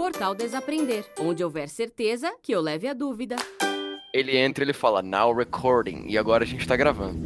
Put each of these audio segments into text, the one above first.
Portal Desaprender, onde houver certeza que eu leve a dúvida. Ele entra e ele fala, now recording, e agora a gente tá gravando.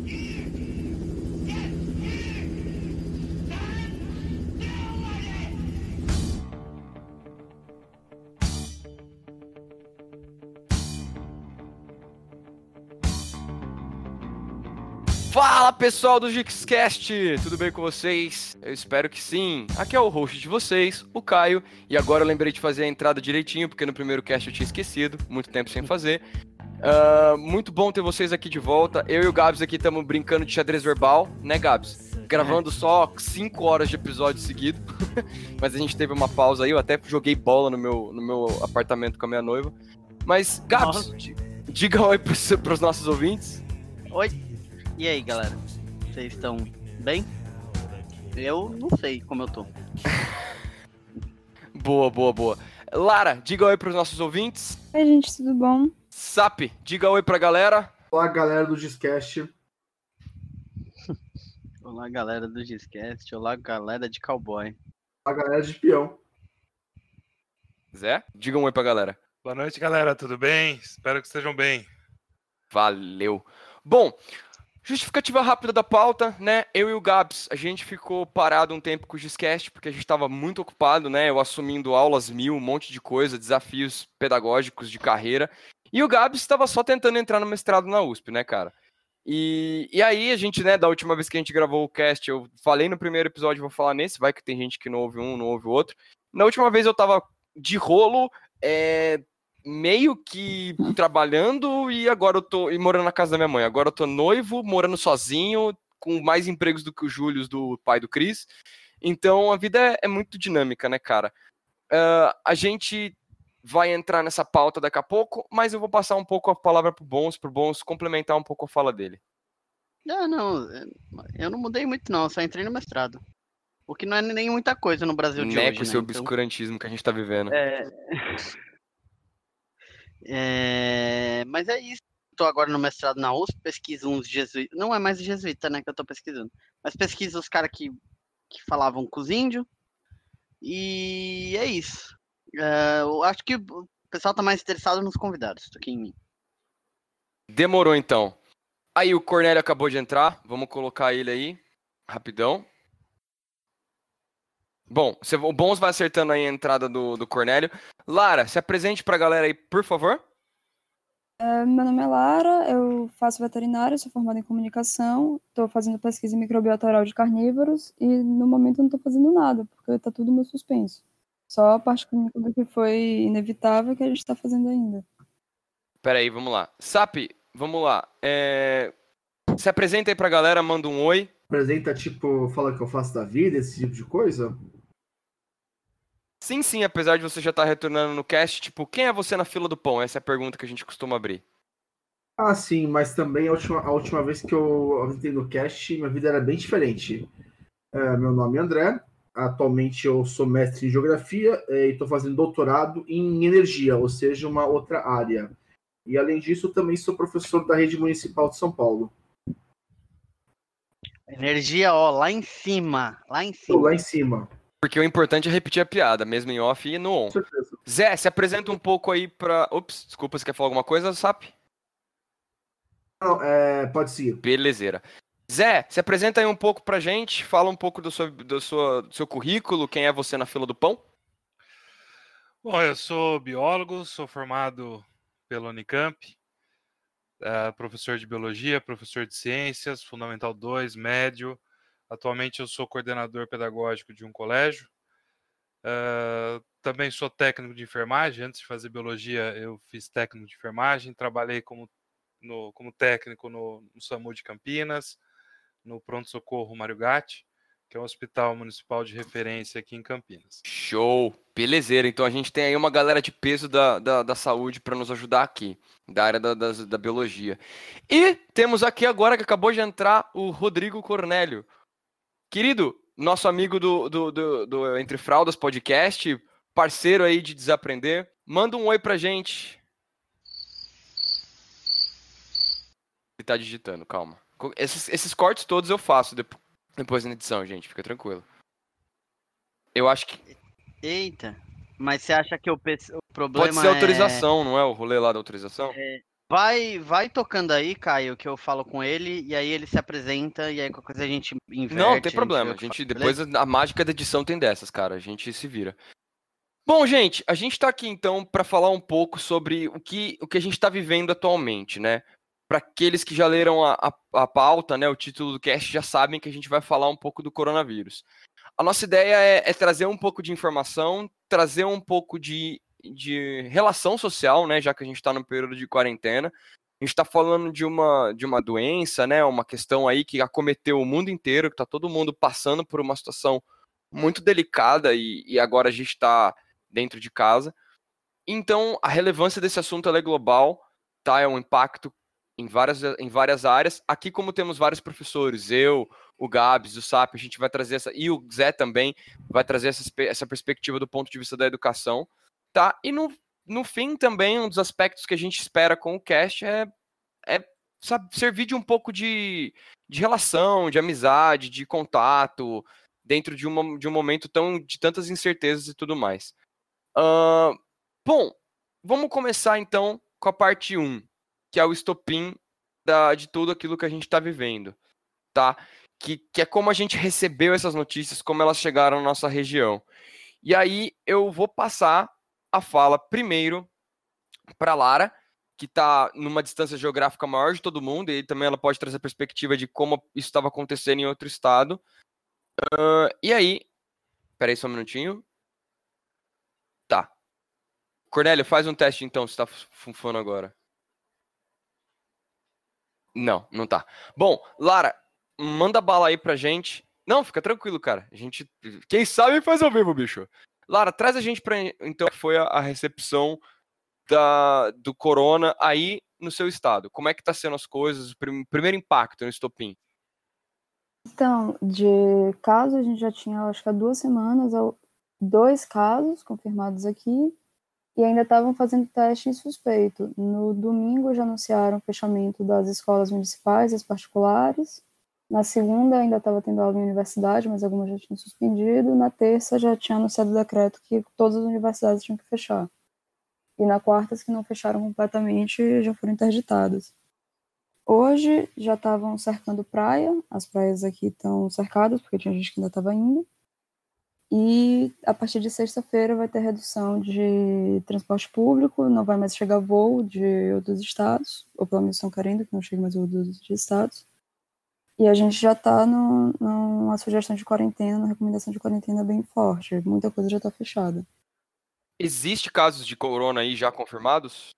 Fala pessoal do Geekscast, tudo bem com vocês? Eu espero que sim. Aqui é o host de vocês, o Caio, e agora eu lembrei de fazer a entrada direitinho, porque no primeiro cast eu tinha esquecido, muito tempo sem fazer. Muito bom ter vocês aqui de volta. Eu e o Gabs aqui estamos brincando de xadrez verbal, né, Gabs? Gravando só 5 horas de episódio seguido, mas a gente teve uma pausa aí, eu até joguei bola no meu apartamento com a minha noiva. Mas, Gabs, diga oi pros nossos ouvintes. Oi, e aí galera? Vocês estão bem? Eu não sei como eu tô. Boa. Lara, diga oi pros nossos ouvintes. Oi gente, tudo bom? Sap, diga oi pra galera. Olá galera do Geekscast. Olá galera do Geekscast, olá galera de cowboy. Olá galera de peão. Zé, diga um oi pra galera. Boa noite galera, tudo bem? Espero que estejam bem. Valeu. Bom, justificativa rápida da pauta, né? Eu e o Gabs, a gente ficou parado um tempo com o Geekscast, porque a gente estava muito ocupado, né? Eu assumindo aulas um monte de coisa, desafios pedagógicos de carreira. E o Gabs estava só tentando entrar no mestrado na USP, né, cara? E aí a gente, né, da última vez que a gente gravou o cast, eu falei no primeiro episódio, vou falar nesse, vai que tem gente que não ouve um, não ouve o outro. Na última vez eu tava de rolo, meio que trabalhando, e agora eu tô morando na casa da minha mãe. Agora eu tô noivo, morando sozinho, com mais empregos do que o Júlio, do pai do Cris. Então a vida é muito dinâmica, né, cara? A gente vai entrar nessa pauta daqui a pouco, mas eu vou passar um pouco a palavra pro Bons complementar um pouco a fala dele. Não, eu não mudei muito não, só entrei no mestrado. O que não é nem muita coisa no Brasil de Né, hoje, com esse obscurantismo que a gente tá vivendo. Mas é isso. Tô agora no mestrado na USP, pesquiso uns jesuítas. Não é mais jesuíta, né, que eu tô pesquisando. Mas pesquiso os caras que falavam com os índios. E é isso. Eu acho que o pessoal tá mais interessado nos convidados do que em mim. Demorou, então. Aí o Cornélio acabou de entrar. Vamos colocar ele aí. Rapidão. Bom, o Bons vai acertando aí a entrada do Cornélio. Lara, se apresente pra galera aí, por favor. Meu nome é Lara, eu faço veterinária, sou formada em comunicação, estou fazendo pesquisa em microbiota oral de carnívoros e no momento eu não estou fazendo nada, porque está tudo no suspenso. Só a parte clínica do que foi inevitável que a gente está fazendo ainda. Peraí, vamos lá. Sap, vamos lá. Se apresenta aí pra galera, manda um oi. Apresenta, tipo, fala o que eu faço da vida, esse tipo de coisa? Sim, apesar de você já estar retornando no cast, tipo, quem é você na fila do pão? Essa é a pergunta que a gente costuma abrir. Ah, sim, mas também a última vez que eu entrei no cast, minha vida era bem diferente. Meu nome é André, atualmente eu sou mestre em geografia e estou fazendo doutorado em energia, ou seja, uma outra área. E além disso, eu também sou professor da rede municipal de São Paulo. Energia, lá em cima. Lá em Estou cima. lá em cima. Porque o importante é repetir a piada, mesmo em off e no on. Com certeza. Zé, se apresenta um pouco aí pra... Ops, desculpa, você quer falar alguma coisa, Sap? Não, pode seguir. Belezeira. Zé, se apresenta aí um pouco pra gente, fala um pouco do seu currículo, quem é você na fila do pão? Bom, eu sou biólogo, sou formado pela Unicamp, professor de biologia, professor de ciências, Fundamental 2, médio. Atualmente eu sou coordenador pedagógico de um colégio. Também sou técnico de enfermagem. Antes de fazer biologia, eu fiz técnico de enfermagem. Trabalhei como técnico no SAMU de Campinas, no Pronto-Socorro Mário Gatti, que é um hospital municipal de referência aqui em Campinas. Show! Belezeira. Então a gente tem aí uma galera de peso da saúde para nos ajudar aqui, da área da biologia. E temos aqui agora, que acabou de entrar, o Rodrigo Cornélio. Querido, nosso amigo do Entre Fraldas Podcast, parceiro aí de Desaprender, manda um oi pra gente. Ele tá digitando, calma. Esses cortes todos eu faço depois na edição, gente, fica tranquilo. Eu acho que... Eita. Mas você acha que o problema Pode ser autorização, não é? O rolê lá da autorização? Vai tocando aí, Caio, que eu falo com ele, e aí ele se apresenta, e aí qualquer coisa a gente inverte. Não, tem problema. vê o que faz, Depois beleza? a mágica da edição tem dessas, cara. A gente se vira. Bom, gente, a gente tá aqui então para falar um pouco sobre o que a gente tá vivendo atualmente, né? Para aqueles que já leram a pauta, né, o título do cast, já sabem que a gente vai falar um pouco do coronavírus. A nossa ideia é trazer um pouco de informação, trazer um pouco de relação social, né, já que a gente está no período de quarentena. A gente está falando de uma doença, né, uma questão aí que acometeu o mundo inteiro, que está todo mundo passando por uma situação muito delicada e agora a gente está dentro de casa. Então, a relevância desse assunto ela é global, tá? É um impacto em várias áreas. Aqui, como temos vários professores, eu, o Gabs, o Sap, a gente vai trazer e o Zé também vai trazer essa perspectiva do ponto de vista da educação, tá? E no fim também, um dos aspectos que a gente espera com o cast é sabe, servir de um pouco de relação, de amizade, de contato, dentro de um momento de tantas incertezas e tudo mais. Bom, vamos começar então com a parte 1, que é o estopim de tudo aquilo que a gente está vivendo, tá? Que é como a gente recebeu essas notícias, como elas chegaram na nossa região. E aí eu vou passar a fala primeiro para Lara, que está numa distância geográfica maior de todo mundo, e também ela pode trazer a perspectiva de como isso estava acontecendo em outro estado. E aí, peraí só um minutinho. Tá. Cornélio, faz um teste então, se está funcionando agora. Não tá. Bom, Lara, manda bala aí pra gente. Não, fica tranquilo, cara. A gente, quem sabe faz ao vivo, bicho. Lara, traz a gente pra então que foi a recepção do corona aí no seu estado. Como é que tá sendo as coisas, o primeiro impacto no estopim? Então, de casos, a gente já tinha, acho que há 2 semanas, 2 casos confirmados aqui, e ainda estavam fazendo teste em suspeito. No domingo já anunciaram o fechamento das escolas municipais e as particulares. Na segunda ainda estava tendo aula em universidade, mas algumas já tinham suspendido. Na terça já tinha anunciado o decreto que todas as universidades tinham que fechar. E na quarta, as que não fecharam completamente já foram interditadas. Hoje já estavam cercando praia, as praias aqui estão cercadas, porque tinha gente que ainda estava indo. E a partir de sexta-feira vai ter redução de transporte público, não vai mais chegar voo de outros estados, ou pelo menos estão querendo que não chegue mais voo dos estados. E a gente já está numa sugestão de quarentena, uma recomendação de quarentena bem forte, muita coisa já está fechada. Existe casos de corona aí já confirmados?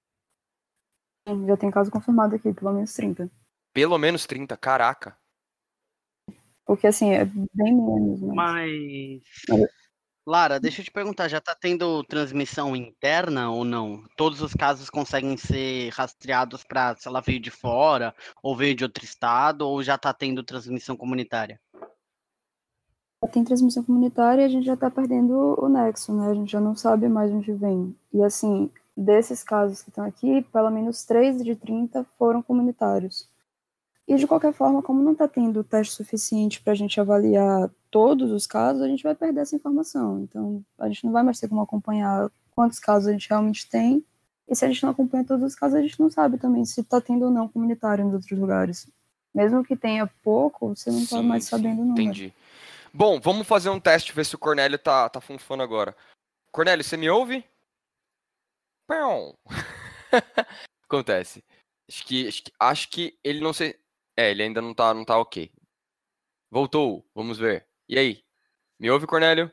Já tem caso confirmado aqui, pelo menos 30. Pelo menos 30, caraca. Porque, assim, é bem menos, né? Mas, Lara, deixa eu te perguntar, já tá tendo transmissão interna ou não? Todos os casos conseguem ser rastreados para, se ela veio de fora, ou veio de outro estado, ou já tá tendo transmissão comunitária? Tem transmissão comunitária e a gente já tá perdendo o nexo, né? A gente já não sabe mais onde vem. E, assim, desses casos que estão aqui, pelo menos 3 de 30 foram comunitários. E, de qualquer forma, como não está tendo teste suficiente para a gente avaliar todos os casos, a gente vai perder essa informação. Então, a gente não vai mais ter como acompanhar quantos casos a gente realmente tem. E se a gente não acompanha todos os casos, a gente não sabe também se está tendo ou não comunitário em outros lugares. Mesmo que tenha pouco, você não está mais sabendo não. Entendi. Bom, vamos fazer um teste, ver se o Cornélio tá funcionando agora. Cornélio, você me ouve? Pão. Acontece. Acho que ele não sei. Ele ainda não tá ok. Voltou, vamos ver. E aí? Me ouve, Cornélio?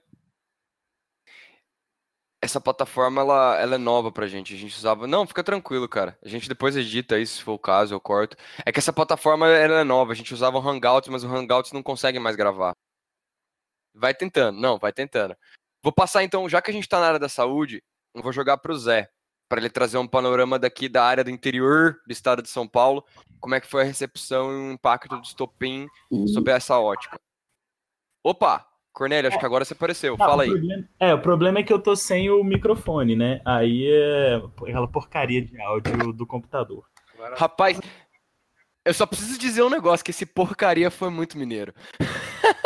Essa plataforma, ela é nova pra gente. A gente usava... Não, fica tranquilo, cara. A gente depois edita isso, se for o caso, eu corto. É que essa plataforma, ela é nova. A gente usava o Hangouts, mas o Hangouts não consegue mais gravar. Vai tentando. Vou passar, então, já que a gente tá na área da saúde, eu vou jogar pro Zé, para ele trazer um panorama daqui da área do interior do estado de São Paulo, como é que foi a recepção e o impacto do estopim sob essa ótica. Opa, Cornélio, acho que agora você apareceu, fala aí. O problema é que eu tô sem o microfone, né? Aí é aquela porcaria de áudio do computador. Rapaz, eu só preciso dizer um negócio, que esse porcaria foi muito mineiro.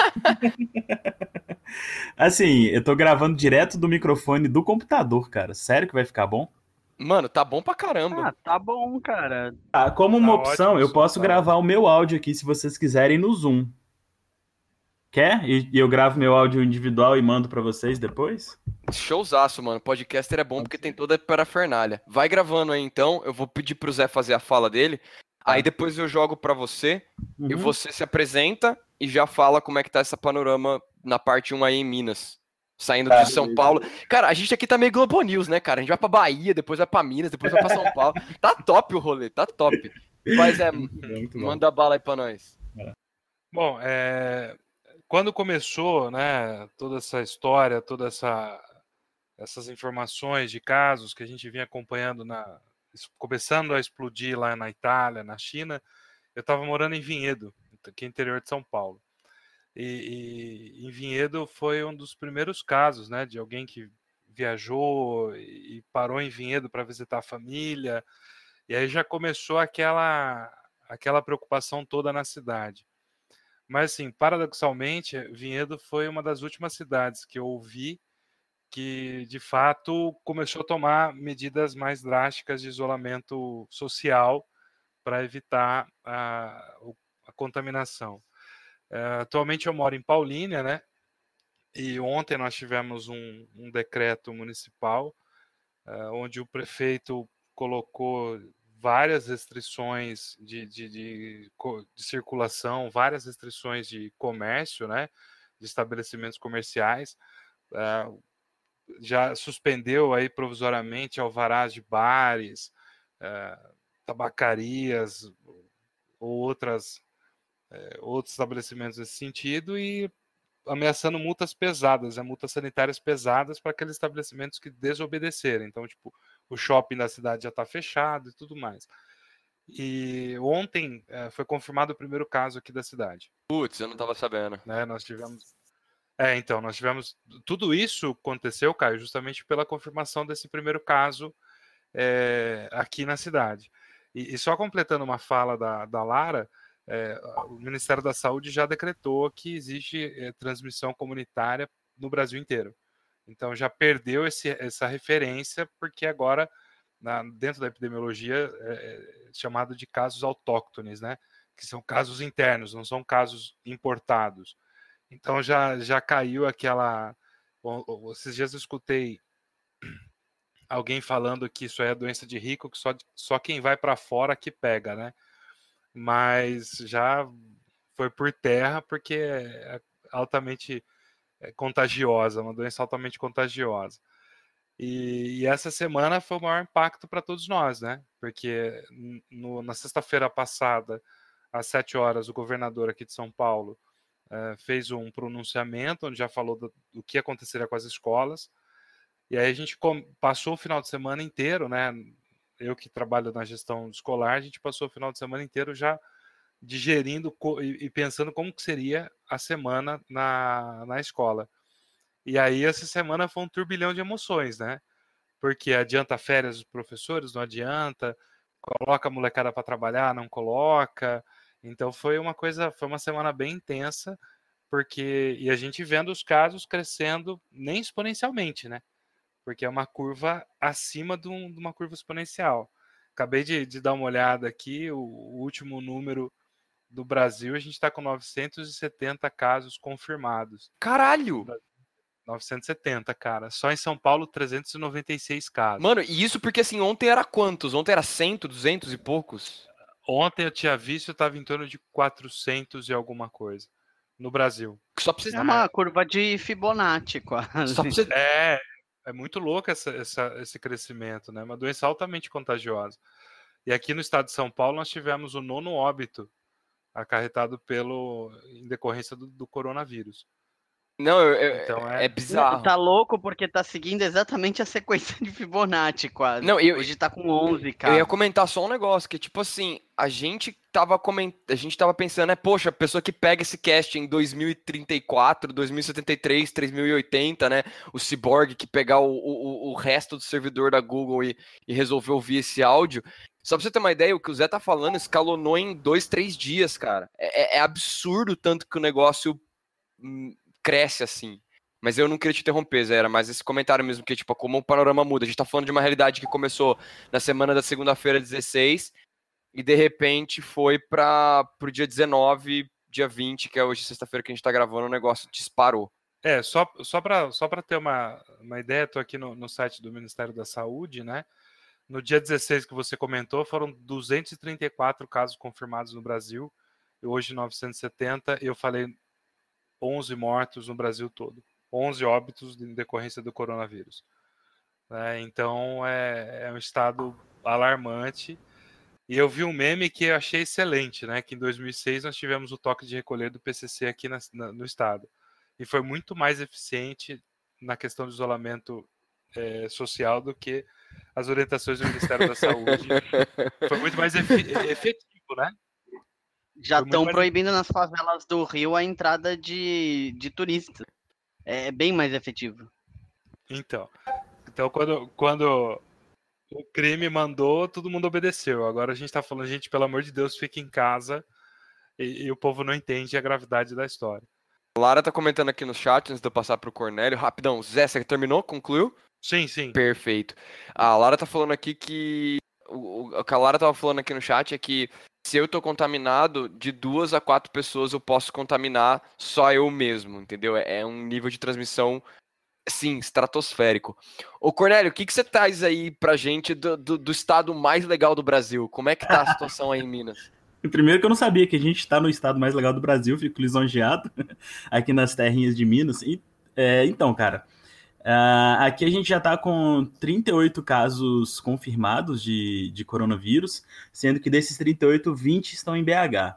Assim, eu tô gravando direto do microfone do computador, cara. Sério que vai ficar bom? Mano, tá bom pra caramba. Ah, tá bom, cara. Ah, como uma Tá opção, ótimo, eu som, posso tá gravar o meu áudio aqui se vocês quiserem no Zoom. Quer? E eu gravo meu áudio individual e mando pra vocês depois? Showzaço, mano. Podcaster é bom porque tem toda a parafernália. Vai gravando aí então. Eu vou pedir pro Zé fazer a fala dele. Aí depois eu jogo pra você. E Uhum. você se apresenta e já fala como é que tá essa panorama na parte 1 aí em Minas. Saindo Tá, de São beleza. Paulo. Cara, a gente aqui tá meio Globo News, né, cara? A gente vai pra Bahia, depois vai pra Minas, depois vai pra São Paulo. Tá top o rolê, tá top. Mas Muito bom. manda bala aí pra nós. Bom, quando começou, né, toda essa história, essas informações de casos que a gente vinha acompanhando, começando a explodir lá na Itália, na China, eu estava morando em Vinhedo, que é interior de São Paulo. E em Vinhedo foi um dos primeiros casos, né, de alguém que viajou e parou em Vinhedo para visitar a família. E aí já começou aquela preocupação toda na cidade. Mas, assim, paradoxalmente, Vinhedo foi uma das últimas cidades que eu ouvi que, de fato, começou a tomar medidas mais drásticas de isolamento social para evitar a contaminação. Atualmente eu moro em Paulínia, né? E ontem nós tivemos um decreto municipal onde o prefeito colocou várias restrições de circulação, várias restrições de comércio, né, de estabelecimentos comerciais, já suspendeu aí provisoriamente alvarás de bares, tabacarias ou outros estabelecimentos nesse sentido e ameaçando multas pesadas, multas sanitárias pesadas para aqueles estabelecimentos que desobedecerem. Então, tipo, o shopping da cidade já está fechado e tudo mais. E ontem foi confirmado o primeiro caso aqui da cidade. Putz, eu não tava sabendo. Né, nós tivemos... Tudo isso aconteceu, Caio, justamente pela confirmação desse primeiro caso aqui na cidade. E só completando uma fala da Lara, o Ministério da Saúde já decretou que existe transmissão comunitária no Brasil inteiro. Então já perdeu essa referência, porque agora, dentro da epidemiologia, é chamado de casos autóctones, né? Que são casos internos, não são casos importados. Então já caiu aquela... Bom, esses dias eu escutei alguém falando que isso é doença de rico, que só quem vai para fora que pega, né? Mas já foi por terra porque é altamente contagiosa, uma doença altamente contagiosa. E essa semana foi o maior impacto para todos nós, né? Porque na sexta-feira passada, às 7 horas, o governador aqui de São Paulo fez um pronunciamento onde já falou do que aconteceria com as escolas. E aí a gente passou o final de semana inteiro, né? Eu que trabalho na gestão escolar, a gente passou o final de semana inteiro já digerindo e pensando como que seria a semana na escola. E aí essa semana foi um turbilhão de emoções, né? Porque adianta férias dos professores, não adianta, coloca a molecada para trabalhar, não coloca. Então foi uma semana bem intensa, e a gente vendo os casos crescendo nem exponencialmente, né? Porque é uma curva acima de uma curva exponencial. Acabei de dar uma olhada aqui, o último número do Brasil, a gente está com 970 casos confirmados. Caralho! 970, cara. Só em São Paulo, 396 casos. Mano, e isso porque assim, ontem era quantos? Ontem era 100, 200 e poucos? Ontem eu tinha visto, estava em torno de 400 e alguma coisa no Brasil. Só pra você... É uma curva de Fibonacci, quase. Só pra você... É muito louco esse crescimento, né? Uma doença altamente contagiosa. E aqui no estado de São Paulo nós tivemos o 9º óbito acarretado em decorrência do coronavírus. Não, Então é bizarro. Tá louco porque tá seguindo exatamente a sequência de Fibonacci, quase. Não, Hoje tá com 11, cara. Eu ia comentar só um negócio, que tipo assim, a gente tava pensando, né, poxa, a pessoa que pega esse cast em 2034, 2073, 3080, né, o Cyborg que pegar o resto do servidor da Google e resolver ouvir esse áudio. Só pra você ter uma ideia, o que o Zé tá falando escalonou em 2, 3 dias, cara. É absurdo tanto que o negócio cresce assim. Mas eu não queria te interromper, Zé, era mais esse comentário mesmo, que tipo, como o panorama muda. A gente tá falando de uma realidade que começou na semana da segunda-feira 16 e de repente foi pro dia 19, dia 20, que é hoje sexta-feira que a gente tá gravando, o negócio disparou. Só para ter uma ideia, estou aqui no site do Ministério da Saúde, né? No dia 16 que você comentou, foram 234 casos confirmados no Brasil, e hoje 970, e eu falei 11 mortos no Brasil todo. 11 óbitos em decorrência do coronavírus. Então, é um estado alarmante. E eu vi um meme que eu achei excelente, né? Que em 2006 nós tivemos o toque de recolher do PCC aqui no estado. E foi muito mais eficiente na questão de isolamento social do que as orientações do Ministério da Saúde. Foi muito mais efetivo, né? Já estão proibindo nas favelas do Rio a entrada de turistas. É bem mais efetivo. Então quando o crime mandou, todo mundo obedeceu. Agora a gente tá falando, gente, pelo amor de Deus, fique em casa, e o povo não entende a gravidade da história. A Lara tá comentando aqui no chat, antes de eu passar pro Cornélio. Rapidão, Zé, você terminou? Concluiu? Sim. Perfeito. A Lara tá falando aqui que... O que a Lara tava falando aqui no chat é que se eu tô contaminado, de 2 a 4 pessoas eu posso contaminar só eu mesmo, entendeu? É um nível de transmissão, sim, estratosférico. Ô Cornélio, o que você traz aí pra gente do estado mais legal do Brasil? Como é que tá a situação aí em Minas? Primeiro que eu não sabia que a gente está no estado mais legal do Brasil, fico lisonjeado aqui nas terrinhas de Minas. Então, cara, aqui a gente já está com 38 casos confirmados de coronavírus, sendo que desses 38, 20 estão em BH.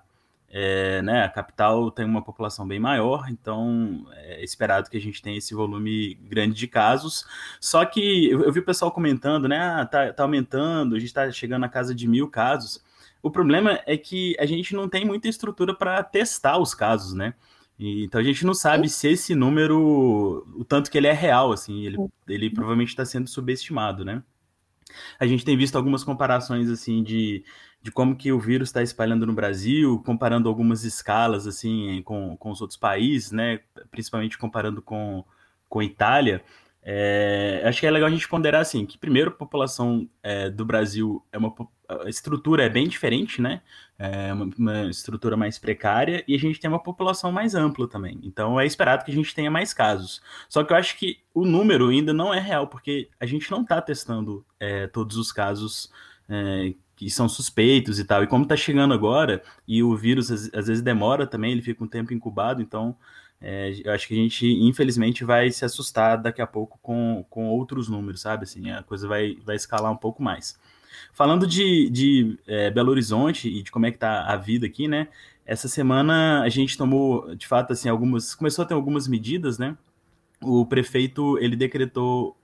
A capital tem uma população bem maior, então é esperado que a gente tenha esse volume grande de casos. Só que eu vi o pessoal comentando, né? Tá aumentando, a gente está chegando na casa de 1.000 casos. O problema é que a gente não tem muita estrutura para testar os casos, né? Então a gente não sabe se esse número, o tanto que ele é real, assim, ele provavelmente está sendo subestimado, né? A gente tem visto algumas comparações, assim, de como que o vírus está espalhando no Brasil, comparando algumas escalas, assim, com os outros países, né? Principalmente comparando com a Itália. Acho que é legal a gente ponderar, assim, que primeiro a população do Brasil a estrutura é bem diferente, né? É uma estrutura mais precária, e a gente tem uma população mais ampla também. Então é esperado que a gente tenha mais casos. Só que eu acho que o número ainda não é real, porque a gente não está testando todos os casos que são suspeitos e tal. E como está chegando agora, e o vírus às vezes demora também, ele fica um tempo incubado, então eu acho que a gente, infelizmente, vai se assustar daqui a pouco com outros números, sabe? Assim, a coisa vai escalar um pouco mais. Falando de Belo Horizonte e de como é que tá a vida aqui, né? Essa semana a gente tomou, de fato, assim, começou a ter algumas medidas, né? O prefeito, ele decretou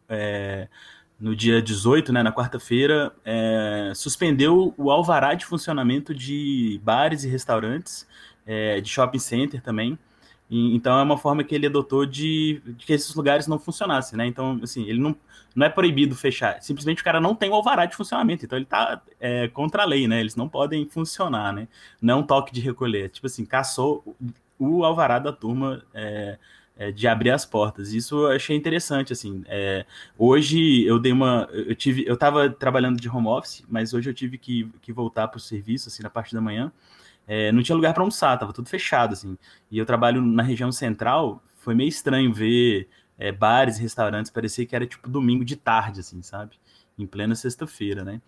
no dia 18, né, na quarta-feira, suspendeu o alvará de funcionamento de bares e restaurantes, de shopping center também. Então é uma forma que ele adotou de que esses lugares não funcionassem, né? Então, assim, ele não é proibido fechar, simplesmente o cara não tem o alvará de funcionamento, então ele tá contra a lei, né? Eles não podem funcionar, né? Não é um toque de recolher, tipo assim, caçou o alvará da turma de abrir as portas. Isso eu achei interessante, assim. Hoje eu tava trabalhando de home office, mas hoje eu tive que voltar para o serviço, assim, na parte da manhã. Não tinha lugar para almoçar, tava tudo fechado, assim. E eu trabalho na região central, foi meio estranho ver bares e restaurantes, parecia que era tipo domingo de tarde, assim, sabe? Em plena sexta-feira, né?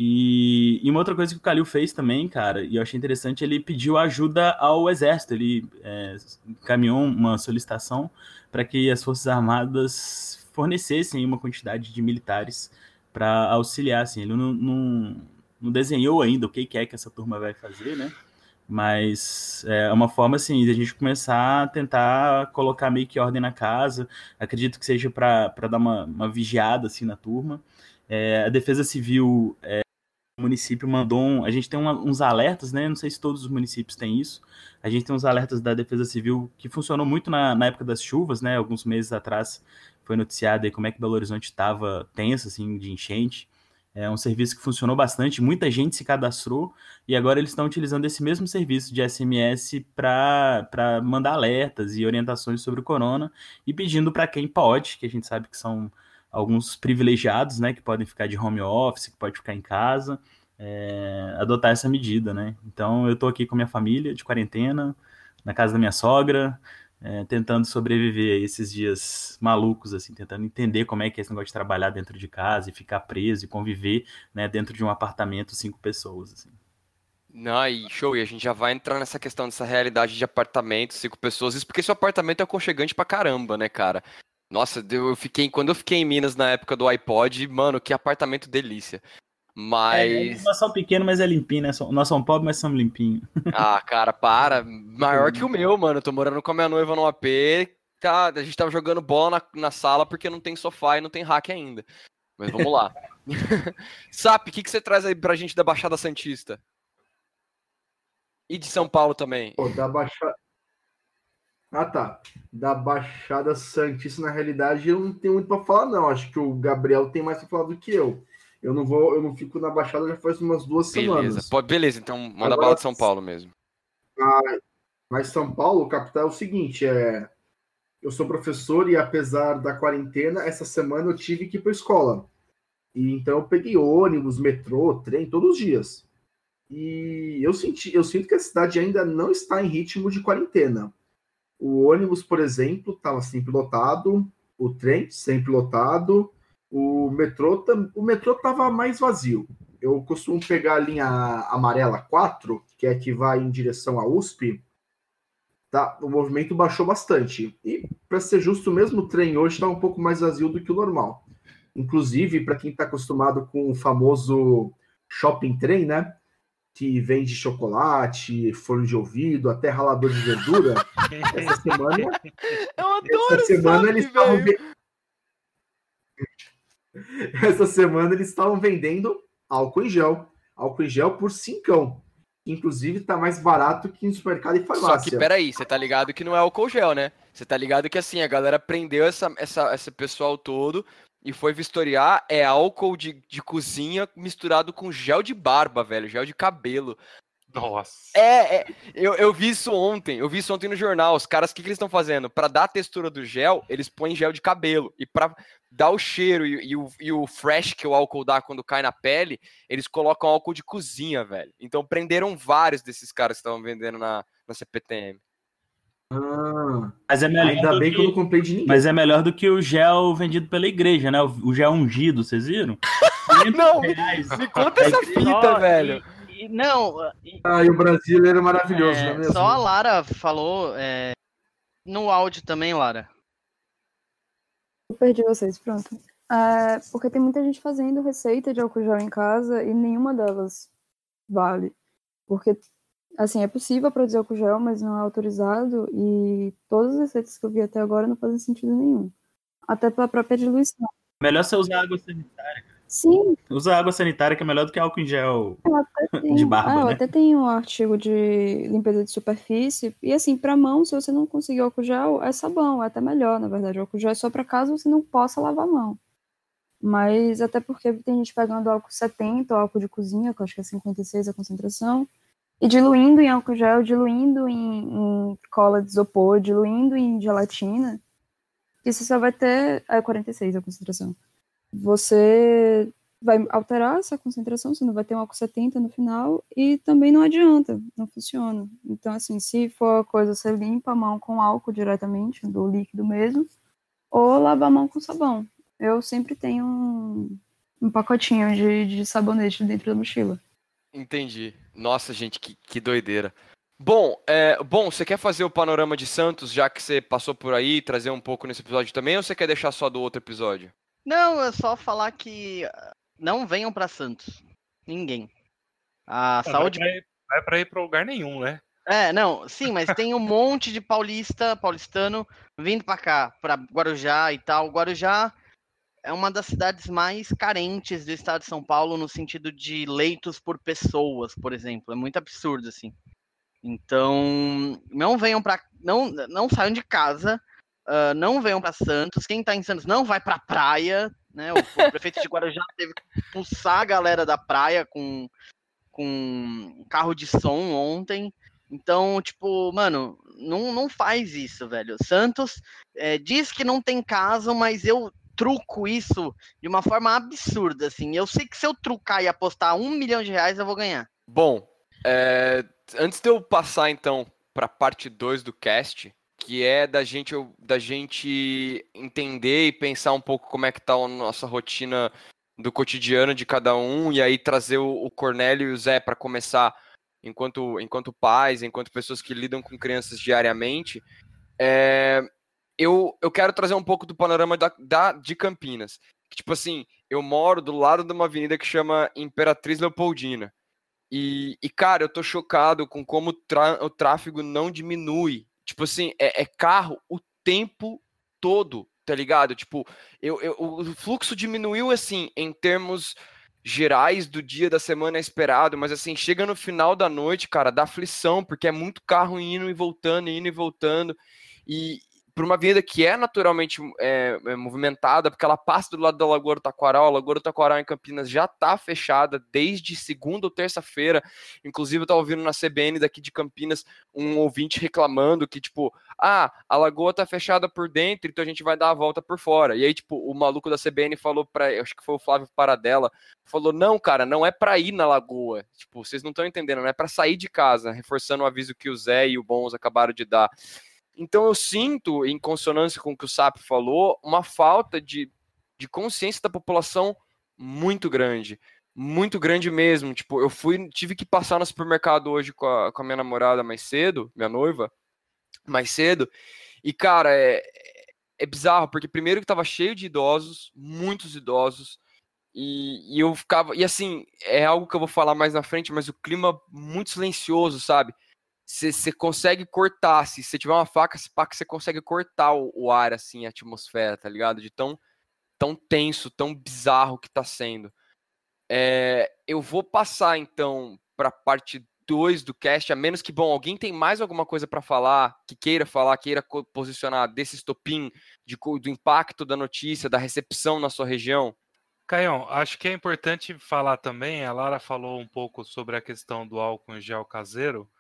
E uma outra coisa que o Calil fez também, cara, e eu achei interessante, ele pediu ajuda ao Exército, ele encaminhou uma solicitação para que as Forças Armadas fornecessem uma quantidade de militares para auxiliar, assim. Ele não desenhou ainda o que é que essa turma vai fazer, né? Mas é uma forma, assim, de a gente começar a tentar colocar meio que ordem na casa. Acredito que seja para dar uma vigiada, assim, na turma. A Defesa Civil, o município mandou a gente tem uns alertas, né? Não sei se todos os municípios têm isso. A gente tem uns alertas da Defesa Civil que funcionou muito na época das chuvas, né? Alguns meses atrás foi noticiado aí como é que Belo Horizonte estava tenso, assim, de enchente. É um serviço que funcionou bastante, muita gente se cadastrou e agora eles estão utilizando esse mesmo serviço de SMS para mandar alertas e orientações sobre o corona e pedindo para quem pode, que a gente sabe que são alguns privilegiados, né, que podem ficar de home office, que pode ficar em casa, adotar essa medida, né? Então eu estou aqui com minha família de quarentena, na casa da minha sogra, tentando sobreviver a esses dias malucos, assim, tentando entender como é que é esse negócio de trabalhar dentro de casa e ficar preso e conviver, né, dentro de um apartamento 5 pessoas, assim. Não, e show, e a gente já vai entrar nessa questão dessa realidade de apartamento, 5 pessoas, isso porque seu apartamento é aconchegante pra caramba, né, cara? Nossa, quando eu fiquei em Minas na época do iPod, mano, que apartamento delícia. Mas... Nós somos pequenos, mas é limpinho, né? Nós somos pobres, mas somos limpinhos. Ah, cara, para. Maior que o meu, mano. Tô morando com a minha noiva no AP. Tá, a gente tava jogando bola na sala porque não tem sofá e não tem rack ainda. Mas vamos lá. Sap, o que você traz aí pra gente da Baixada Santista? E de São Paulo também. Pô, da Baixada... Ah, tá. Da Baixada Santista, na realidade, eu não tenho muito pra falar, não. Acho que o Gabriel tem mais pra falar do que eu. Eu não fico na Baixada já faz umas 2 semanas. Beleza, então manda Agora, bala de São Paulo mesmo. Mas São Paulo, capital, é o seguinte, eu sou professor e apesar da quarentena, essa semana eu tive que ir para a escola. E então eu peguei ônibus, metrô, trem, todos os dias. E eu sinto que a cidade ainda não está em ritmo de quarentena. O ônibus, por exemplo, estava sempre lotado, o trem sempre lotado, o metrô estava mais vazio. Eu costumo pegar a linha amarela 4, que é a que vai em direção à USP, tá? O movimento baixou bastante. E, para ser justo, mesmo o trem hoje está um pouco mais vazio do que o normal. Inclusive, para quem está acostumado com o famoso shopping trem, né? Que vende chocolate, fone de ouvido, até ralador de verdura. Essa semana eles estavam Essa semana eles estavam vendendo álcool em gel por 5. Inclusive tá mais barato que em supermercado e farmácia. Só que peraí, você tá ligado que não é álcool gel, né? Você tá ligado que assim, a galera prendeu esse pessoal todo e foi vistoriar, álcool de cozinha misturado com gel de barba, velho, gel de cabelo. Nossa. Eu vi isso ontem no jornal. Os caras, o que eles estão fazendo? Pra dar a textura do gel, eles põem gel de cabelo. E pra dar o cheiro e o fresh que o álcool dá quando cai na pele, eles colocam álcool de cozinha, velho. Então prenderam vários desses caras que estavam vendendo na CPTM. Mas é melhor ainda bem que eu não comprei de ninguém. Mas é melhor do que o gel vendido pela igreja, né? O gel ungido, vocês viram? Não, me conta essa fita, velho. E o brasileiro é maravilhoso, não é mesmo? Só a Lara falou no áudio também, Lara. Eu perdi vocês, pronto. Porque tem muita gente fazendo receita de álcool gel em casa e nenhuma delas vale. Porque, assim, é possível produzir álcool gel, mas não é autorizado e todas as receitas que eu vi até agora não fazem sentido nenhum. Até pela própria diluição. Melhor você usar água sanitária. Sim. Usa água sanitária, que é melhor do que álcool em gel de barba, né? Eu até tenho um artigo de limpeza de superfície. E assim, pra mão, se você não conseguir álcool gel, é sabão. É até melhor, na verdade. O álcool gel é só pra caso você não possa lavar a mão. Mas até porque tem gente pegando álcool 70, ou álcool de cozinha, que eu acho que é 56 a concentração, e diluindo em álcool gel, diluindo em cola de isopor, diluindo em gelatina. E você só vai ter 46 a concentração. Você vai alterar essa concentração, você não vai ter um álcool 70 no final, e também não adianta, não funciona. Então, assim, se for a coisa, você limpa a mão com álcool diretamente, do líquido mesmo, ou lava a mão com sabão. Eu sempre tenho um pacotinho de sabonete dentro da mochila. Entendi. Nossa, gente, que doideira. Bom, você quer fazer o panorama de Santos, já que você passou por aí, trazer um pouco nesse episódio também, ou você quer deixar só do outro episódio? Não, é só falar que não venham pra Santos. Ninguém. A saúde... Vai pra ir pra lugar nenhum, né? Não, sim, mas tem um monte de paulistano vindo pra cá, pra Guarujá e tal. Guarujá é uma das cidades mais carentes do estado de São Paulo no sentido de leitos por pessoas, por exemplo. É muito absurdo, assim. Então, não venham pra... Não saiam de casa. Não venham para Santos. Quem tá em Santos não vai pra praia. né? O prefeito de Guarujá teve que expulsar a galera da praia com carro de som ontem. Então, tipo, mano, não faz isso, velho. Santos diz que não tem caso, mas eu truco isso de uma forma absurda, assim. Eu sei que se eu trucar e apostar R$1 milhão, eu vou ganhar. Bom, antes de eu passar, então, para a parte 2 do cast, que é da gente entender e pensar um pouco como é que tá a nossa rotina do cotidiano de cada um, e aí trazer o Cornélio e o Zé para começar, enquanto pais, enquanto pessoas que lidam com crianças diariamente, eu quero trazer um pouco do panorama de Campinas. Tipo assim, eu moro do lado de uma avenida que chama Imperatriz Leopoldina. E cara, eu tô chocado com como o tráfego não diminui. Tipo assim, é carro o tempo todo, tá ligado? Tipo, o fluxo diminuiu, assim, em termos gerais do dia da semana esperado, mas assim, chega no final da noite, cara, dá aflição, porque é muito carro indo e voltando, e por uma avenida que é naturalmente movimentada, porque ela passa do lado da Lagoa do Taquaral. A Lagoa do Taquaral em Campinas já tá fechada desde segunda ou terça-feira. Inclusive, eu tava ouvindo na CBN daqui de Campinas um ouvinte reclamando que, tipo, a Lagoa tá fechada por dentro, então a gente vai dar a volta por fora. E aí, tipo, o maluco da CBN falou acho que foi o Flávio Paradella, falou, não, cara, não é pra ir na Lagoa. Tipo, vocês não estão entendendo, não é pra sair de casa, reforçando o aviso que o Zé e o Bons acabaram de dar. Então eu sinto, em consonância com o que o Sap falou, uma falta de consciência da população muito grande mesmo. Tipo, tive que passar no supermercado hoje com a minha namorada mais cedo, minha noiva, mais cedo, e cara, é bizarro, porque primeiro que tava cheio de idosos, muitos idosos, e eu ficava, e assim, é algo que eu vou falar mais na frente, mas o clima muito silencioso, sabe? Você consegue cortar, se você tiver uma faca, você consegue cortar o ar, assim, a atmosfera, tá ligado? De tão tenso, tão bizarro que tá sendo. Eu vou passar, então, pra parte 2 do cast, a menos que, bom, alguém tem mais alguma coisa para falar, queira posicionar desse estopim, do impacto da notícia, da recepção na sua região? Caião, acho que é importante falar também, a Lara falou um pouco sobre a questão do álcool em gel caseiro.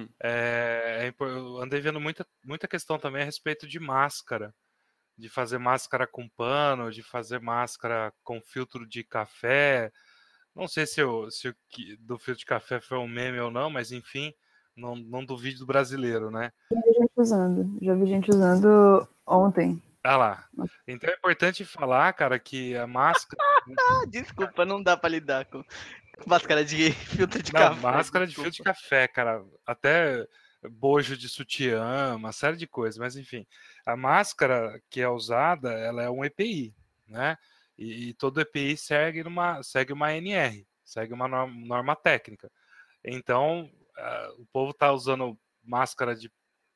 Eu andei vendo muita questão também a respeito de máscara, de fazer máscara com pano, de fazer máscara com filtro de café. Não sei se do filtro de café foi um meme ou não, mas enfim, não duvide do brasileiro, né? Já vi gente usando ontem. Ah lá. Então é importante falar, cara, que a máscara... Desculpa, não dá pra lidar com máscara de filtro de café. Máscara de filtro de café, cara. Até bojo de sutiã, uma série de coisas. Mas, enfim, a máscara que é usada, ela é um EPI, né? E todo EPI segue uma NR, segue uma norma técnica. Então, o povo tá usando máscara de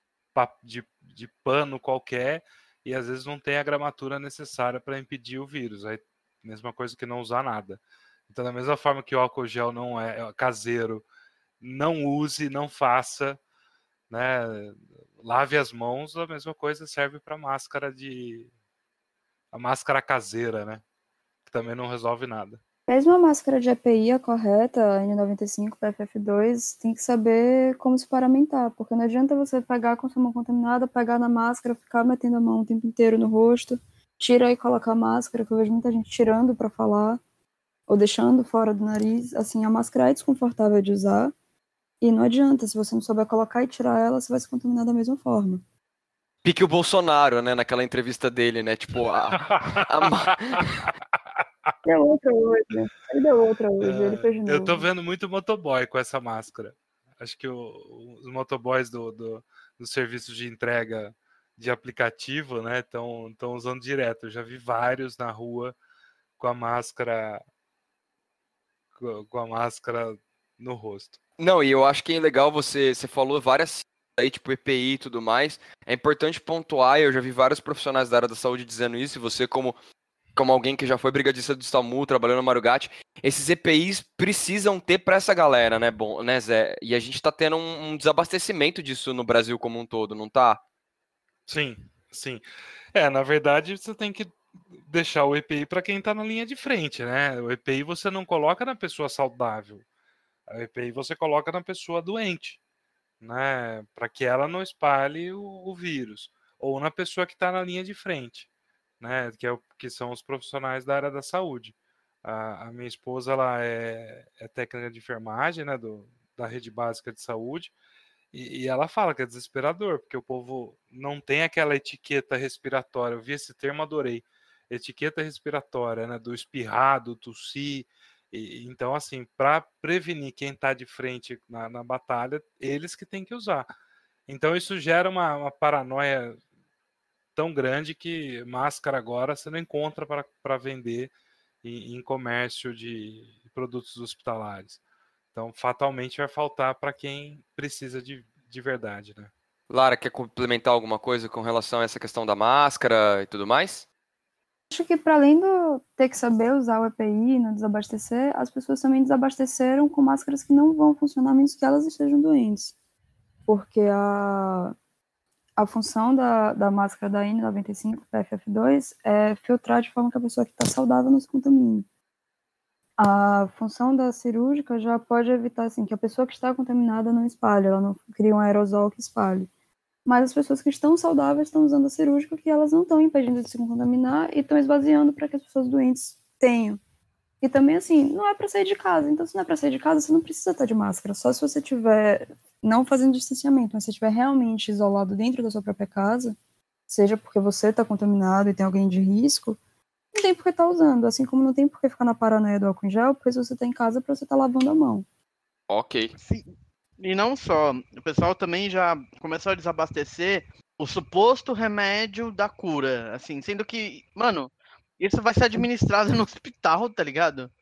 pano qualquer e às vezes não tem a gramatura necessária para impedir o vírus. Aí, mesma coisa que não usar nada. Então, da mesma forma que o álcool gel não é caseiro, não use, não faça, né? Lave as mãos, a mesma coisa serve para a máscara caseira, né? Que também não resolve nada. Mesmo a máscara de EPI, a correta, a N95, PFF2, tem que saber como se paramentar, porque não adianta você pegar com sua mão contaminada, pegar na máscara, ficar metendo a mão o tempo inteiro no rosto, tira e coloca a máscara, que eu vejo muita gente tirando para falar, ou deixando fora do nariz. Assim, a máscara é desconfortável de usar, e não adianta, se você não souber colocar e tirar ela, você vai se contaminar da mesma forma. Pique o Bolsonaro, né, naquela entrevista dele, né, tipo, Deu outra hoje, ele fez de novo. Eu tô vendo muito motoboy com essa máscara. Acho que os motoboys do serviço de entrega de aplicativo, né, estão usando direto. Eu já vi vários na rua com a máscara no rosto. Não, e eu acho que é legal, você falou várias aí, tipo EPI e tudo mais. É importante pontuar, eu já vi vários profissionais da área da saúde dizendo isso, e você como alguém que já foi brigadista do SAMU, trabalhando no Marugatti, esses EPIs precisam ter para essa galera, né, bom, né, Zé? E a gente tá tendo um desabastecimento disso no Brasil como um todo, não tá? Sim. Na verdade, você tem que deixar o EPI para quem está na linha de frente, né? O EPI você não coloca na pessoa saudável. O EPI você coloca na pessoa doente, né? Para que ela não espalhe o vírus. Ou na pessoa que está na linha de frente, né? Que são os profissionais da área da saúde. A minha esposa, ela é técnica de enfermagem, né? Da rede básica de saúde. E ela fala que é desesperador, porque o povo não tem aquela etiqueta respiratória. Eu vi esse termo, adorei. Etiqueta respiratória, né? Do espirrar, do tossir. Então, assim, para prevenir quem está de frente na batalha, eles que têm que usar. Então, isso gera uma paranoia tão grande que máscara agora você não encontra para vender em comércio de produtos hospitalares. Então, fatalmente vai faltar para quem precisa de verdade, né? Lara, quer complementar alguma coisa com relação a essa questão da máscara e tudo mais? Acho que para além do ter que saber usar o EPI, não desabastecer, as pessoas também desabasteceram com máscaras que não vão funcionar menos que elas estejam doentes. Porque a função da máscara da N95 PFF2 é filtrar de forma que a pessoa que está saudável não se contamine. A função da cirúrgica já pode evitar assim, que a pessoa que está contaminada não espalhe, ela não cria um aerosol que espalhe. Mas as pessoas que estão saudáveis estão usando a cirúrgica, que elas não estão impedindo de se contaminar e estão esvaziando para que as pessoas doentes tenham. E também, assim, não é para sair de casa. Então, se não é para sair de casa, você não precisa estar de máscara. Só se você estiver não fazendo distanciamento, mas se estiver realmente isolado dentro da sua própria casa, seja porque você está contaminado e tem alguém de risco, não tem por que estar usando. Assim como não tem por que ficar na paranoia do álcool em gel, porque se você está em casa, para você estar lavando a mão. Ok. Sim. E não só, o pessoal também já começou a desabastecer o suposto remédio da cura, assim, sendo que, mano, isso vai ser administrado no hospital, tá ligado?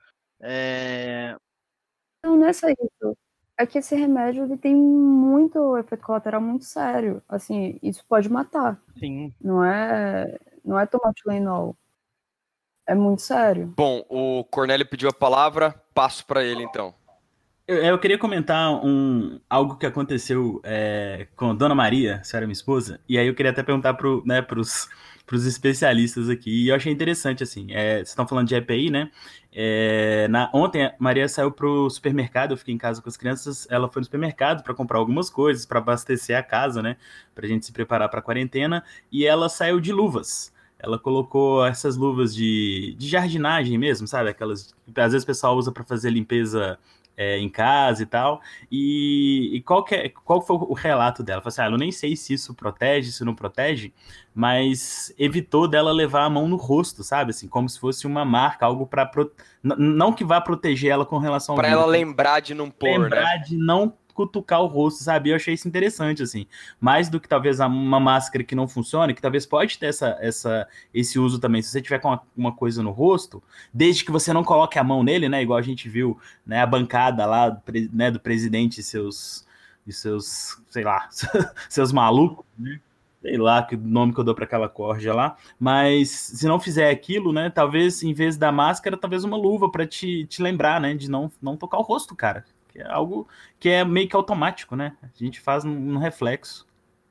Não é só isso. É que esse remédio ele tem muito efeito colateral muito sério. Assim, isso pode matar. Sim. Não é tomar Tylenol. É muito sério. Bom, o Cornélio pediu a palavra, passo para ele então. Eu queria comentar algo que aconteceu com a Dona Maria, senhora minha esposa, e aí eu queria até perguntar pros especialistas aqui, e eu achei interessante, assim, vocês estão falando de EPI, né? Ontem a Maria saiu pro supermercado, eu fiquei em casa com as crianças, ela foi no supermercado para comprar algumas coisas, para abastecer a casa, né? Pra gente se preparar para a quarentena, e ela saiu de luvas. Ela colocou essas luvas de jardinagem mesmo, sabe? Aquelas que às vezes o pessoal usa para fazer limpeza em casa e tal. E qual foi o relato dela? Falei assim, eu nem sei se isso protege, se não protege, mas evitou dela levar a mão no rosto, sabe? Assim, como se fosse uma marca, algo para não que vá proteger ela com relação ao Para vírus. ela lembrar de não pôr, Lembrar né? de não cutucar o rosto, sabe? Eu achei isso interessante, assim. Mais do que talvez uma máscara que não funcione, que talvez pode ter esse uso também. Se você tiver com uma coisa no rosto, desde que você não coloque a mão nele, né? Igual a gente viu, né? A bancada lá, né? Do presidente e seus, sei lá, seus malucos, né? Sei lá que nome que eu dou para aquela corja lá, mas se não fizer aquilo, né, talvez em vez da máscara, talvez uma luva para te lembrar, né, de não tocar o rosto, cara, que é algo que é meio que automático, né, a gente faz no reflexo.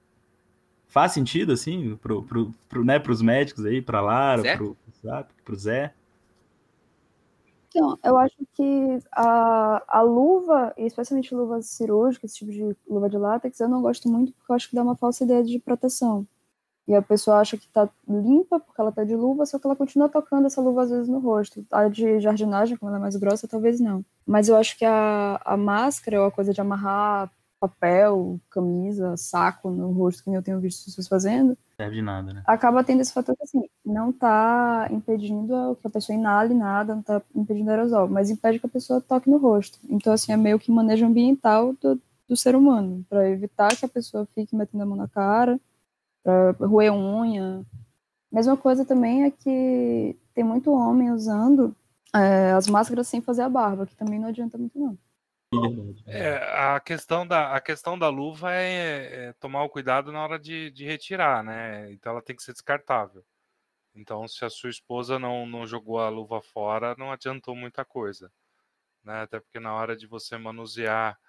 Faz sentido, assim, né, pros médicos aí, pra Lara, Zé? pro Zé? Então, eu acho que a luva, e especialmente luvas cirúrgicas, esse tipo de luva de látex, eu não gosto muito porque eu acho que dá uma falsa ideia de proteção. E a pessoa acha que tá limpa porque ela tá de luva, só que ela continua tocando essa luva às vezes no rosto. A de jardinagem, como ela é mais grossa, talvez não. Mas eu acho que a máscara, ou a coisa de amarrar papel, camisa, saco no rosto, que nem eu tenho visto pessoas fazendo, Não serve de nada, né? acaba tendo esse fator que, assim, não tá impedindo que a pessoa inale nada, não tá impedindo aerosol, mas impede que a pessoa toque no rosto. Então, assim, é meio que manejo ambiental do ser humano, para evitar que a pessoa fique metendo a mão na cara, para roer unha. Mesma coisa também é que tem muito homem usando as máscaras sem fazer a barba, que também não adianta muito, não. A questão da luva é tomar o cuidado na hora de retirar, né? Então ela tem que ser descartável. Então, se a sua esposa não jogou a luva fora, não adiantou muita coisa, né? Até porque na hora de você manusear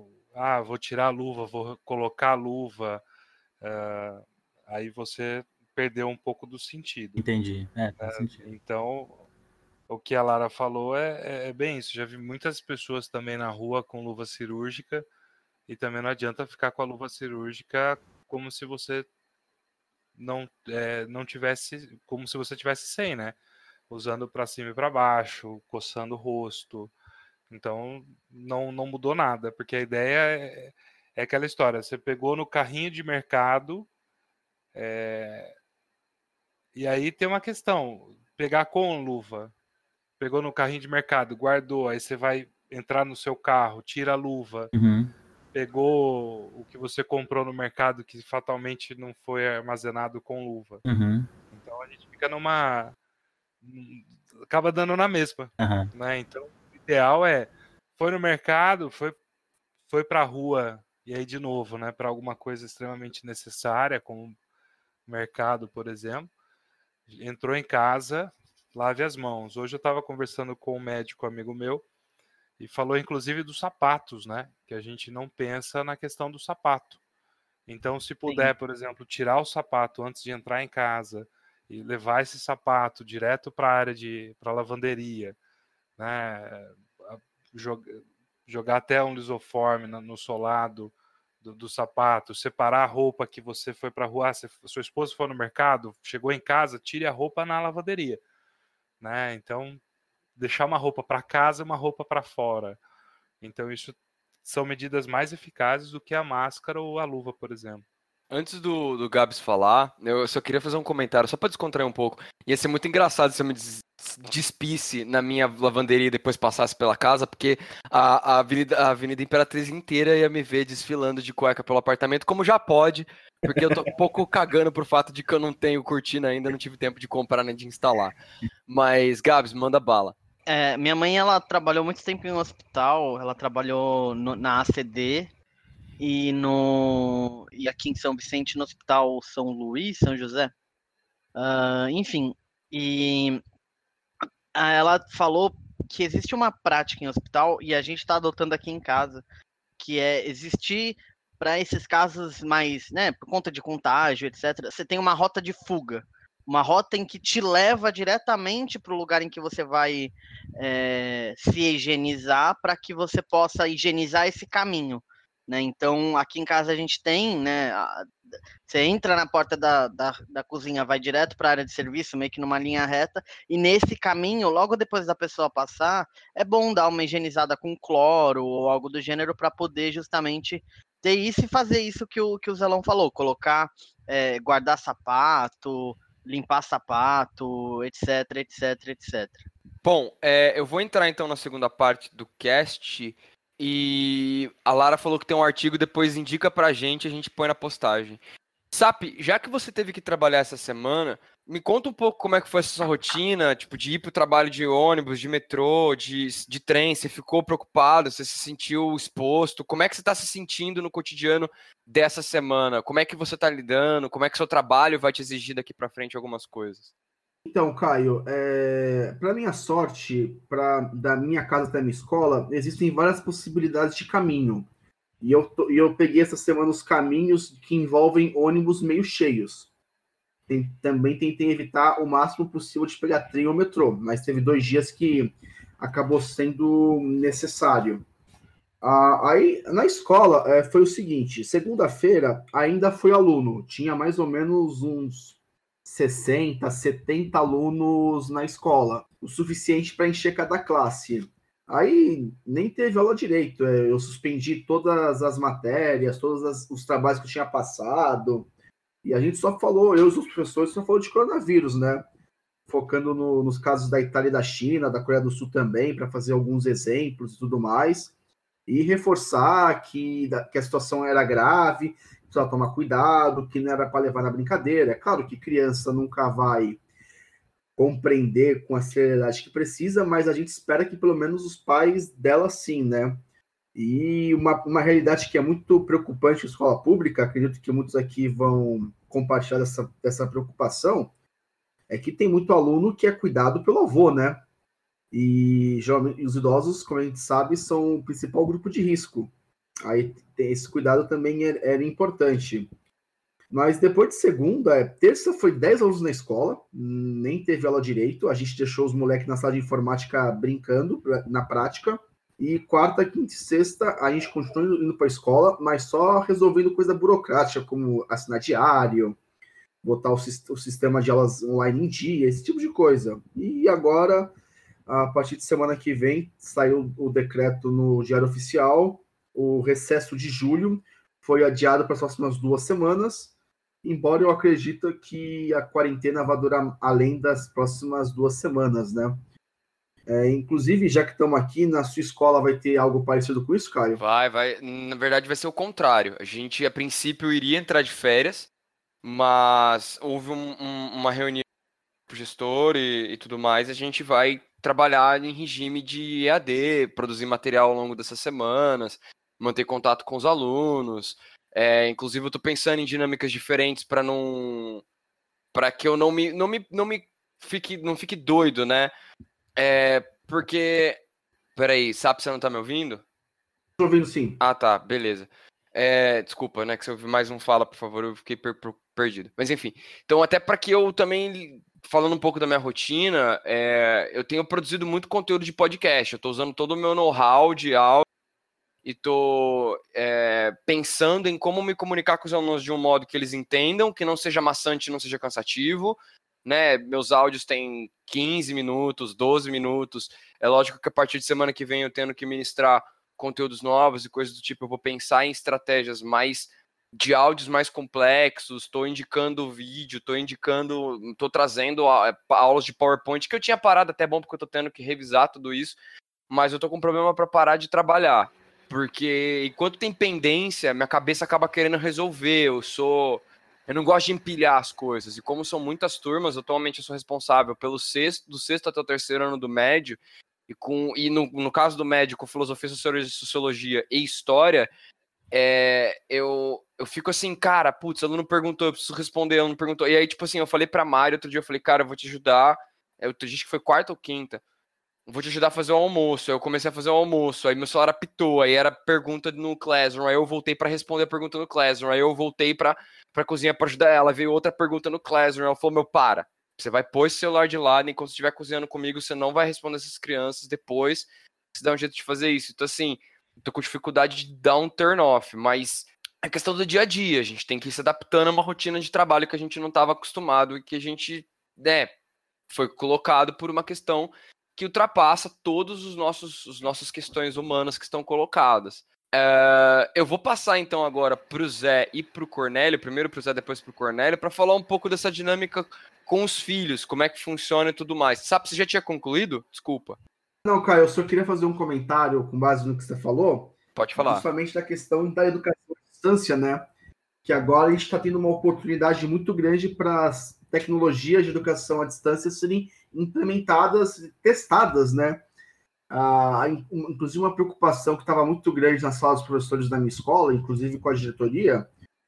vou tirar a luva, vou colocar a luva, aí você perdeu um pouco do sentido. Entendi. Faz sentido. Então, o que a Lara falou é bem isso. Já vi muitas pessoas também na rua com luva cirúrgica e também não adianta ficar com a luva cirúrgica como se você não tivesse, como se você tivesse sem, né? Usando para cima e para baixo, coçando o rosto. Então, não mudou nada, porque a ideia é aquela história. Você pegou no carrinho de mercado, e aí tem uma questão. Pegar com luva. Pegou no carrinho de mercado, guardou, aí você vai entrar no seu carro, tira a luva. Uhum. Pegou o que você comprou no mercado que fatalmente não foi armazenado com luva. Uhum. Então a gente fica acaba dando na mesma, Uhum. né? Então o ideal foi no mercado, foi pra rua, e aí de novo, né, para alguma coisa extremamente necessária, como mercado, por exemplo, entrou em casa, lave as mãos. Hoje eu estava conversando com um médico amigo meu, e falou inclusive dos sapatos, né? Que a gente não pensa na questão do sapato. Então, se puder, por exemplo, tirar o sapato antes de entrar em casa e levar esse sapato direto para a área para a lavanderia, né? Jogar até um lisoforme no solado do sapato, separar a roupa que você foi para a rua, se sua esposa foi no mercado, chegou em casa, tire a roupa na lavanderia, né? Então, deixar uma roupa para casa e uma roupa para fora. Então, isso são medidas mais eficazes do que a máscara ou a luva, por exemplo. Antes do Gabs falar, eu só queria fazer um comentário, só para descontrair um pouco. Ia ser muito engraçado se eu me despisse na minha lavanderia e depois passasse pela casa, porque a Avenida Imperatriz inteira ia me ver desfilando de cueca pelo apartamento, como já pode, porque eu tô um pouco cagando pro fato de que eu não tenho cortina ainda, não tive tempo de comprar nem de instalar. Mas, Gabs, manda bala. Minha mãe, ela trabalhou muito tempo em um hospital, ela trabalhou na ACD e aqui em São Vicente, no Hospital São Luís, São José. Enfim, e ela falou que existe uma prática em hospital, e a gente está adotando aqui em casa, que é existir para esses casos mais, né, por conta de contágio, etc., você tem uma rota de fuga. Uma rota em que te leva diretamente para o lugar em que você vai se higienizar, para que você possa higienizar esse caminho, né? Então, aqui em casa a gente tem, né? Você entra na porta da cozinha, vai direto para a área de serviço, meio que numa linha reta, e nesse caminho, logo depois da pessoa passar, é bom dar uma higienizada com cloro ou algo do gênero para poder justamente ter isso e fazer isso que o Zelão falou, colocar, guardar sapato, limpar sapato, etc, etc, etc. Bom, eu vou entrar então na segunda parte do cast e a Lara falou que tem um artigo, depois indica pra gente, a gente põe na postagem. Sap, já que você teve que trabalhar essa semana, me conta um pouco como é que foi essa sua rotina, tipo, de ir pro trabalho de ônibus, de metrô, de trem, você ficou preocupado, você se sentiu exposto, como é que você está se sentindo no cotidiano dessa semana? Como é que você está lidando? Como é que seu trabalho vai te exigir daqui para frente algumas coisas? Então, Caio, para minha sorte, da minha casa até a minha escola, existem várias possibilidades de caminho. E eu peguei essa semana os caminhos que envolvem ônibus meio cheios. Também tentei evitar o máximo possível de pegar trem ou metrô, mas teve 2 dias que acabou sendo necessário. Aí, na escola, foi o seguinte, segunda-feira ainda fui aluno, tinha mais ou menos uns 60, 70 alunos na escola, o suficiente para encher cada classe. Aí nem teve aula direito, eu suspendi todas as matérias, todos os trabalhos que eu tinha passado, e a gente só falou, eu e os professores só falou de coronavírus, né? Focando nos casos da Itália e da China, da Coreia do Sul também, para fazer alguns exemplos e tudo mais, e reforçar que a situação era grave, precisava tomar cuidado, que não era para levar na brincadeira. É claro que criança nunca vai compreender com a seriedade que precisa, mas a gente espera que pelo menos os pais dela sim, né? E uma realidade que é muito preocupante em escola pública, acredito que muitos aqui vão compartilhar dessa preocupação, é que tem muito aluno que é cuidado pelo avô, né? E geralmente os idosos, como a gente sabe, são o principal grupo de risco. Aí esse cuidado também era importante. Mas depois de segunda, terça foi 10 alunos na escola, nem teve aula direito, a gente deixou os moleques na sala de informática brincando na prática, e quarta, quinta e sexta a gente continua indo para a escola, mas só resolvendo coisa burocrática, como assinar diário, botar o sistema de aulas online em dia, esse tipo de coisa. E agora, a partir de semana que vem, saiu o decreto no Diário Oficial, o recesso de julho foi adiado para as próximas 2 semanas, embora eu acredite que a quarentena vai durar além das próximas 2 semanas, né? Inclusive, já que estamos aqui, na sua escola vai ter algo parecido com isso, Caio? Vai. Na verdade, vai ser o contrário. A gente, a princípio, iria entrar de férias, mas houve uma reunião com o gestor e tudo mais. A gente vai trabalhar em regime de EAD, produzir material ao longo dessas semanas, manter contato com os alunos. Inclusive, eu estou pensando em dinâmicas diferentes para que eu não fique doido, né? Porque. Peraí, sabe, você não tá me ouvindo? Estou ouvindo sim. Ah, tá, beleza. Desculpa, né? Que se eu ouvir mais um fala, por favor, eu fiquei perdido. Mas enfim. Então, até para que eu também, falando um pouco da minha rotina, eu tenho produzido muito conteúdo de podcast. Eu tô usando todo o meu know-how de áudio e tô pensando em como me comunicar com os alunos de um modo que eles entendam, que não seja maçante, não seja cansativo. Né, meus áudios têm 15 minutos, 12 minutos. É lógico que a partir de semana que vem eu tendo que ministrar conteúdos novos e coisas do tipo, eu vou pensar em estratégias de áudios mais complexos, estou indicando vídeo, estou trazendo aulas de PowerPoint, que eu tinha parado, até bom porque eu estou tendo que revisar tudo isso, mas eu estou com problema para parar de trabalhar, porque enquanto tem pendência, minha cabeça acaba querendo resolver, eu não gosto de empilhar as coisas, e como são muitas turmas, atualmente eu sou responsável do sexto até o terceiro ano do médio, e no caso do médio, com filosofia, sociologia e história, eu fico assim, cara, putz, o aluno perguntou, eu preciso responder, o aluno perguntou, e aí, tipo assim, eu falei pra Mari, outro dia eu falei, cara, eu vou te ajudar, outro dia que foi quarta ou quinta, vou te ajudar a fazer o almoço. Aí eu comecei a fazer o almoço, aí meu celular apitou, aí era pergunta no Classroom, aí eu voltei pra responder a pergunta no Classroom, aí eu voltei pra cozinha pra ajudar ela, veio outra pergunta no Classroom, ela falou, para, você vai pôr esse celular de lado, enquanto você estiver cozinhando comigo, você não vai responder essas crianças, depois você dá um jeito de fazer isso. Então assim, tô com dificuldade de dar um turn off, mas é questão do dia a dia, a gente tem que ir se adaptando a uma rotina de trabalho que a gente não estava acostumado e que a gente, foi colocado por uma questão que ultrapassa todos os nossas questões humanas que estão colocadas. Eu vou passar então agora pro Zé e pro Cornélio, primeiro pro Zé, depois pro Cornélio, para falar um pouco dessa dinâmica com os filhos, como é que funciona e tudo mais. Sabe, você já tinha concluído? Desculpa. Não, Caio, eu só queria fazer um comentário com base no que você falou. Pode falar. Principalmente da questão da educação à distância, né? Que agora a gente está tendo uma oportunidade muito grande para as tecnologias de educação à distância serem implementadas, testadas, né? Inclusive uma preocupação que estava muito grande na sala dos professores da minha escola, inclusive com a diretoria,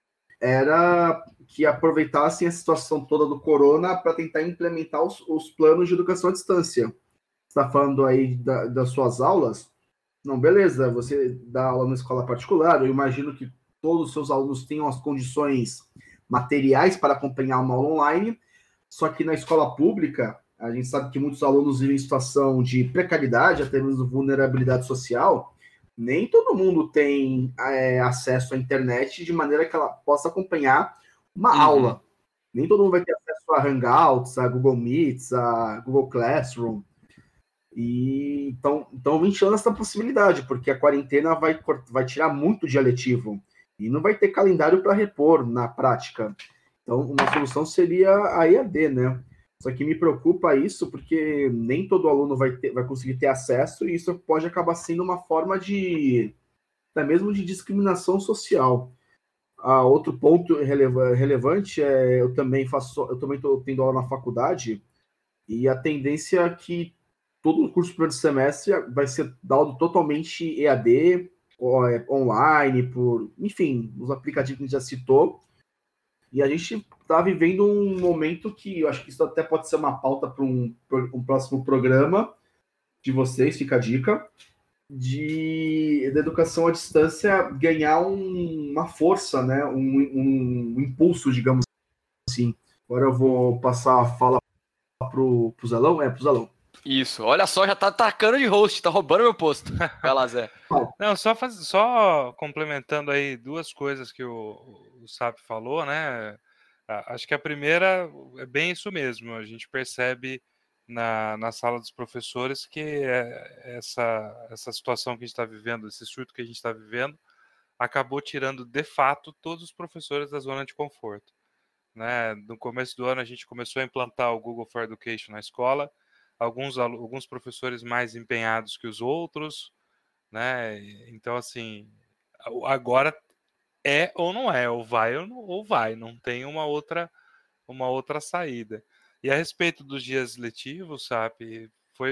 era que aproveitassem a situação toda do corona para tentar implementar os planos de educação à distância. Você está falando aí das suas aulas? Não, beleza, você dá aula na escola particular, eu imagino que todos os seus alunos tenham as condições materiais para acompanhar uma aula online, só que na escola pública, a gente sabe que muitos alunos vivem em situação de precariedade, até mesmo vulnerabilidade social, nem todo mundo tem acesso à internet de maneira que ela possa acompanhar uma aula. Nem todo mundo vai ter acesso a Hangouts, a Google Meets, a Google Classroom. E então ventilando essa possibilidade, porque a quarentena vai tirar muito dia letivo e não vai ter calendário para repor na prática. Então, uma solução seria a EAD, né? Só que me preocupa isso porque nem todo aluno vai conseguir ter acesso e isso pode acabar sendo uma forma até mesmo de discriminação social. Outro ponto relevante eu também estou tendo aula na faculdade e a tendência é que todo o curso do primeiro semestre vai ser dado totalmente EAD, online, enfim, os aplicativos que a gente já citou. E a gente está vivendo um momento que eu acho que isso até pode ser uma pauta para um próximo programa de vocês, fica a dica, da educação à distância ganhar uma força, né? Um impulso, digamos assim. Agora eu vou passar a fala pro Zalão. Pro Zalão. Isso, olha só, já tá atacando de host, tá roubando meu posto. Vai lá, Zé. Não, só complementando aí duas coisas que o Sap falou, né? Acho que a primeira é bem isso mesmo. A gente percebe na sala dos professores que essa situação que a gente está vivendo, esse surto que a gente está vivendo, acabou tirando de fato todos os professores da zona de conforto. Né? No começo do ano a gente começou a implantar o Google for Education na escola, alguns professores mais empenhados que os outros, né? Então assim, agora é ou não é, ou vai ou vai, não tem uma outra saída. E a respeito dos dias letivos, sabe,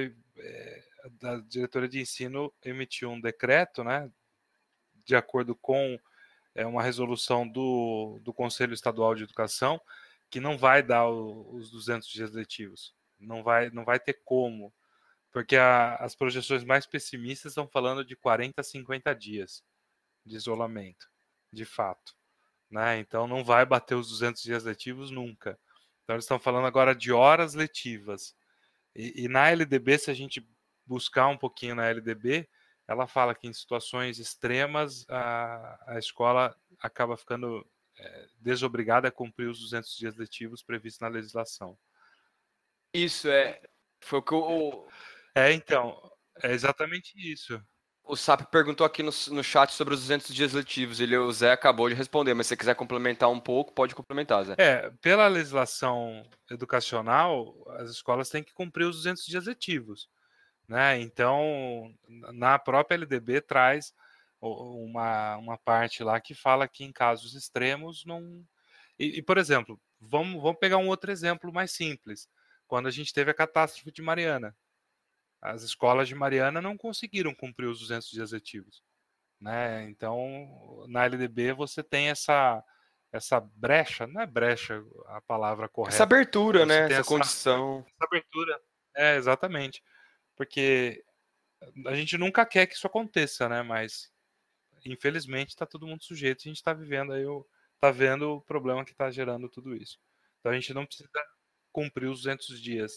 a diretoria de ensino emitiu um decreto, né, de acordo com uma resolução do Conselho Estadual de Educação, que não vai dar os 200 dias letivos. Não vai ter como, porque as projeções mais pessimistas estão falando de 40 a 50 dias de isolamento, de fato. Né? Então não vai bater os 200 dias letivos nunca. Então eles estão falando agora de horas letivas. E na LDB, se a gente buscar um pouquinho na LDB, ela fala que em situações extremas a escola acaba ficando desobrigada a cumprir os 200 dias letivos previstos na legislação. Isso, foi o que Então, é exatamente isso. o Sap perguntou aqui no chat sobre os 200 dias letivos. O Zé acabou de responder, mas se você quiser complementar um pouco, pode complementar, Zé. Pela legislação educacional, as escolas têm que cumprir os 200 dias letivos. Né? Então, na própria LDB traz uma parte lá que fala que em casos extremos não... por exemplo, vamos pegar um outro exemplo mais simples. Quando a gente teve a catástrofe de Mariana, as escolas de Mariana não conseguiram cumprir os 200 dias letivos. Né? Então, na LDB você tem essa brecha, não é brecha a palavra correta. Essa abertura, né? Essa condição. Essa abertura, exatamente. Porque a gente nunca quer que isso aconteça, né? Mas, infelizmente, está todo mundo sujeito. A gente está vivendo aí, está vendo o problema que está gerando tudo isso. Então, a gente não precisa cumprir os 200 dias.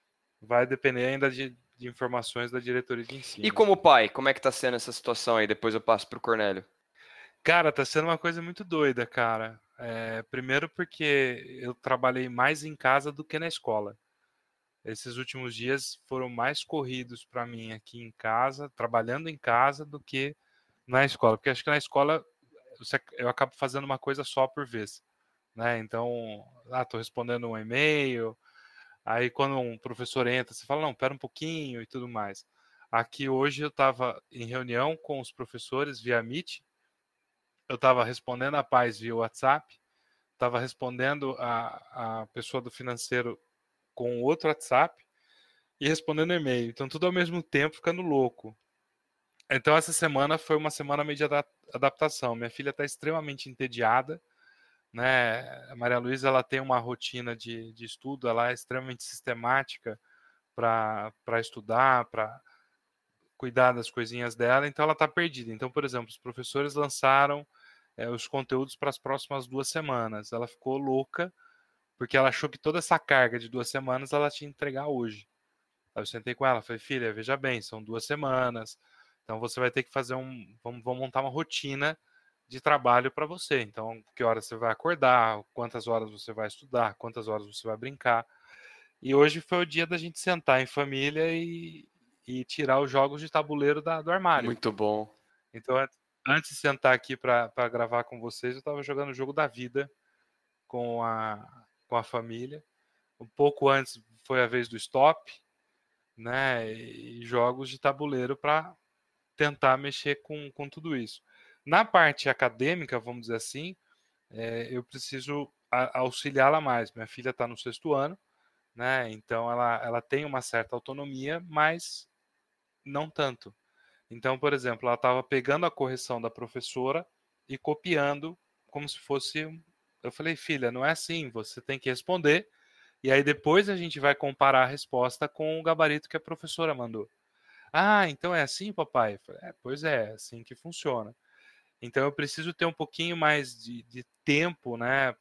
Vai depender ainda de informações da diretoria de ensino. E como pai, como é que tá sendo essa situação aí? Depois eu passo pro Cornélio. Cara, tá sendo uma coisa muito doida, cara. Primeiro porque eu trabalhei mais em casa do que na escola. Esses últimos dias foram mais corridos para mim aqui em casa, trabalhando em casa, do que na escola. Porque acho que na escola eu acabo fazendo uma coisa só por vez. Né? Então, tô respondendo um e-mail. Aí quando um professor entra, você fala, não, pera um pouquinho e tudo mais. Aqui hoje eu estava em reunião com os professores via Meet, eu estava respondendo a paz via WhatsApp, estava respondendo a pessoa do financeiro com outro WhatsApp e respondendo e-mail. Então tudo ao mesmo tempo, ficando louco. Então essa semana foi uma semana meio de adaptação. Minha filha está extremamente entediada. Né? A Maria Luísa ela tem uma rotina de estudo, ela é extremamente sistemática para estudar, para cuidar das coisinhas dela, então ela está perdida. Então, por exemplo, os professores lançaram os conteúdos para as próximas 2 semanas. Ela ficou louca, porque ela achou que toda essa carga de 2 semanas ela tinha que entregar hoje. Aí eu sentei com ela, falei, filha, veja bem, são 2 semanas, então você vai ter que fazer vamos montar uma rotina de trabalho para você. Então, que horas você vai acordar, quantas horas você vai estudar, quantas horas você vai brincar. E hoje foi o dia da gente sentar em família e tirar os jogos de tabuleiro do armário. Muito bom. Então, antes de sentar aqui para gravar com vocês, eu estava jogando o jogo da vida com a família. Um pouco antes foi a vez do stop, né? E jogos de tabuleiro para tentar mexer com tudo isso. Na parte acadêmica, vamos dizer assim, eu preciso auxiliá-la mais. Minha filha está no 6º ano, né? Então ela tem uma certa autonomia, mas não tanto. Então, por exemplo, ela estava pegando a correção da professora e copiando como se fosse... Eu falei, filha, não é assim, você tem que responder e aí depois a gente vai comparar a resposta com o gabarito que a professora mandou. Ah, então é assim, papai? Eu falei, pois é assim que funciona. Então eu preciso ter um pouquinho mais de tempo, né,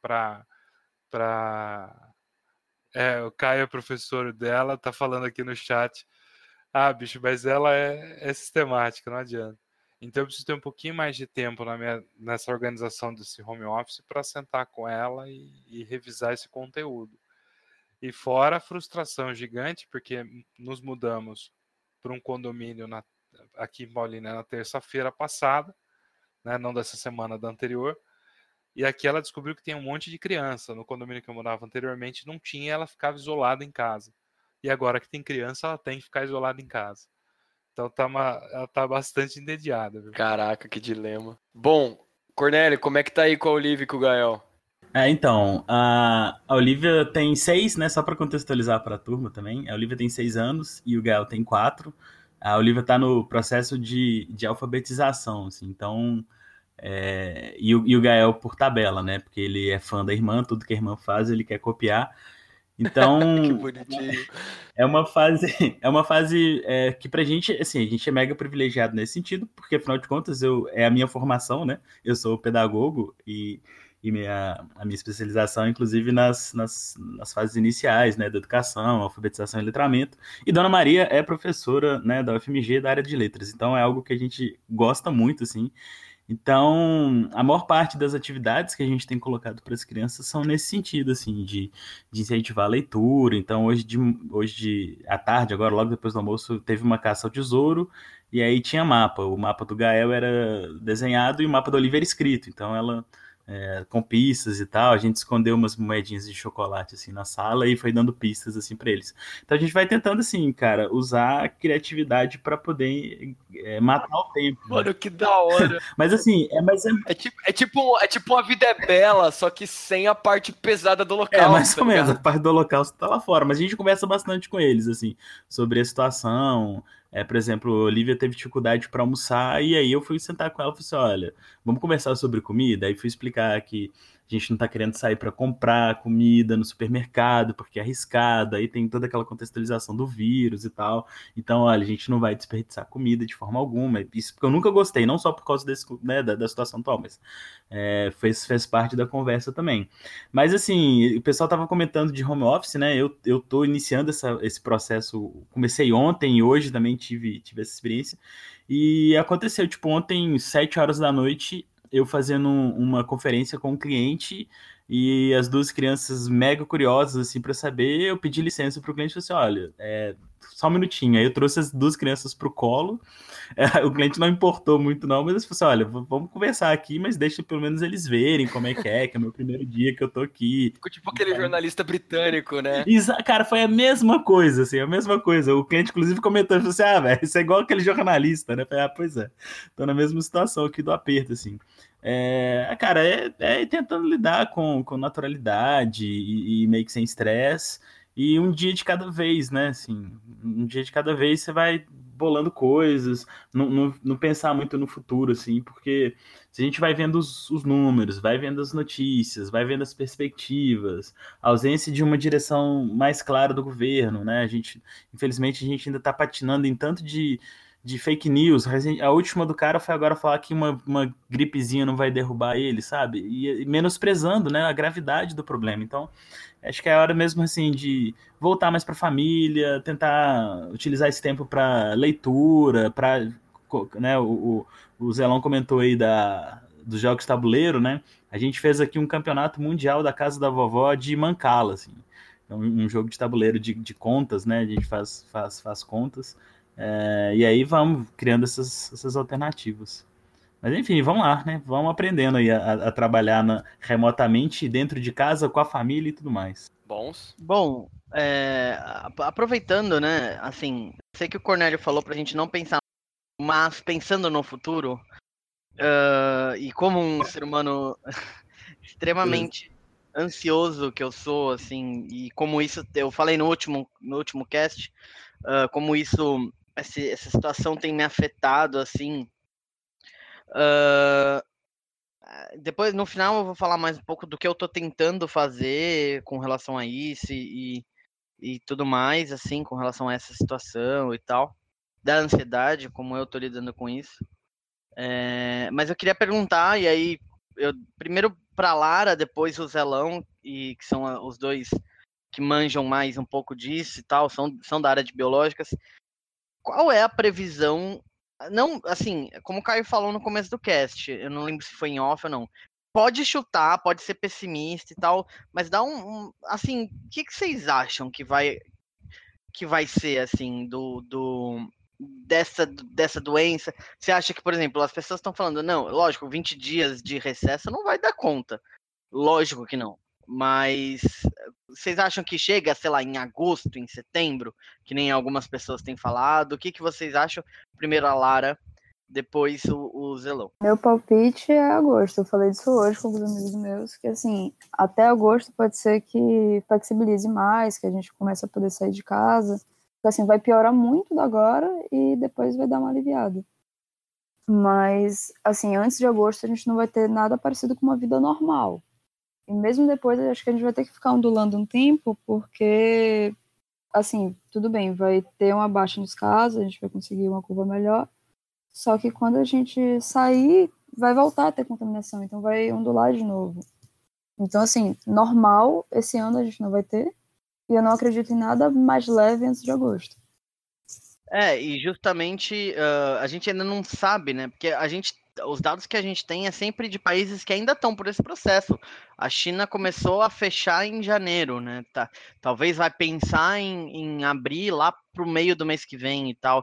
o Caio, professor dela, tá falando aqui no chat. Ah, bicho, mas ela é sistemática, não adianta. Então eu preciso ter um pouquinho mais de tempo nessa organização desse home office para sentar com ela e revisar esse conteúdo. E fora a frustração gigante, porque nos mudamos para um condomínio aqui em Paulínia na terça-feira passada, né, não dessa semana, da anterior, e aqui ela descobriu que tem um monte de criança. No condomínio que eu morava anteriormente não tinha, ela ficava isolada em casa. E agora que tem criança, ela tem que ficar isolada em casa. Então ela tá bastante entediada, viu? Caraca, que dilema. Bom, Cornélio, como é que tá aí com a Olivia e com o Gael? Então, a Olivia tem 6, né? Só para contextualizar para a turma também. A Olivia tem 6 anos e o Gael tem 4. A Olivia está no processo de alfabetização, assim, então. E o Gael por tabela, né? Porque ele é fã da irmã, tudo que a irmã faz ele quer copiar. Então, Que bonitinho. é uma fase que pra gente, assim, a gente é mega privilegiado nesse sentido, porque afinal de contas é a minha formação, né? Eu sou pedagogo e a minha especialização, inclusive, nas fases iniciais, né? Da educação, alfabetização e letramento. E Dona Maria é professora, né, da UFMG, da área de letras. Então, é algo que a gente gosta muito, assim. Então, a maior parte das atividades que a gente tem colocado para as crianças são nesse sentido, assim, de incentivar a leitura. Então, hoje à tarde, agora, logo depois do almoço, teve uma caça ao tesouro, e aí tinha mapa. O mapa do Gael era desenhado e o mapa da Olivia era escrito. Então, ela, com pistas e tal, a gente escondeu umas moedinhas de chocolate, assim, na sala e foi dando pistas, assim, para eles. Então, a gente vai tentando, assim, cara, usar a criatividade para poder matar o tempo. Mano, que da hora. Mas assim, É tipo A Vida é Bela, só que sem a parte pesada do holocausto. mais tá ou menos, a ligado? parte do holocausto tá lá fora, mas a gente conversa bastante com eles, assim, sobre a situação. Por exemplo, a Olivia teve dificuldade para almoçar, e aí eu fui sentar com ela e falei assim: olha, vamos conversar sobre comida. Aí fui explicar que a gente não tá querendo sair para comprar comida no supermercado, porque é arriscado, aí tem toda aquela contextualização do vírus e tal. Então, olha, a gente não vai desperdiçar comida de forma alguma. Isso porque eu nunca gostei, não só por causa né, da situação atual, mas fez parte da conversa também. Mas assim, o pessoal tava comentando de home office, né? Eu tô iniciando esse processo, comecei ontem e hoje também tive essa experiência. E aconteceu, tipo, ontem, 7 horas da noite, eu fazendo uma conferência com um cliente e as duas crianças mega curiosas, assim, para saber, eu pedi licença pro cliente e falei assim: olha, só um minutinho. Aí eu trouxe as duas crianças pro colo. O cliente não importou muito, não, mas eu falei assim: olha, vamos conversar aqui, mas deixa pelo menos eles verem como que é o meu primeiro dia que eu tô aqui. Ficou tipo aquele jornalista britânico, né? Cara, foi a mesma coisa, assim, a mesma coisa. O cliente, inclusive, comentou, falou assim: velho, isso é igual aquele jornalista, né? Eu falei: pois é. Tô na mesma situação aqui do aperto, assim. Cara, tentando lidar com naturalidade e meio que sem estresse. E um dia de cada vez, né? Assim, um dia de cada vez você vai bolando coisas, não pensar muito no futuro, assim, porque se a gente vai vendo os números, vai vendo as notícias, vai vendo as perspectivas, a ausência de uma direção mais clara do governo, né? Infelizmente, a gente ainda está patinando em tanto de fake news. A última do cara foi agora falar que uma gripezinha não vai derrubar ele, sabe? E menosprezando, né, a gravidade do problema. Então, acho que é a hora mesmo, assim, de voltar mais para a família, tentar utilizar esse tempo para leitura, para, né, o Zelão comentou aí dos jogos de tabuleiro, né? A gente fez aqui um campeonato mundial da casa da vovó de Mancala, assim. Então, um jogo de tabuleiro de contas, né? A gente faz contas. E aí vamos criando essas alternativas. Mas enfim, vamos lá, né? Vamos aprendendo aí a trabalhar remotamente, dentro de casa, com a família e tudo mais. Bons. Bom, aproveitando, né? Assim, sei que o Cornélio falou pra gente não pensar, mas pensando no futuro, e como um ser humano extremamente ansioso que eu sou, assim, e como isso, eu falei no último cast, como isso, essa situação tem me afetado, assim. Depois, no final, eu vou falar mais um pouco do que eu tô tentando fazer com relação a isso e tudo mais, assim, com relação a essa situação e tal. da ansiedade, como eu tô lidando com isso. Mas eu queria perguntar, e aí, primeiro para Lara, depois o Zelão, e que são os dois que manjam mais um pouco disso e tal, são da área de biológicas. Qual é a previsão? Não, assim, como o Caio falou no começo do cast, eu não lembro se foi em off ou não. Pode chutar, pode ser pessimista e tal, mas dá assim, o que vocês acham que vai ser assim dessa doença? Você acha que, por exemplo, as pessoas estão falando, não, lógico, 20 dias de recesso não vai dar conta. Lógico que não. Mas vocês acham que chega, sei lá, em agosto, em setembro, que nem algumas pessoas têm falado? O que vocês acham? Primeiro a Lara, depois o Zelão. Meu palpite é agosto. Eu falei disso hoje com alguns amigos meus, que assim, até agosto pode ser que flexibilize mais, que a gente comece a poder sair de casa. Então, assim, vai piorar muito da agora e depois vai dar uma aliviada. Mas, assim, antes de agosto a gente não vai ter nada parecido com uma vida normal. E mesmo depois, eu acho que a gente vai ter que ficar ondulando um tempo, porque, assim, tudo bem, vai ter uma baixa nos casos, a gente vai conseguir uma curva melhor, só que quando a gente sair, vai voltar a ter contaminação, então vai ondular de novo. Então, assim, normal, esse ano a gente não vai ter, e eu não acredito em nada mais leve antes de agosto. E justamente a gente ainda não sabe, né? Porque os dados que a gente tem é sempre de países que ainda estão por esse processo. A China começou a fechar em janeiro, né? Talvez vai pensar em abrir lá para o meio do mês que vem e tal.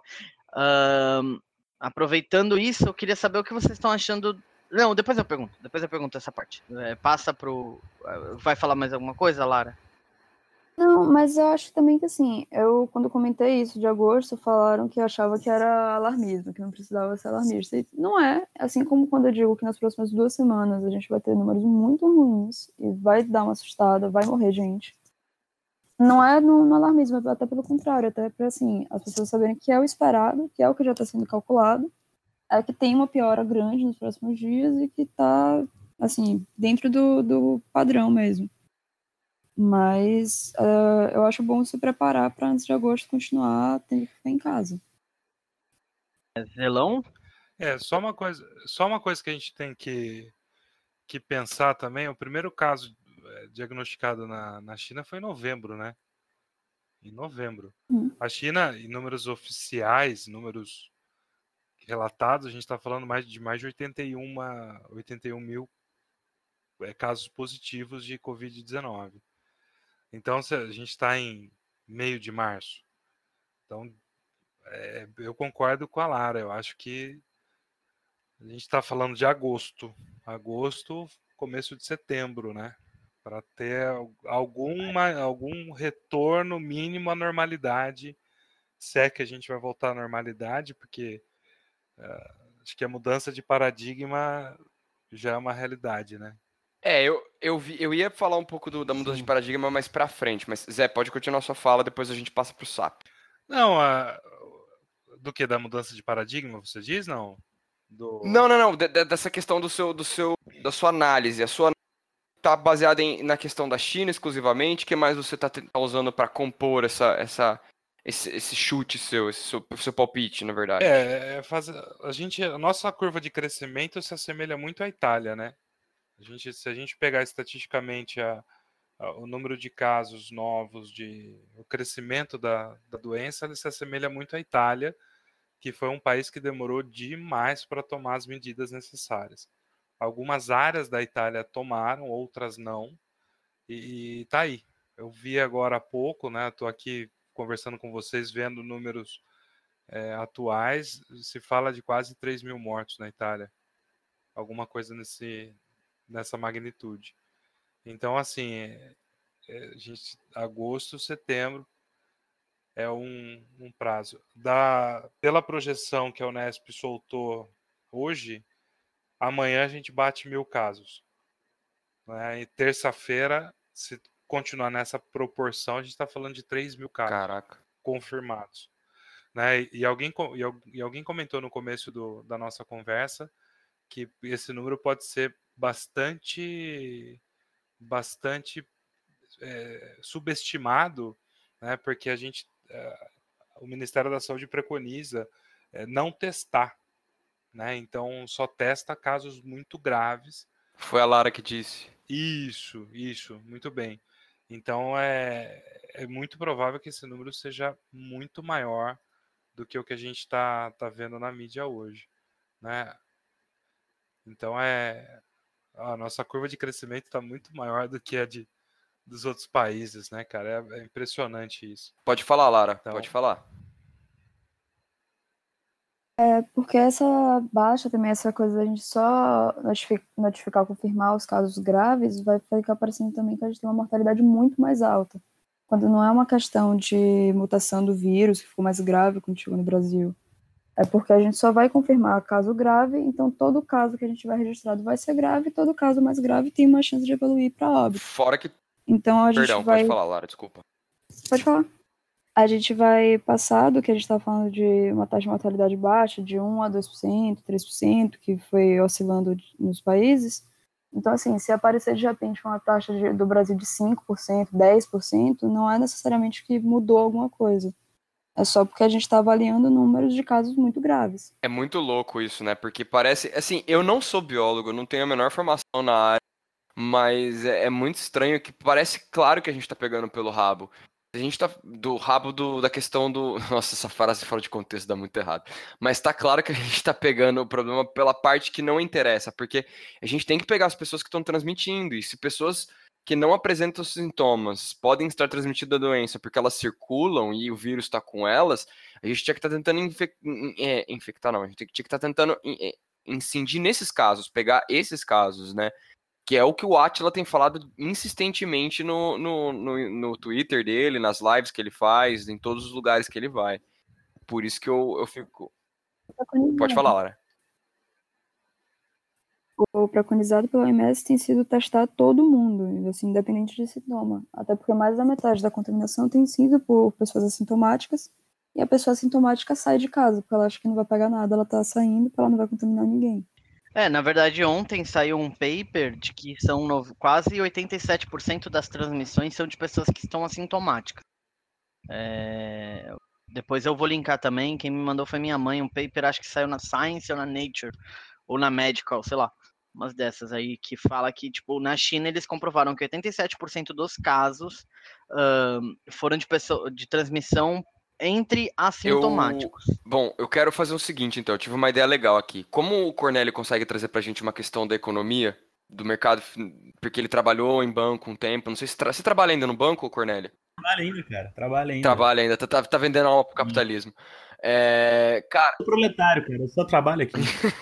Aproveitando isso, eu queria saber o que vocês estão achando. Não, depois eu pergunto essa parte. Passa pro. Vai falar mais alguma coisa, Lara? Não, mas eu acho também que, assim, quando comentei isso de agosto, falaram que achava que era alarmismo, que não precisava ser alarmista. E não é, assim como quando eu digo que nas próximas 2 semanas a gente vai ter números muito ruins e vai dar uma assustada, vai morrer gente. Não é no alarmismo, até pelo contrário, até para, assim, as pessoas saberem que é o esperado, que é o que já está sendo calculado, é que tem uma piora grande nos próximos dias e que está, assim, dentro do padrão mesmo. Mas eu acho bom se preparar para antes de agosto continuar tendo que ficar em casa. Zelão? Só uma coisa que a gente tem que pensar também. O primeiro caso diagnosticado na China foi em novembro, né? Em novembro. A China, em números oficiais, números relatados, a gente está falando de mais de 81 mil casos positivos de Covid-19. Então, a gente está em meio de março. Então, eu concordo com a Lara. Eu acho que a gente está falando de agosto, começo de setembro, né? Para ter algum retorno mínimo à normalidade, se é que a gente vai voltar à normalidade, porque acho que a mudança de paradigma já é uma realidade, né? Eu ia falar um pouco da mudança de paradigma mais pra frente, mas Zé, pode continuar sua fala, depois a gente passa pro SAP. Não, do que? Da mudança de paradigma, você diz? Não. Não. Dessa questão da sua análise. A sua análise tá baseada na questão da China exclusivamente. O que mais você tá usando para compor esse chute seu, esse seu palpite, na verdade? A nossa curva de crescimento se assemelha muito à Itália, né? Se a gente pegar estatisticamente o número de casos novos, o crescimento da doença, ele se assemelha muito à Itália, que foi um país que demorou demais para tomar as medidas necessárias. Algumas áreas da Itália tomaram, outras não, e tá aí. Eu vi agora há pouco, né? Estou aqui conversando com vocês, vendo números atuais, se fala de quase 3 mil mortos na Itália. Alguma coisa nessa magnitude. Então, assim, agosto, setembro é um prazo. Pela projeção que a Unesp soltou hoje, amanhã a gente bate 1.000 casos. Né? E terça-feira, se continuar nessa proporção, a gente está falando de 3 mil casos confirmados. Né? E alguém comentou no começo da nossa conversa que esse número pode ser bastante subestimado, né? Porque o Ministério da Saúde preconiza não testar, né? Então só testa casos muito graves. Foi a Lara que disse. Isso, muito bem. Então é muito provável que esse número seja muito maior do que o que a gente está vendo na mídia hoje, né? Então a nossa curva de crescimento está muito maior do que a dos outros países, né, cara? É impressionante isso. Pode falar, Lara. Então, Pode falar. Porque essa baixa também, essa coisa da gente só notificar, confirmar os casos graves, vai ficar parecendo também que a gente tem uma mortalidade muito mais alta. Quando não é uma questão de mutação do vírus, que ficou mais grave quando chegou no Brasil. É porque a gente só vai confirmar caso grave, então todo caso que a gente tiver registrado vai ser grave, e todo caso mais grave tem uma chance de evoluir para óbito. Fora que... Então a gente Perdão, vai... pode falar, Lara, desculpa. Pode falar. A gente vai passar do que a gente está falando de uma taxa de mortalidade baixa, de 1% a 2%, 3%, que foi oscilando nos países. Então, assim, se aparecer de repente uma taxa do Brasil de 5%, 10%, não é necessariamente que mudou alguma coisa. É só porque a gente está avaliando números de casos muito graves. É muito louco isso, né? Porque parece... Assim, eu não sou biólogo, eu não tenho a menor formação na área, mas é muito estranho que parece claro que a gente tá pegando pelo rabo. A gente tá do rabo da questão do... Nossa, essa frase fora de contexto dá muito errado. Mas tá claro que a gente tá pegando o problema pela parte que não interessa, porque a gente tem que pegar as pessoas que estão transmitindo, e se pessoas que não apresentam sintomas podem estar transmitindo a doença porque elas circulam e o vírus está com elas, a gente tinha que estar tentando infectar, não, a gente tinha que estar tentando incidir nesses casos, pegar esses casos, né? Que é o que o Átila tem falado insistentemente no Twitter dele, nas lives que ele faz, em todos os lugares que ele vai. Por isso que eu fico... Pode falar, Lara. O preconizado pela OMS tem sido testar todo mundo, assim, independente de sintoma. Até porque mais da metade da contaminação tem sido por pessoas assintomáticas, e a pessoa assintomática sai de casa, porque ela acha que não vai pegar nada, ela tá saindo porque ela não vai contaminar ninguém. Na verdade, ontem saiu um paper de que são quase 87% das transmissões são de pessoas que estão assintomáticas. Depois eu vou linkar também, quem me mandou foi minha mãe, um paper, acho que saiu na Science ou na Nature, ou na Medical, sei lá, umas dessas aí, que fala que, tipo, na China eles comprovaram que 87% dos casos foram de transmissão entre assintomáticos. Bom, eu quero fazer o seguinte, então. Eu tive uma ideia legal aqui. Como o Cornélio consegue trazer pra gente uma questão da economia, do mercado, porque ele trabalhou em banco um tempo. Não sei se você trabalha ainda no banco, Cornélio? Trabalha ainda, cara. Trabalha ainda. Trabalha ainda. Tá vendendo alma pro capitalismo. Cara... Eu sou proletário, cara. Eu só trabalho aqui.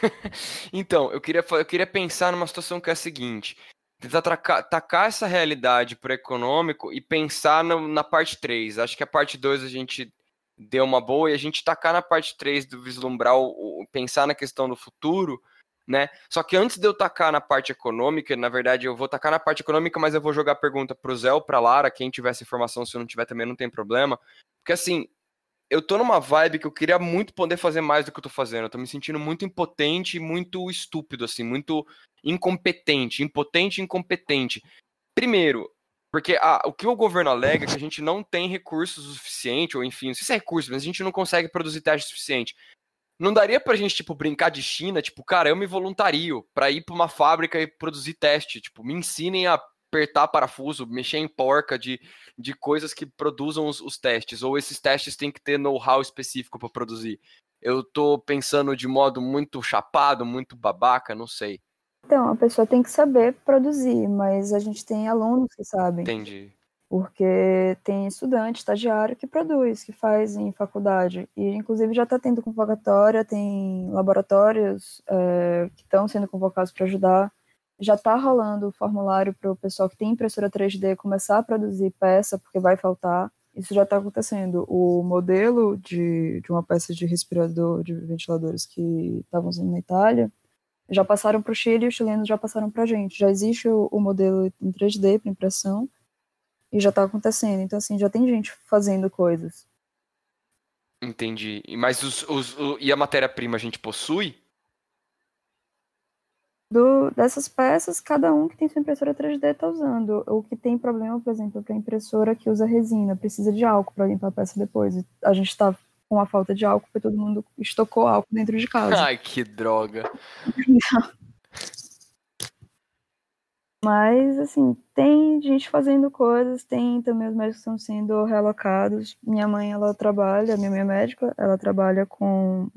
Então, eu queria pensar numa situação que é a seguinte. Tentar tacar essa realidade pro econômico e pensar na parte 3. Acho que a parte 2 a gente deu uma boa, e a gente tacar na parte 3 do vislumbrar, pensar na questão do futuro, né? Só que antes de eu tacar na parte econômica, na verdade eu vou tacar na parte econômica, mas eu vou jogar a pergunta pro Zé ou pra Lara, quem tiver essa informação, se eu não tiver também não tem problema, porque assim, eu tô numa vibe que eu queria muito poder fazer mais do que eu tô fazendo, eu tô me sentindo muito impotente e muito estúpido, assim, muito incompetente, impotente e incompetente. Primeiro, porque o que o governo alega é que a gente não tem recursos o suficiente, ou enfim, não sei se é recurso, mas a gente não consegue produzir teste suficiente. Não daria pra gente, tipo, brincar de China, tipo, cara, eu me voluntario pra ir pra uma fábrica e produzir teste, tipo, me ensinem a apertar parafuso, mexer em porca de coisas que produzam os testes, ou esses testes têm que ter know-how específico pra produzir. Eu tô pensando de modo muito chapado, muito babaca, não sei. Então, a pessoa tem que saber produzir, mas a gente tem alunos que sabem. Entendi. Porque tem estudante, estagiário que produz, que faz em faculdade. E, inclusive, já está tendo convocatória, tem laboratórios que estão sendo convocados para ajudar. Já está rolando o formulário para o pessoal que tem impressora 3D começar a produzir peça, porque vai faltar. Isso já está acontecendo. O modelo de uma peça de respirador, de ventiladores que estavam usando na Itália, já passaram para o Chile e os chilenos já passaram para a gente. Já existe o modelo em 3D para impressão e já está acontecendo. Então, assim, já tem gente fazendo coisas. Entendi. Mas e a matéria-prima a gente possui? Dessas peças, cada um que tem sua impressora 3D está usando. O que tem problema, por exemplo, para a impressora que usa resina, precisa de álcool para limpar a peça depois. A gente está com a falta de álcool, porque todo mundo estocou álcool dentro de casa. Ai, que droga. Mas, assim, tem gente fazendo coisas, tem também os médicos que estão sendo realocados. Minha mãe, minha mãe é médica, ela trabalha com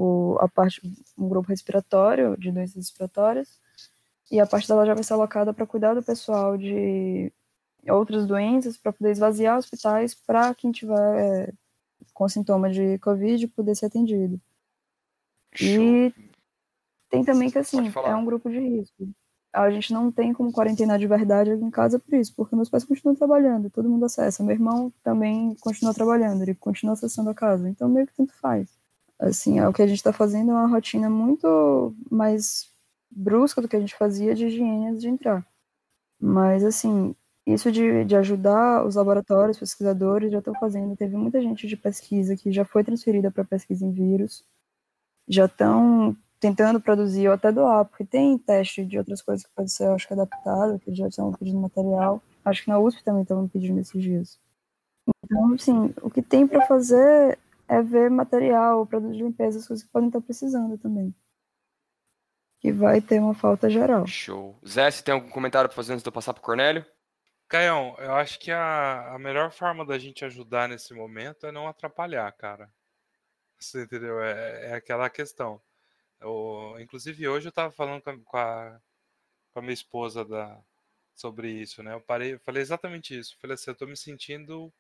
um grupo respiratório, de doenças respiratórias, e a parte dela já vai ser alocada para cuidar do pessoal de outras doenças, para poder esvaziar hospitais para quem tiver com sintoma de Covid poder ser atendido. Show. E tem também que, Pode assim, falar. é um grupo de risco. A gente não tem como quarentenar de verdade aqui em casa por isso, porque meus pais continuam trabalhando, todo mundo acessa. Meu irmão também continua trabalhando, ele continua acessando a casa, então meio que tanto faz. Assim, o que a gente está fazendo é uma rotina muito mais brusca do que a gente fazia de higiene antes de entrar. Mas, assim, isso de ajudar os laboratórios, pesquisadores, já estão fazendo. Teve muita gente de pesquisa que já foi transferida para pesquisa em vírus, já estão tentando produzir ou até doar, porque tem teste de outras coisas que pode ser, eu acho que adaptado, que já estão pedindo material. Acho que na USP também estavam pedindo esses dias. Então, assim, o que tem para fazer é ver material, produto de limpeza, as coisas que podem estar precisando também. Que vai ter uma falta geral. Show. Zé, você tem algum comentário para fazer antes de eu passar pro Cornélio? Caião, eu acho que a melhor forma da gente ajudar nesse momento é não atrapalhar, cara. Você entendeu? É aquela questão. Inclusive, hoje eu estava falando com a minha esposa sobre isso, né? Eu falei exatamente isso. Eu falei assim, eu tô me sentindo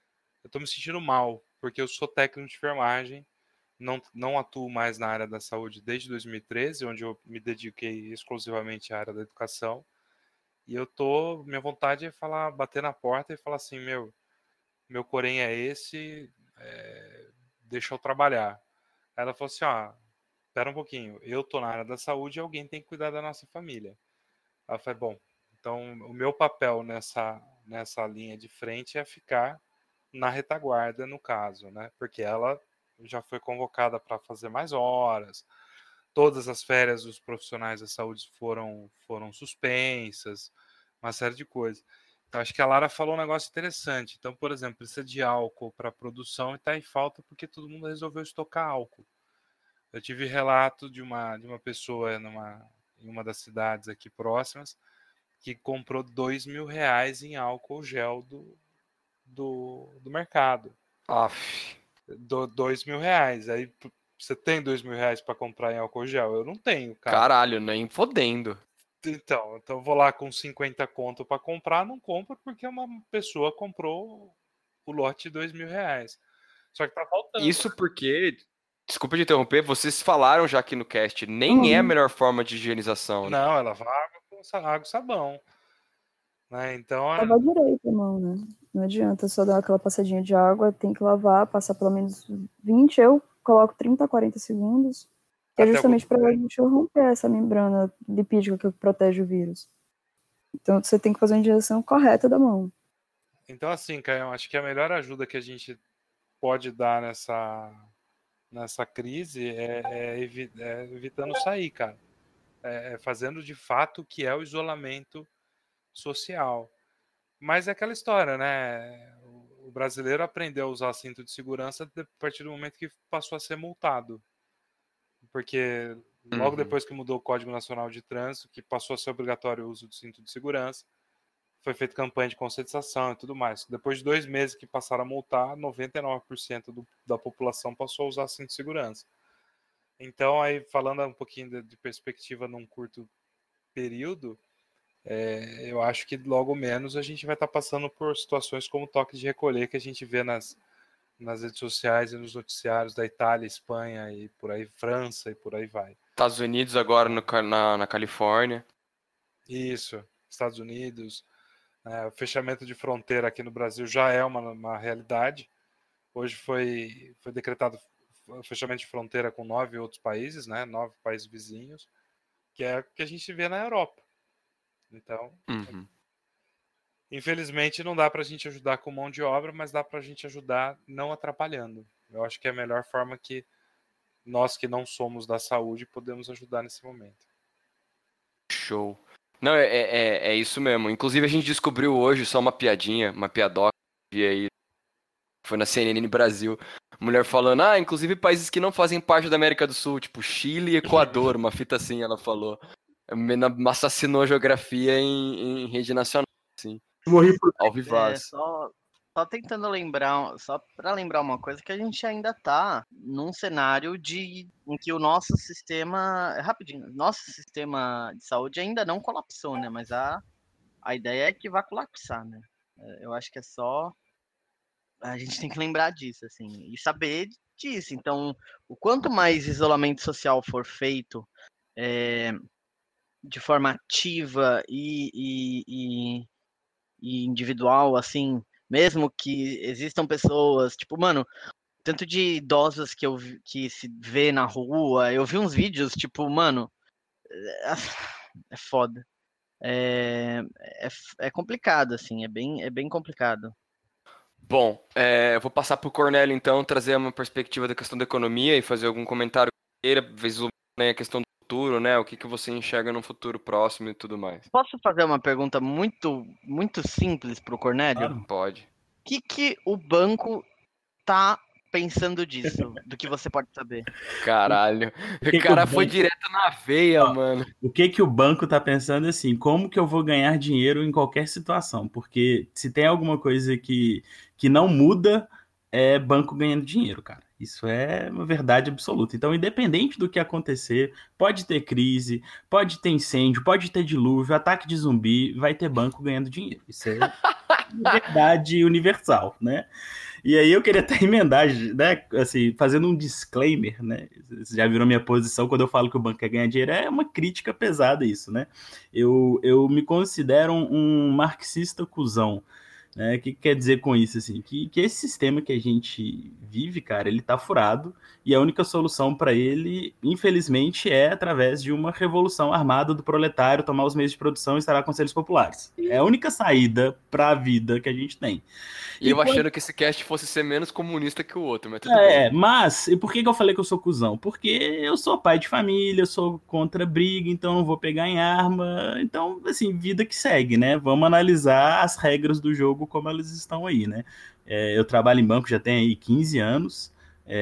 mal, porque eu sou técnico de enfermagem, não atuo mais na área da saúde desde 2013, onde eu me dediquei exclusivamente à área da educação. E minha vontade é bater na porta e falar assim, meu porém é esse, deixa eu trabalhar. Aí ela falou assim, espera um pouquinho, eu tô na área da saúde e alguém tem que cuidar da nossa família. Aí eu falei, bom, então o meu papel nessa linha de frente é ficar na retaguarda, no caso, né? Porque ela já foi convocada para fazer mais horas, todas as férias dos profissionais da saúde foram suspensas, uma série de coisas. Então, acho que a Lara falou um negócio interessante. Então, por exemplo, precisa de álcool para produção e está em falta porque todo mundo resolveu estocar álcool. Eu tive relato de uma pessoa em uma das cidades aqui próximas que comprou R$2.000 em álcool gel do mercado. Aff. R$2.000. Aí você tem R$2.000 para comprar em álcool gel? Eu não tenho, cara. Caralho, nem fodendo. Então eu vou lá com 50 conto para comprar, não compro porque uma pessoa comprou o lote de R$2.000. Só que tá faltando. Isso porque, desculpa de interromper, vocês falaram já aqui no cast, nem é a melhor forma de higienização, né? Não, ela vai água com água e sabão. Né? Então, Lavar direito a mão, né? Não adianta só dar aquela passadinha de água, tem que lavar, passar pelo menos 20, eu coloco 30 a 40 segundos, que é justamente para a gente romper essa membrana lipídica que protege o vírus. Então você tem que fazer uma higienização correta da mão. Então, assim, Caio, acho que a melhor ajuda que a gente pode dar nessa crise é evitando sair, cara. Fazendo de fato o que é o isolamento social. Mas é aquela história, né? O brasileiro aprendeu a usar cinto de segurança a partir do momento que passou a ser multado. Porque logo depois que mudou o Código Nacional de Trânsito, que passou a ser obrigatório o uso do cinto de segurança, foi feita campanha de conscientização e tudo mais. Depois de 2 meses que passaram a multar, 99% da população passou a usar cinto de segurança. Então, aí falando um pouquinho de perspectiva num curto período, eu acho que logo menos a gente vai estar passando por situações como toque de recolher que a gente vê nas redes sociais e nos noticiários da Itália, Espanha e por aí, França e por aí vai. Estados Unidos agora na Califórnia. Isso, Estados Unidos. O fechamento de fronteira aqui no Brasil já é uma realidade. Hoje foi decretado o fechamento de fronteira com 9 outros países, né? 9 países vizinhos, que é o que a gente vê na Europa. Então, infelizmente não dá para a gente ajudar com mão de obra, mas dá para a gente ajudar não atrapalhando. Eu acho que é a melhor forma que nós que não somos da saúde podemos ajudar nesse momento. Show. Não, é isso mesmo. Inclusive a gente descobriu hoje só uma piadinha, uma piadoca, vi aí Foi na CNN Brasil. Mulher falando, inclusive países que não fazem parte da América do Sul, tipo Chile e Equador, uma fita assim, ela falou. A menina assassinou a geografia em rede nacional, assim. Morri por... Ao vivaço. Só tentando lembrar, só para lembrar uma coisa, que a gente ainda tá num cenário em que o nosso sistema, rapidinho, nosso sistema de saúde ainda não colapsou, né? Mas a ideia é que vai colapsar, né? Eu acho que é só a gente tem que lembrar disso, assim, e saber disso. Então, o quanto mais isolamento social for feito de forma ativa e individual, assim, mesmo que existam pessoas, tipo, mano, tanto de idosos que se vê na rua, eu vi uns vídeos, tipo, mano, é foda. É complicado, assim, é bem complicado. Bom, eu vou passar pro Cornélio, então, trazer uma perspectiva da questão da economia e fazer algum comentário que queira, né, a questão do futuro, né, o que você enxerga no futuro próximo e tudo mais. Posso fazer uma pergunta muito, muito simples pro Cornélio? Claro. Pode. O que o banco tá pensando disso, do que você pode saber? Caralho, que o cara o foi banco- direto na veia, mano. O que o banco tá pensando assim? Como que eu vou ganhar dinheiro em qualquer situação? Porque se tem alguma coisa que não muda, é banco ganhando dinheiro, cara. Isso é uma verdade absoluta. Então, independente do que acontecer, pode ter crise, pode ter incêndio, pode ter dilúvio, ataque de zumbi, vai ter banco ganhando dinheiro. Isso é verdade universal, né? E aí eu queria até emendar, né, assim, fazendo um disclaimer, né, vocês já viram minha posição quando eu falo que o banco quer ganhar dinheiro, é uma crítica pesada isso, né, eu me considero um marxista cuzão, né, o que quer dizer com isso, assim, que esse sistema que a gente vive, cara, ele tá furado, e a única solução para ele, infelizmente, é através de uma revolução armada do proletário, tomar os meios de produção e instalar conselhos populares. É a única saída para a vida que a gente tem. E eu achando que esse cast fosse ser menos comunista que o outro, mas tudo bem. Mas, e por que eu falei que eu sou cuzão? Porque eu sou pai de família, eu sou contra briga, então não vou pegar em arma. Então, assim, vida que segue, né? Vamos analisar as regras do jogo como elas estão aí, né? Eu trabalho em banco já tem aí 15 anos.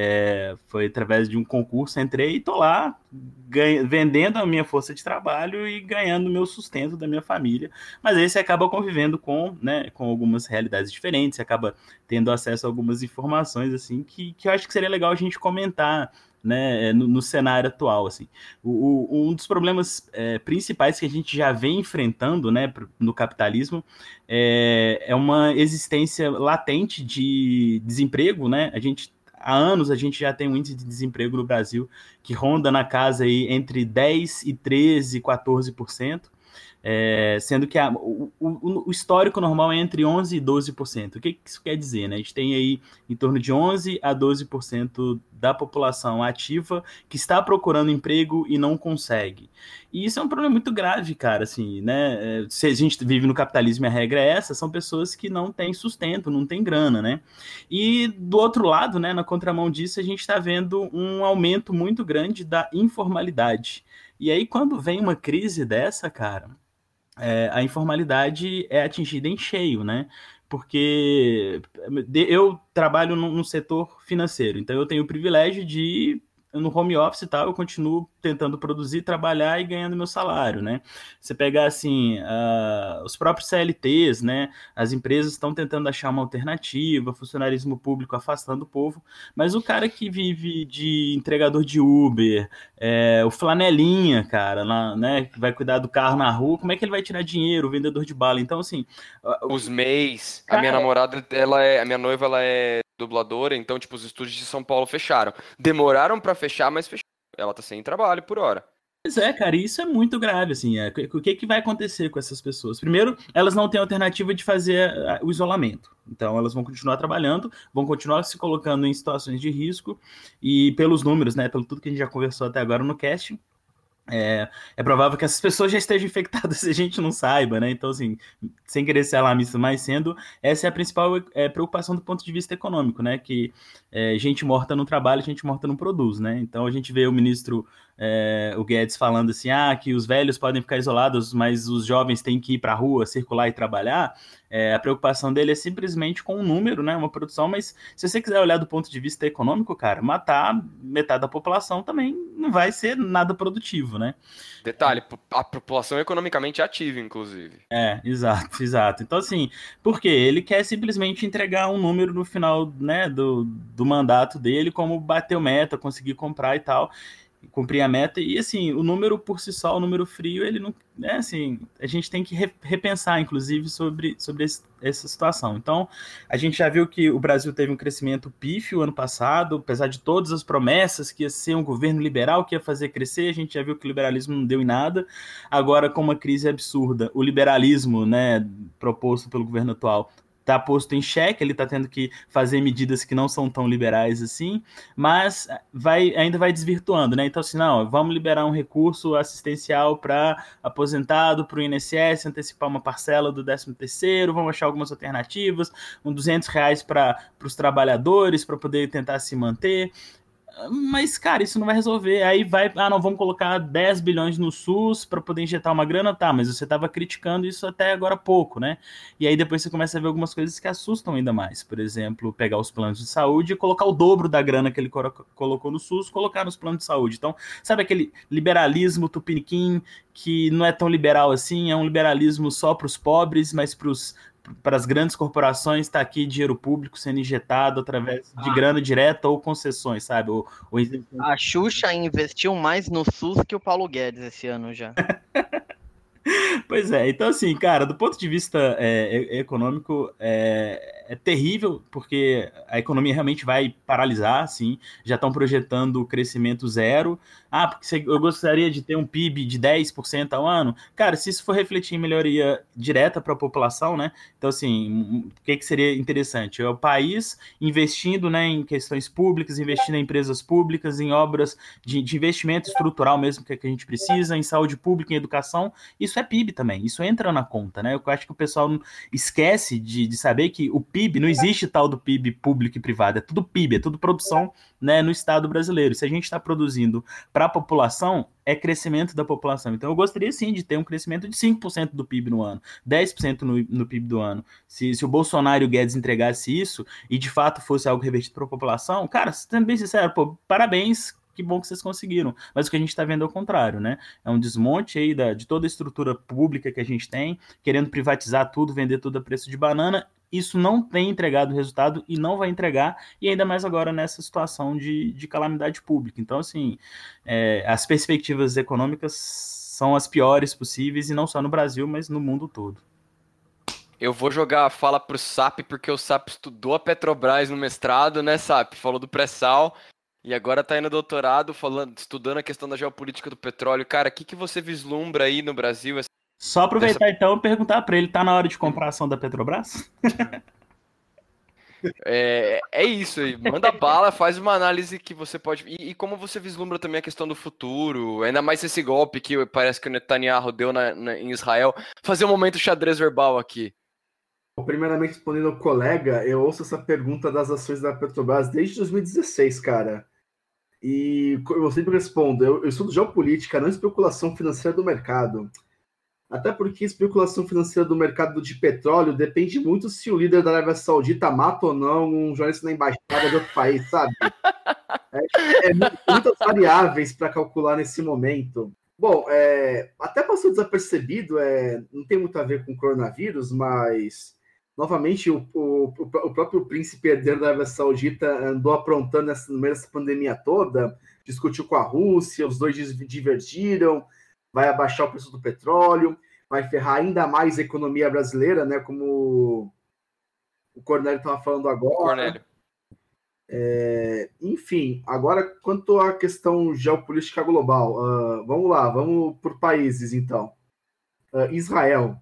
Foi através de um concurso, entrei e tô lá vendendo a minha força de trabalho e ganhando o meu sustento da minha família, mas aí você acaba convivendo com algumas realidades diferentes, você acaba tendo acesso a algumas informações assim que eu acho que seria legal a gente comentar, né, no cenário atual, assim. Um dos problemas principais que a gente já vem enfrentando, né, no capitalismo é uma existência latente de desemprego, né? Há anos a gente já tem um índice de desemprego no Brasil que ronda na casa aí entre 10% e 13%, 14%, sendo que o histórico normal é entre 11% e 12%. O que isso quer dizer, né? A gente tem aí em torno de 11% a 12% da população ativa que está procurando emprego e não consegue. E isso é um problema muito grave, cara, assim, né? Se a gente vive no capitalismo e a regra é essa, são pessoas que não têm sustento, não têm grana, né? E do outro lado, né, na contramão disso, a gente está vendo um aumento muito grande da informalidade. E aí, quando vem uma crise dessa, cara, a informalidade é atingida em cheio, né? Porque eu trabalho no setor financeiro, então eu tenho o privilégio de, no home office e tal, eu continuo tentando produzir, trabalhar e ganhando meu salário, né? Você pegar, assim, os próprios CLTs, né? As empresas estão tentando achar uma alternativa, funcionarismo público afastando o povo, mas o cara que vive de entregador de Uber, o flanelinha, cara, lá, né? Que vai cuidar do carro na rua, como é que ele vai tirar dinheiro, o vendedor de bala? Então, assim... Os MEIs, cara, a minha namorada, a minha noiva, ela é dubladora, então, tipo, os estúdios de São Paulo fecharam. Demoraram pra fechar, mas fecharam. Ela tá sem trabalho por hora. Pois é, cara, isso é muito grave, assim, o que vai acontecer com essas pessoas? Primeiro, elas não têm alternativa de fazer o isolamento, então elas vão continuar trabalhando, vão continuar se colocando em situações de risco, e pelos números, né, pelo tudo que a gente já conversou até agora no casting, é provável que essas pessoas já estejam infectadas e a gente não saiba, né? Então, assim, sem querer ser alarmista, mas sendo, essa é a principal preocupação do ponto de vista econômico, né? Que gente morta não trabalha, gente morta não produz, né? Então, a gente vê o ministro, o Guedes, falando assim, que os velhos podem ficar isolados, mas os jovens têm que ir para a rua, circular e trabalhar. A preocupação dele é simplesmente com um número, né? Uma produção, mas se você quiser olhar do ponto de vista econômico, cara, matar metade da população também não vai ser nada produtivo, né? Detalhe, a população economicamente ativa, inclusive. Exato. Então, assim, por quê? Ele quer simplesmente entregar um número no final, né, do mandato dele, como bater meta, conseguir comprar e tal, cumprir a meta, e assim, o número por si só, o número frio, ele não, né, assim, a gente tem que repensar, inclusive, sobre essa situação. Então, a gente já viu que o Brasil teve um crescimento pífio ano passado, apesar de todas as promessas que ia ser um governo liberal que ia fazer crescer, a gente já viu que o liberalismo não deu em nada. Agora, com uma crise absurda, o liberalismo, né, proposto pelo governo atual, está posto em xeque, ele está tendo que fazer medidas que não são tão liberais assim, mas ainda vai desvirtuando, né? Então, assim, não, vamos liberar um recurso assistencial para aposentado, para o INSS, antecipar uma parcela do 13º, vamos achar algumas alternativas, R$200 para os trabalhadores, para poder tentar se manter. Mas, cara, isso não vai resolver. Aí não, vamos colocar 10 bilhões no SUS para poder injetar uma grana, tá, mas você estava criticando isso até agora há pouco, né? E aí depois você começa a ver algumas coisas que assustam ainda mais. Por exemplo, pegar os planos de saúde e colocar o dobro da grana que ele colocou no SUS, colocar nos planos de saúde. Então, sabe aquele liberalismo tupiniquim que não é tão liberal assim, é um liberalismo só para os pobres, mas para as grandes corporações está aqui dinheiro público sendo injetado através de grana direta ou concessões, sabe? A Xuxa investiu mais no SUS que o Paulo Guedes esse ano já. Pois é, então assim, cara, do ponto de vista econômico, é terrível, porque a economia realmente vai paralisar, assim, já estão projetando crescimento zero. Porque eu gostaria de ter um PIB de 10% ao ano. Cara, se isso for refletir em melhoria direta para a população, né? Então, assim, o que seria interessante? É o país investindo, né, em questões públicas, investindo em empresas públicas, em obras de investimento estrutural mesmo que a gente precisa, em saúde pública, em educação. Isso é PIB também, isso entra na conta, né? Eu acho que o pessoal esquece de saber que o PIB, não existe tal do PIB público e privado, é tudo PIB, é tudo produção, né, no Estado brasileiro. Se a gente está produzindo para a população, é crescimento da população. Então eu gostaria sim de ter um crescimento de 5% do PIB no ano, 10% no PIB do ano. Se o Bolsonaro e o Guedes entregasse isso e de fato fosse algo revertido para a população, cara, sendo bem sincero, parabéns, que bom que vocês conseguiram. Mas o que a gente está vendo é o contrário, né? É um desmonte aí de toda a estrutura pública que a gente tem, querendo privatizar tudo, vender tudo a preço de banana. Isso não tem entregado resultado e não vai entregar, e ainda mais agora nessa situação de calamidade pública. Então, assim, as perspectivas econômicas são as piores possíveis, e não só no Brasil, mas no mundo todo. Eu vou jogar a fala pro SAP, porque o SAP estudou a Petrobras no mestrado, né, SAP? Falou do pré-sal. E agora tá aí no doutorado, estudando a questão da geopolítica do petróleo. Cara, o que você vislumbra aí no Brasil? Só aproveitar então e perguntar para ele, tá na hora de comprar a ação da Petrobras? É isso aí, manda bala, faz uma análise que você pode... E como você vislumbra também a questão do futuro, ainda mais esse golpe que parece que o Netanyahu deu em Israel. Fazer um momento xadrez verbal aqui. Primeiramente, respondendo ao colega, eu ouço essa pergunta das ações da Petrobras desde 2016, cara. E eu sempre respondo, eu estudo geopolítica, não especulação financeira do mercado. Até porque especulação financeira do mercado de petróleo depende muito se o líder da Arábia Saudita mata ou não um jornalista na embaixada de outro país, sabe? Muitas variáveis para calcular nesse momento. Bom, até passou desapercebido, não tem muito a ver com o coronavírus, mas... Novamente, o próprio príncipe herdeiro da Arábia Saudita andou aprontando no meio dessa pandemia toda, discutiu com a Rússia, os dois divergiram, vai abaixar o preço do petróleo, vai ferrar ainda mais a economia brasileira, né? Como o Cornélio estava falando agora. Enfim, agora quanto à questão geopolítica global, vamos lá, vamos por países então. Israel.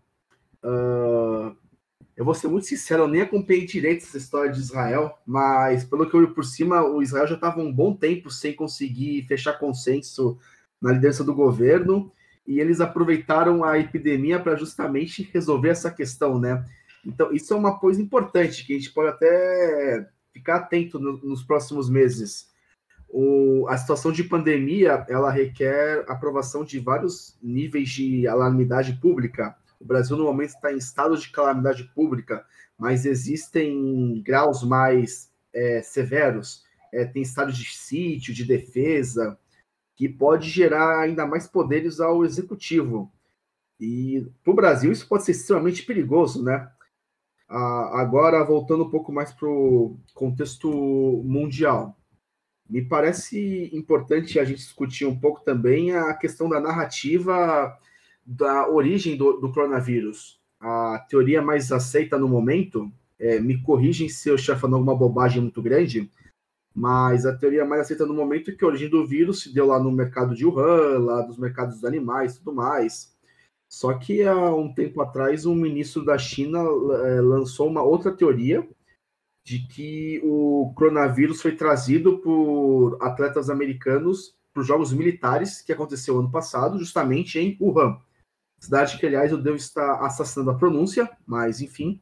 Eu vou ser muito sincero, eu nem acompanhei direito essa história de Israel, mas pelo que eu vi por cima, o Israel já estava um bom tempo sem conseguir fechar consenso na liderança do governo, e eles aproveitaram a epidemia para justamente resolver essa questão, né? Então, isso é uma coisa importante, que a gente pode até ficar atento nos próximos meses. A situação de pandemia, ela requer aprovação de vários níveis de alarmidade pública. O Brasil, no momento, está em estado de calamidade pública, mas existem graus mais severos. Tem estado de sítio, de defesa, que pode gerar ainda mais poderes ao executivo. E para o Brasil isso pode ser extremamente perigoso, né? Agora, voltando um pouco mais para o contexto mundial, me parece importante a gente discutir um pouco também a questão da narrativa da origem do coronavírus. A teoria mais aceita no momento, me corrigem se eu estiver falando alguma bobagem muito grande, mas a teoria mais aceita no momento é que a origem do vírus se deu lá no mercado de Wuhan, lá dos mercados dos animais e tudo mais. Só que há um tempo atrás, um ministro da China lançou uma outra teoria de que o coronavírus foi trazido por atletas americanos para os Jogos Militares, que aconteceu ano passado, justamente em Wuhan. Cidade que, aliás, eu devo estar assassinando a pronúncia, mas enfim.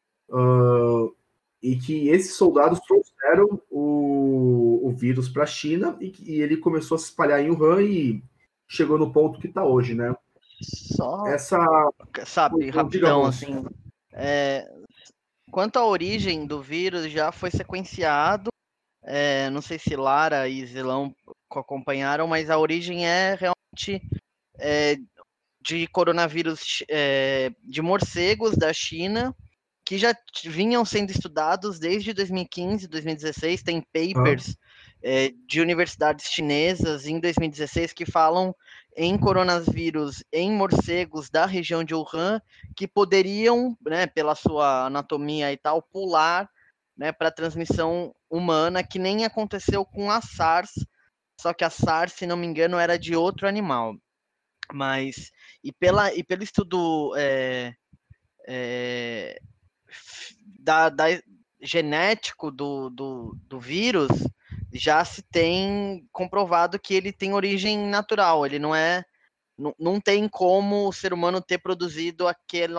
E que esses soldados trouxeram o vírus para a China e ele começou a se espalhar em Wuhan e chegou no ponto que está hoje, né? Só, sabe, rapidão, assim, quanto à origem do vírus, já foi sequenciado, não sei se Lara e Zilão acompanharam, mas a origem é realmente de coronavírus de morcegos da China, que já vinham sendo estudados desde 2015, 2016, tem papers de universidades chinesas em 2016 que falam em coronavírus em morcegos da região de Wuhan, que poderiam, né, pela sua anatomia e tal, pular, né, para transmissão humana, que nem aconteceu com a SARS, só que a SARS, se não me engano, era de outro animal. Mas, pelo estudo genético do vírus, já se tem comprovado que ele tem origem natural, ele não tem como o ser humano ter produzido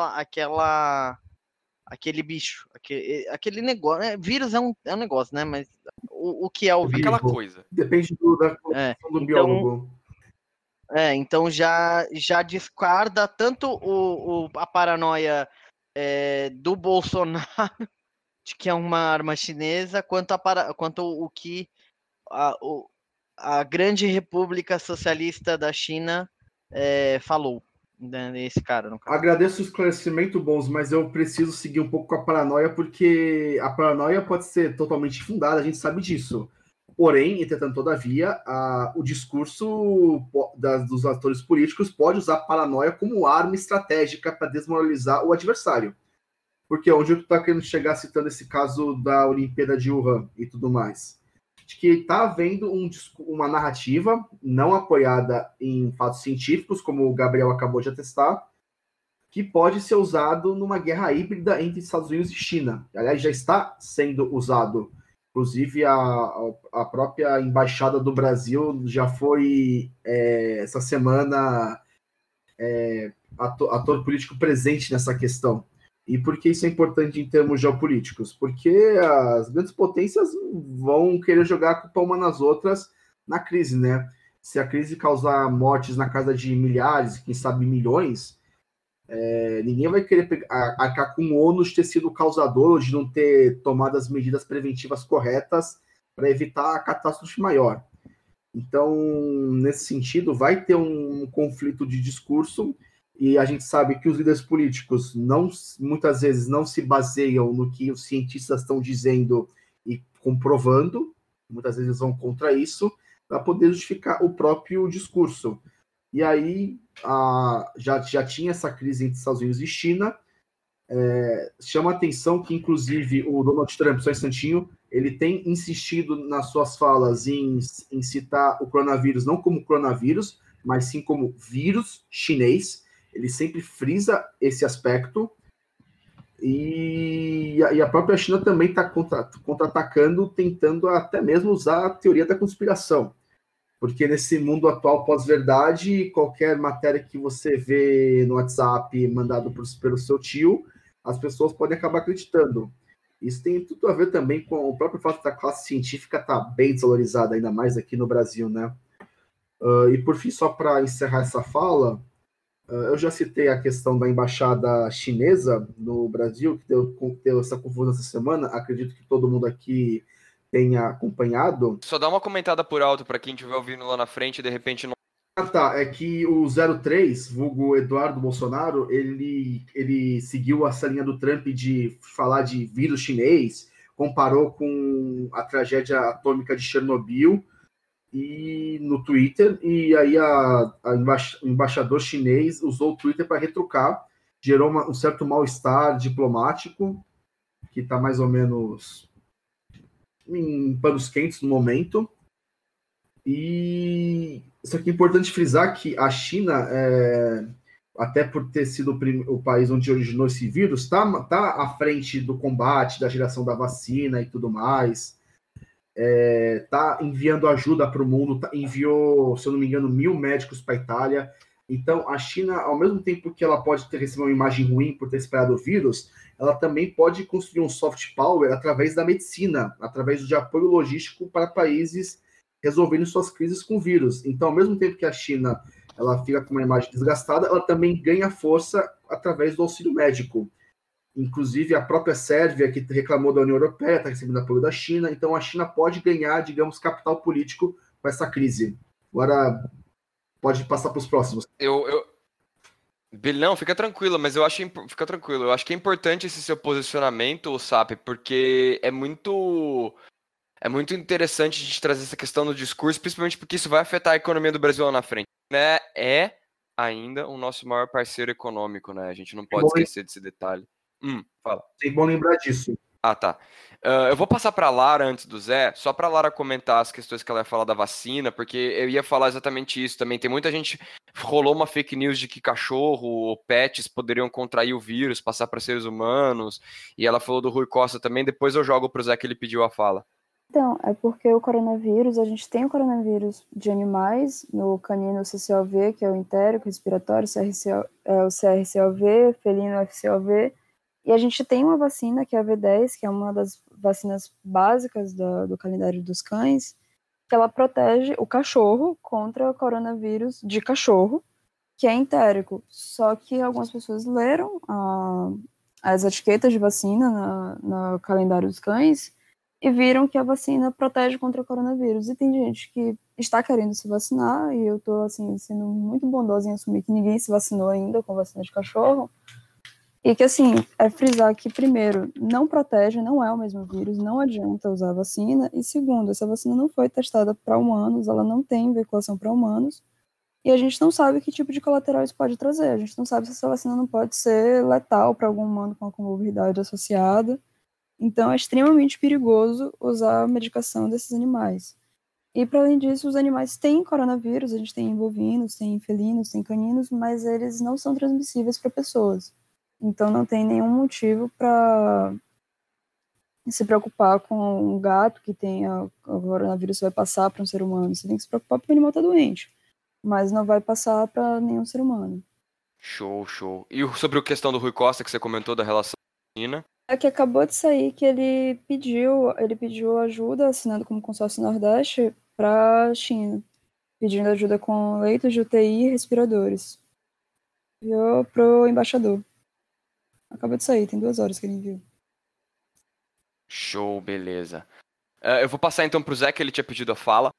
aquele bicho, aquele negócio. Vírus é um negócio, né? Mas o que é o vírus? Aquela coisa. Depende da colocação do biólogo. Então já descarda tanto a paranoia do Bolsonaro, de que é uma arma chinesa, quanto o que a grande República Socialista da China falou, né, esse cara, no caso. Agradeço o esclarecimento, Bons, mas eu preciso seguir um pouco com a paranoia, porque a paranoia pode ser totalmente fundada, a gente sabe disso. Porém, entretanto, todavia, o discurso dos atores políticos pode usar a paranoia como arma estratégica para desmoralizar o adversário. Porque onde eu estou querendo chegar citando esse caso da Olimpíada de Wuhan e tudo mais? De que está havendo uma narrativa não apoiada em fatos científicos, como o Gabriel acabou de atestar, que pode ser usado numa guerra híbrida entre Estados Unidos e China. Aliás, já está sendo usado. Inclusive, a própria Embaixada do Brasil já foi, essa semana, ator político presente nessa questão. E por que isso é importante em termos geopolíticos? Porque as grandes potências vão querer jogar a culpa uma nas outras na crise, né? Se a crise causar mortes na casa de milhares, quem sabe milhões, ninguém vai querer arcar com o ônus de ter sido o causador, de não ter tomado as medidas preventivas corretas para evitar a catástrofe maior. Então, nesse sentido, vai ter um conflito de discurso. E a gente sabe que os líderes políticos muitas vezes não se baseiam no que os cientistas estão dizendo e comprovando, muitas vezes vão contra isso, para poder justificar o próprio discurso. E aí já tinha essa crise entre Estados Unidos e China. Chama a atenção que, inclusive, o Donald Trump, só um instantinho, ele tem insistido nas suas falas em citar o coronavírus não como coronavírus, mas sim como vírus chinês. Ele sempre frisa esse aspecto, e a própria China também está contra-atacando, tentando até mesmo usar a teoria da conspiração. Porque nesse mundo atual pós-verdade, qualquer matéria que você vê no WhatsApp mandado pelo seu tio, as pessoas podem acabar acreditando. Isso tem tudo a ver também com o próprio fato da classe científica estar bem desvalorizada, ainda mais aqui no Brasil, né? E por fim, só para encerrar essa fala, eu já citei a questão da embaixada chinesa no Brasil, que deu essa confusão essa semana. Acredito que todo mundo aqui tenha acompanhado. Só dá uma comentada por alto para quem estiver ouvindo lá na frente e de repente não. Tá. É que o 03, vulgo Eduardo Bolsonaro, ele seguiu essa linha do Trump de falar de vírus chinês, comparou com a tragédia atômica de Chernobyl e no Twitter, e aí o embaixador chinês usou o Twitter para retrucar, gerou um certo mal-estar diplomático, que está mais ou menos em panos quentes no momento. E isso aqui é importante frisar que a China, até por ter sido o país onde originou esse vírus, está à frente do combate, da geração da vacina e tudo mais. Está enviando ajuda para o mundo, enviou, se eu não me engano, 1.000 médicos para a Itália. Então, a China, ao mesmo tempo que ela pode ter recebido uma imagem ruim por ter esperado o vírus, ela também pode construir um soft power através da medicina, através de apoio logístico para países resolvendo suas crises com vírus. Então, ao mesmo tempo que a China ela fica com uma imagem desgastada, ela também ganha força através do auxílio médico. Inclusive, a própria Sérvia, que reclamou da União Europeia, está recebendo apoio da China. Então, a China pode ganhar, digamos, capital político com essa crise. Agora, pode passar para os próximos. Não, fica tranquilo, mas fica tranquilo. Eu acho que é importante esse seu posicionamento, Sap, porque é muito interessante a gente trazer essa questão no discurso, principalmente porque isso vai afetar a economia do Brasil lá na frente. Né? É ainda o nosso maior parceiro econômico, né? A gente não pode esquecer desse detalhe. Fala. É bom lembrar disso. Ah, tá. Eu vou passar para a Lara antes do Zé, só para a Lara comentar as questões que ela ia falar da vacina, porque eu ia falar exatamente isso também. Tem muita gente, rolou uma fake news de que cachorro ou pets poderiam contrair o vírus, passar para seres humanos, e ela falou do Rui Costa também. Depois eu jogo para o Zé que ele pediu a fala. Então, é porque o coronavírus, a gente tem o coronavírus de animais, no canino CCOV, que é o entérico respiratório, o CRCOV, felino FCOV, e a gente tem uma vacina, que é a V10, que é uma das vacinas básicas do calendário dos cães, que ela protege o cachorro contra o coronavírus de cachorro, que é entérico. Só que algumas pessoas leram as etiquetas de vacina no calendário dos cães e viram que a vacina protege contra o coronavírus. E tem gente que está querendo se vacinar, e eu estou assim, sendo muito bondosa em assumir que ninguém se vacinou ainda com vacina de cachorro. E que, assim, frisar que, primeiro, não protege, não é o mesmo vírus, não adianta usar a vacina. E, segundo, essa vacina não foi testada para humanos, ela não tem veiculação para humanos. E a gente não sabe que tipo de colateral isso pode trazer. A gente não sabe se essa vacina não pode ser letal para algum humano com a comorbidade associada. Então, é extremamente perigoso usar a medicação desses animais. E, para além disso, os animais têm coronavírus, a gente tem bovinos, tem felinos, tem caninos, mas eles não são transmissíveis para pessoas. Então, não tem nenhum motivo para se preocupar com um gato que tenha o coronavírus vai passar para um ser humano. Você tem que se preocupar porque o animal está doente, mas não vai passar para nenhum ser humano. Show. E sobre a questão do Rui Costa, que você comentou da relação com a China? É que acabou de sair que ele pediu ajuda, assinando como consórcio Nordeste, para a China, pedindo ajuda com leitos de UTI e respiradores. Enviou pro embaixador. Acabou de sair, tem 2 horas que ele enviou. Show, beleza. Eu vou passar então pro Zé, que ele tinha pedido a fala.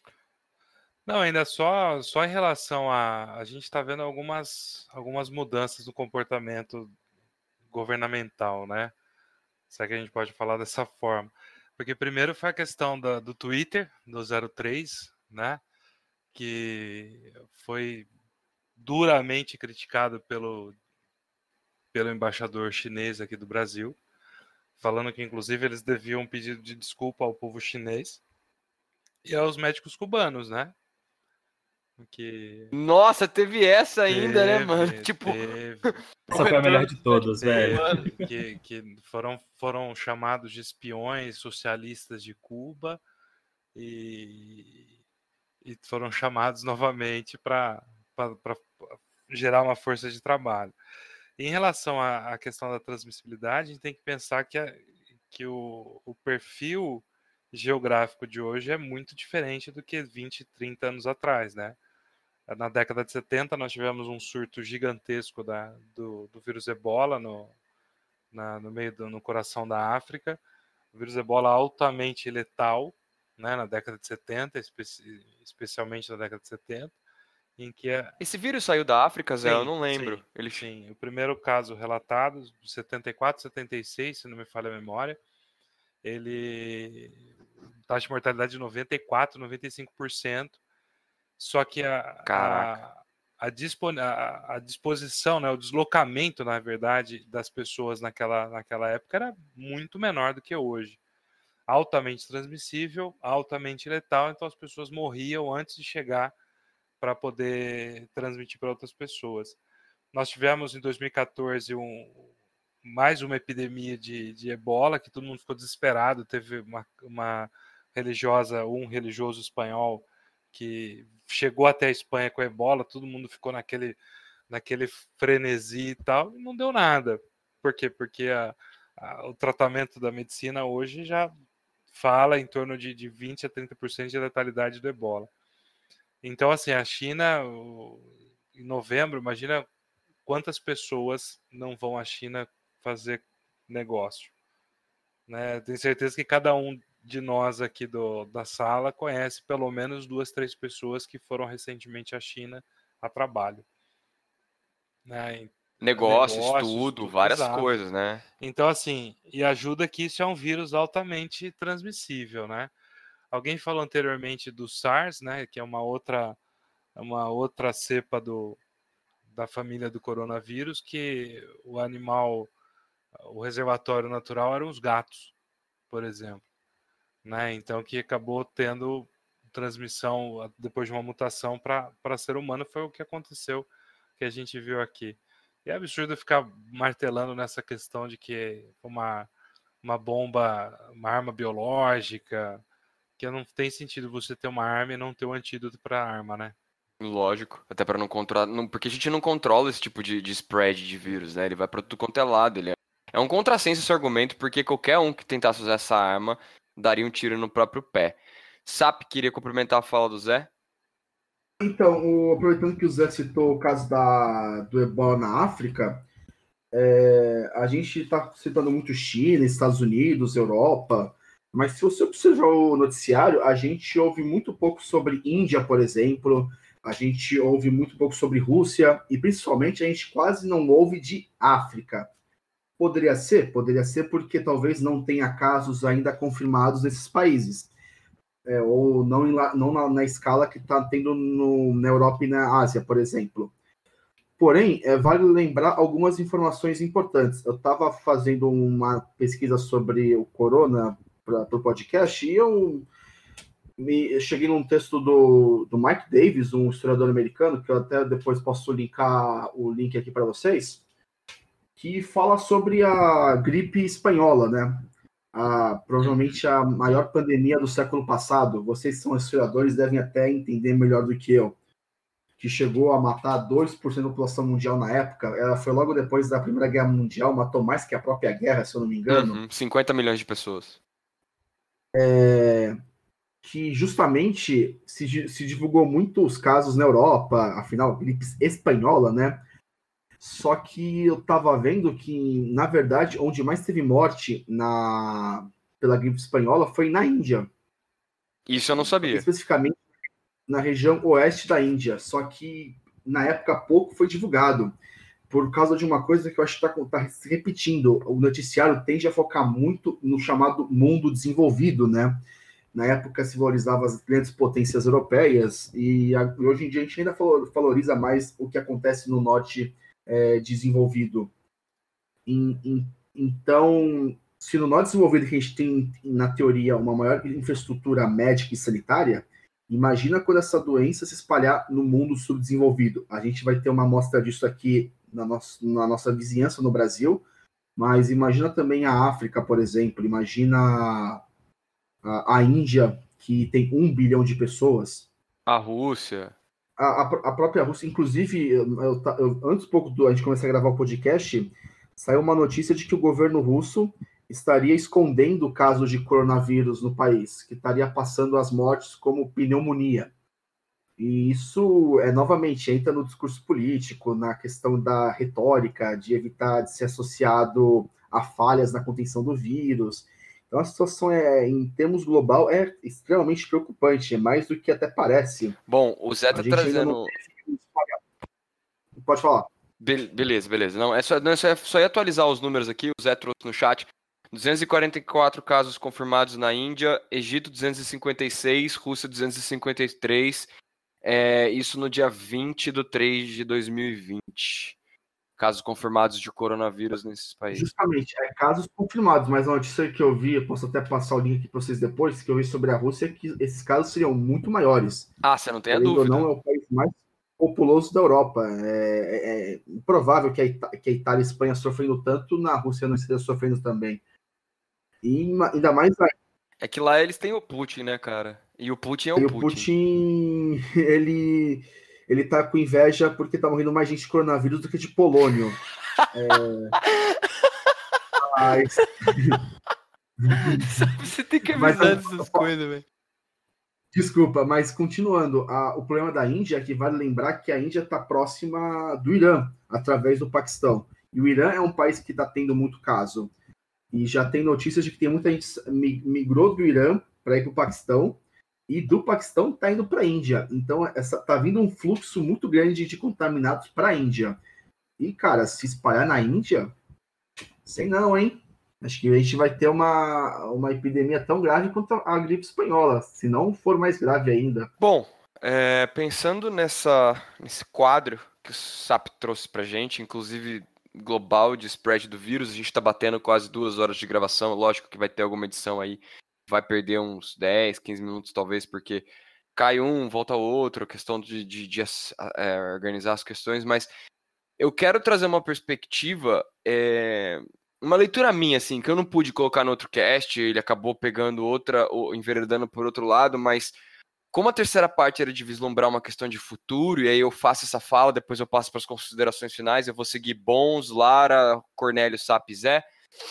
Não, ainda só em relação a gente está vendo algumas mudanças no comportamento governamental, né? Será que a gente pode falar dessa forma? Porque primeiro foi a questão do Twitter, do 03, né? Que foi duramente criticado pelo embaixador chinês aqui do Brasil, falando que inclusive eles deviam pedir de desculpa ao povo chinês e aos médicos cubanos, né? Que... Nossa, teve essa ainda, né, mano? Essa foi a melhor de todas, velho. Que foram chamados de espiões socialistas de Cuba e e foram chamados novamente para gerar uma força de trabalho. Em relação à questão da transmissibilidade, a gente tem que pensar que o perfil geográfico de hoje é muito diferente do que 20, 30 anos atrás, né? Na década de 70, nós tivemos um surto gigantesco do vírus Ebola no coração da África. O vírus Ebola altamente letal, né, na década de 70, especialmente na década de 70, em que Esse vírus saiu da África, Zé? Eu não lembro. Sim, o primeiro caso relatado, 74, 76, se não me falha a memória, ele taxa de mortalidade de 94, 95%, só que a disposição, né, o deslocamento, na verdade, das pessoas naquela época era muito menor do que hoje. Altamente transmissível, altamente letal, então as pessoas morriam antes de chegar para poder transmitir para outras pessoas. Nós tivemos em 2014 mais uma epidemia de ebola, que todo mundo ficou desesperado. Teve um religioso espanhol que chegou até a Espanha com ebola, todo mundo ficou naquele frenesi e tal, e não deu nada. Por quê? Porque o tratamento da medicina hoje já fala em torno de 20 a 30% de letalidade do ebola. Então, assim, a China, em novembro, imagina quantas pessoas não vão à China fazer negócio, né? Tenho certeza que cada um de nós aqui da sala conhece pelo menos 2, 3 pessoas que foram recentemente à China a trabalho, né? Negócio, estudo, várias exato. coisas, né? Então, assim, e ajuda que isso é um vírus altamente transmissível, né? Alguém falou anteriormente do SARS, né? Que é uma outra cepa da família do coronavírus, que o reservatório natural eram os gatos, por exemplo, né? Então, que acabou tendo transmissão depois de uma mutação para ser humano, foi o que aconteceu, que a gente viu aqui. E é absurdo ficar martelando nessa questão de que uma bomba, uma arma biológica, que não tem sentido você ter uma arma e não ter um antídoto para a arma, né? Lógico, até para não controlar, porque a gente não controla esse tipo de spread de vírus, né? Ele vai para tudo quanto é lado, é um contrassenso esse argumento, porque qualquer um que tentasse usar essa arma daria um tiro no próprio pé. Sap, queria complementar a fala do Zé? Então, aproveitando que o Zé citou o caso do ebola na África, a gente está citando muito China, Estados Unidos, Europa, mas se você observar o noticiário, a gente ouve muito pouco sobre Índia, por exemplo, a gente ouve muito pouco sobre Rússia, e principalmente a gente quase não ouve de África. Poderia ser porque talvez não tenha casos ainda confirmados nesses países, ou não na escala que está tendo na Europa e na Ásia, por exemplo. Porém, vale lembrar algumas informações importantes. Eu estava fazendo uma pesquisa sobre o corona para o podcast e eu cheguei num texto do Mike Davis, um historiador americano, que eu até depois posso linkar o link aqui para vocês, que fala sobre a gripe espanhola, né? Provavelmente a maior pandemia do século passado. Vocês que são historiadores devem até entender melhor do que eu. Que chegou a matar 2% da população mundial na época. Ela foi logo depois da Primeira Guerra Mundial, matou mais que a própria guerra, se eu não me engano. 50 milhões de pessoas. Que justamente se divulgou muito os casos na Europa, afinal, gripe espanhola, né? Só que eu estava vendo que, na verdade, onde mais teve morte pela gripe espanhola foi na Índia. Isso eu não sabia. Especificamente na região oeste da Índia. Só que, na época, pouco foi divulgado. Por causa de uma coisa que eu acho que está se repetindo. O noticiário tende a focar muito no chamado mundo desenvolvido, né? Na época se valorizava as grandes potências europeias e hoje em dia a gente ainda valoriza mais o que acontece no norte desenvolvido. Então, se no norte desenvolvido que a gente tem, na teoria, uma maior infraestrutura médica e sanitária, imagina quando essa doença se espalhar no mundo subdesenvolvido. A gente vai ter uma amostra disso aqui na nossa vizinhança no Brasil, mas imagina também a África, por exemplo, imagina a Índia, que tem 1 bilhão de pessoas. A Rússia. A própria Rússia, inclusive, antes pouco a gente começar a gravar o podcast, saiu uma notícia de que o governo russo estaria escondendo casos de coronavírus no país, que estaria passando as mortes como pneumonia. E isso, novamente, entra no discurso político, na questão da retórica, de evitar de ser associado a falhas na contenção do vírus. Então, a situação, em termos global, é extremamente preocupante, é mais do que até parece. Bom, o Zé tá trazendo... Pode falar. Beleza. Não, é só ia atualizar os números aqui, o Zé trouxe no chat. 244 casos confirmados na Índia, Egito 256, Rússia 253, isso no dia 20/3/2020. Casos confirmados de coronavírus nesses países. Justamente, casos confirmados, mas a notícia que eu vi, eu posso até passar o link aqui para vocês depois, que eu vi sobre a Rússia, é que esses casos seriam muito maiores. Você não tem a dúvida. Ou não, é o país mais populoso da Europa. É improvável que a Itália e a Espanha sofrendo tanto, na Rússia não esteja sofrendo também. E ainda mais... É que lá eles têm o Putin, né, cara? E o Putin é o Putin. O Putin, ele tá com inveja porque tá morrendo mais gente de coronavírus do que de polônio. Mas... Você tem que avisar dessas coisas, velho. Desculpa, mas continuando, o problema da Índia é que vale lembrar que a Índia está próxima do Irã, através do Paquistão. E o Irã é um país que está tendo muito caso. E já tem notícias de que tem muita gente migrou do Irã para ir para o Paquistão, e do Paquistão está indo para a Índia. Então, tá vindo um fluxo muito grande de contaminados para a Índia. E, cara, se espalhar na Índia, sei não, hein? Acho que a gente vai ter uma epidemia tão grave quanto a gripe espanhola, se não for mais grave ainda. Bom, pensando nesse quadro que o SAP trouxe pra gente, inclusive global de spread do vírus, a gente está batendo quase 2 horas de gravação, lógico que vai ter alguma edição aí, vai perder uns 10, 15 minutos talvez, porque cai um, volta outro, questão de organizar as questões, mas eu quero trazer uma perspectiva, uma leitura minha, assim, que eu não pude colocar no outro cast, ele acabou pegando outra, ou enveredando por outro lado, mas como a terceira parte era de vislumbrar uma questão de futuro, e aí eu faço essa fala, depois eu passo para as considerações finais, eu vou seguir Bons, Lara, Cornélio, Sap e Zé.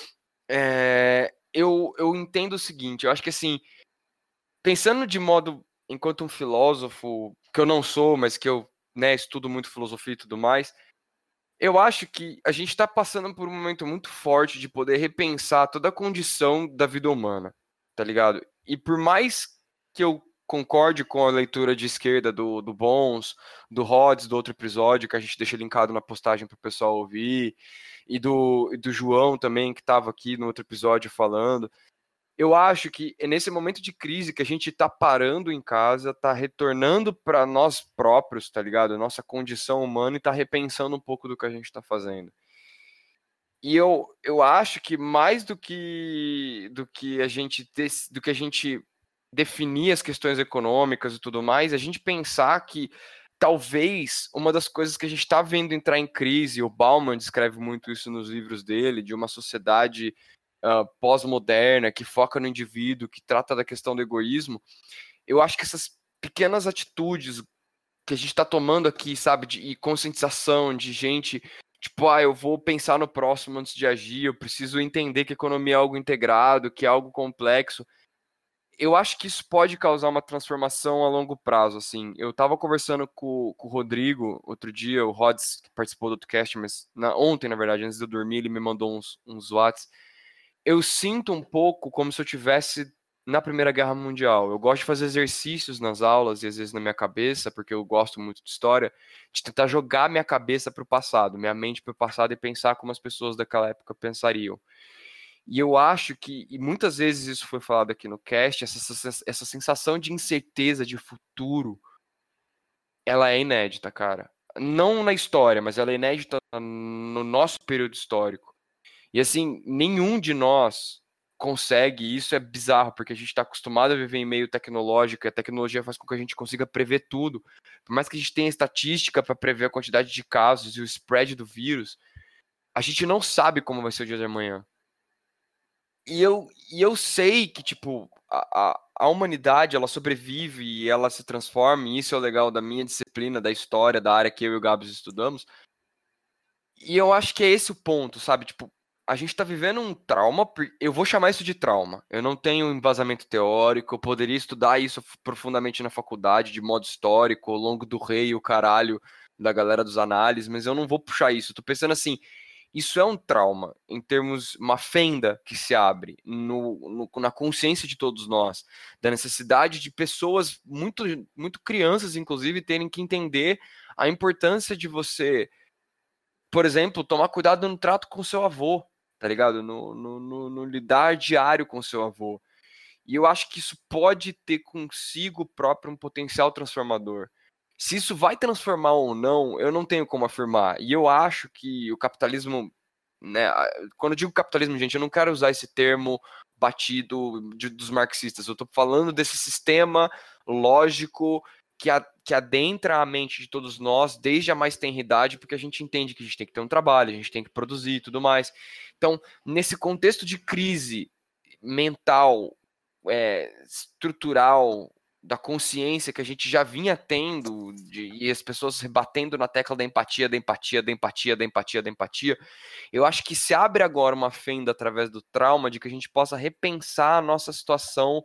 Eu entendo o seguinte, eu acho que assim, pensando de modo, enquanto um filósofo, que eu não sou, mas que eu estudo muito filosofia e tudo mais, eu acho que a gente está passando por um momento muito forte de poder repensar toda a condição da vida humana, tá ligado? E por mais que eu concorde com a leitura de esquerda do Bons, do Rods, do outro episódio, que a gente deixa linkado na postagem para o pessoal ouvir, e do João também, que estava aqui no outro episódio falando, eu acho que é nesse momento de crise que a gente está parando em casa, está retornando para nós próprios, tá ligado? Nossa condição humana, e está repensando um pouco do que a gente está fazendo. E eu acho que mais do que a gente definir as questões econômicas e tudo mais, a gente pensar que talvez uma das coisas que a gente está vendo entrar em crise, o Bauman descreve muito isso nos livros dele, de uma sociedade pós-moderna, que foca no indivíduo, que trata da questão do egoísmo, eu acho que essas pequenas atitudes que a gente está tomando aqui, sabe, e conscientização de gente, tipo, eu vou pensar no próximo antes de agir, eu preciso entender que a economia é algo integrado, que é algo complexo, eu acho que isso pode causar uma transformação a longo prazo, assim. Eu tava conversando com o Rodrigo outro dia, o Rods, que participou do podcast, mas ontem, na verdade, antes de eu dormir, ele me mandou uns whats. Eu sinto um pouco como se eu tivesse na Primeira Guerra Mundial. Eu gosto de fazer exercícios nas aulas e às vezes na minha cabeça, porque eu gosto muito de história, de tentar jogar minha cabeça para o passado, minha mente para o passado e pensar como as pessoas daquela época pensariam. E eu acho que, e muitas vezes isso foi falado aqui no cast, essa sensação de incerteza de futuro, ela é inédita, cara. Não na história, mas ela é inédita no nosso período histórico. E assim, nenhum de nós consegue, e isso é bizarro, porque a gente está acostumado a viver em meio tecnológico, e a tecnologia faz com que a gente consiga prever tudo. Por mais que a gente tenha estatística para prever a quantidade de casos e o spread do vírus, a gente não sabe como vai ser o dia de amanhã. E eu sei que, tipo, a humanidade, ela sobrevive e ela se transforma, e isso é o legal da minha disciplina, da história, da área que eu e o Gabs estudamos. E eu acho que é esse o ponto, sabe? Tipo, a gente tá vivendo um trauma, eu vou chamar isso de trauma. Eu não tenho embasamento teórico, eu poderia estudar isso profundamente na faculdade, de modo histórico, ao longo do rei, o caralho, da galera dos análises, mas eu não vou puxar isso. Eu tô pensando assim, isso é um trauma, em termos, uma fenda que se abre na consciência de todos nós, da necessidade de pessoas, muito crianças, inclusive, terem que entender a importância de você, por exemplo, tomar cuidado no trato com seu avô, tá ligado? No lidar diário com seu avô. E eu acho que isso pode ter consigo próprio um potencial transformador. Se isso vai transformar ou não, eu não tenho como afirmar. E eu acho que o capitalismo, né? Quando eu digo capitalismo, gente, eu não quero usar esse termo batido dos marxistas. Eu estou falando desse sistema lógico que adentra a mente de todos nós desde a mais tenra idade, porque a gente entende que a gente tem que ter um trabalho, a gente tem que produzir e tudo mais. Então, nesse contexto de crise mental, estrutural, da consciência que a gente já vinha tendo, e as pessoas rebatendo na tecla da empatia, da empatia, da empatia, da empatia, da empatia, eu acho que se abre agora uma fenda através do trauma de que a gente possa repensar a nossa situação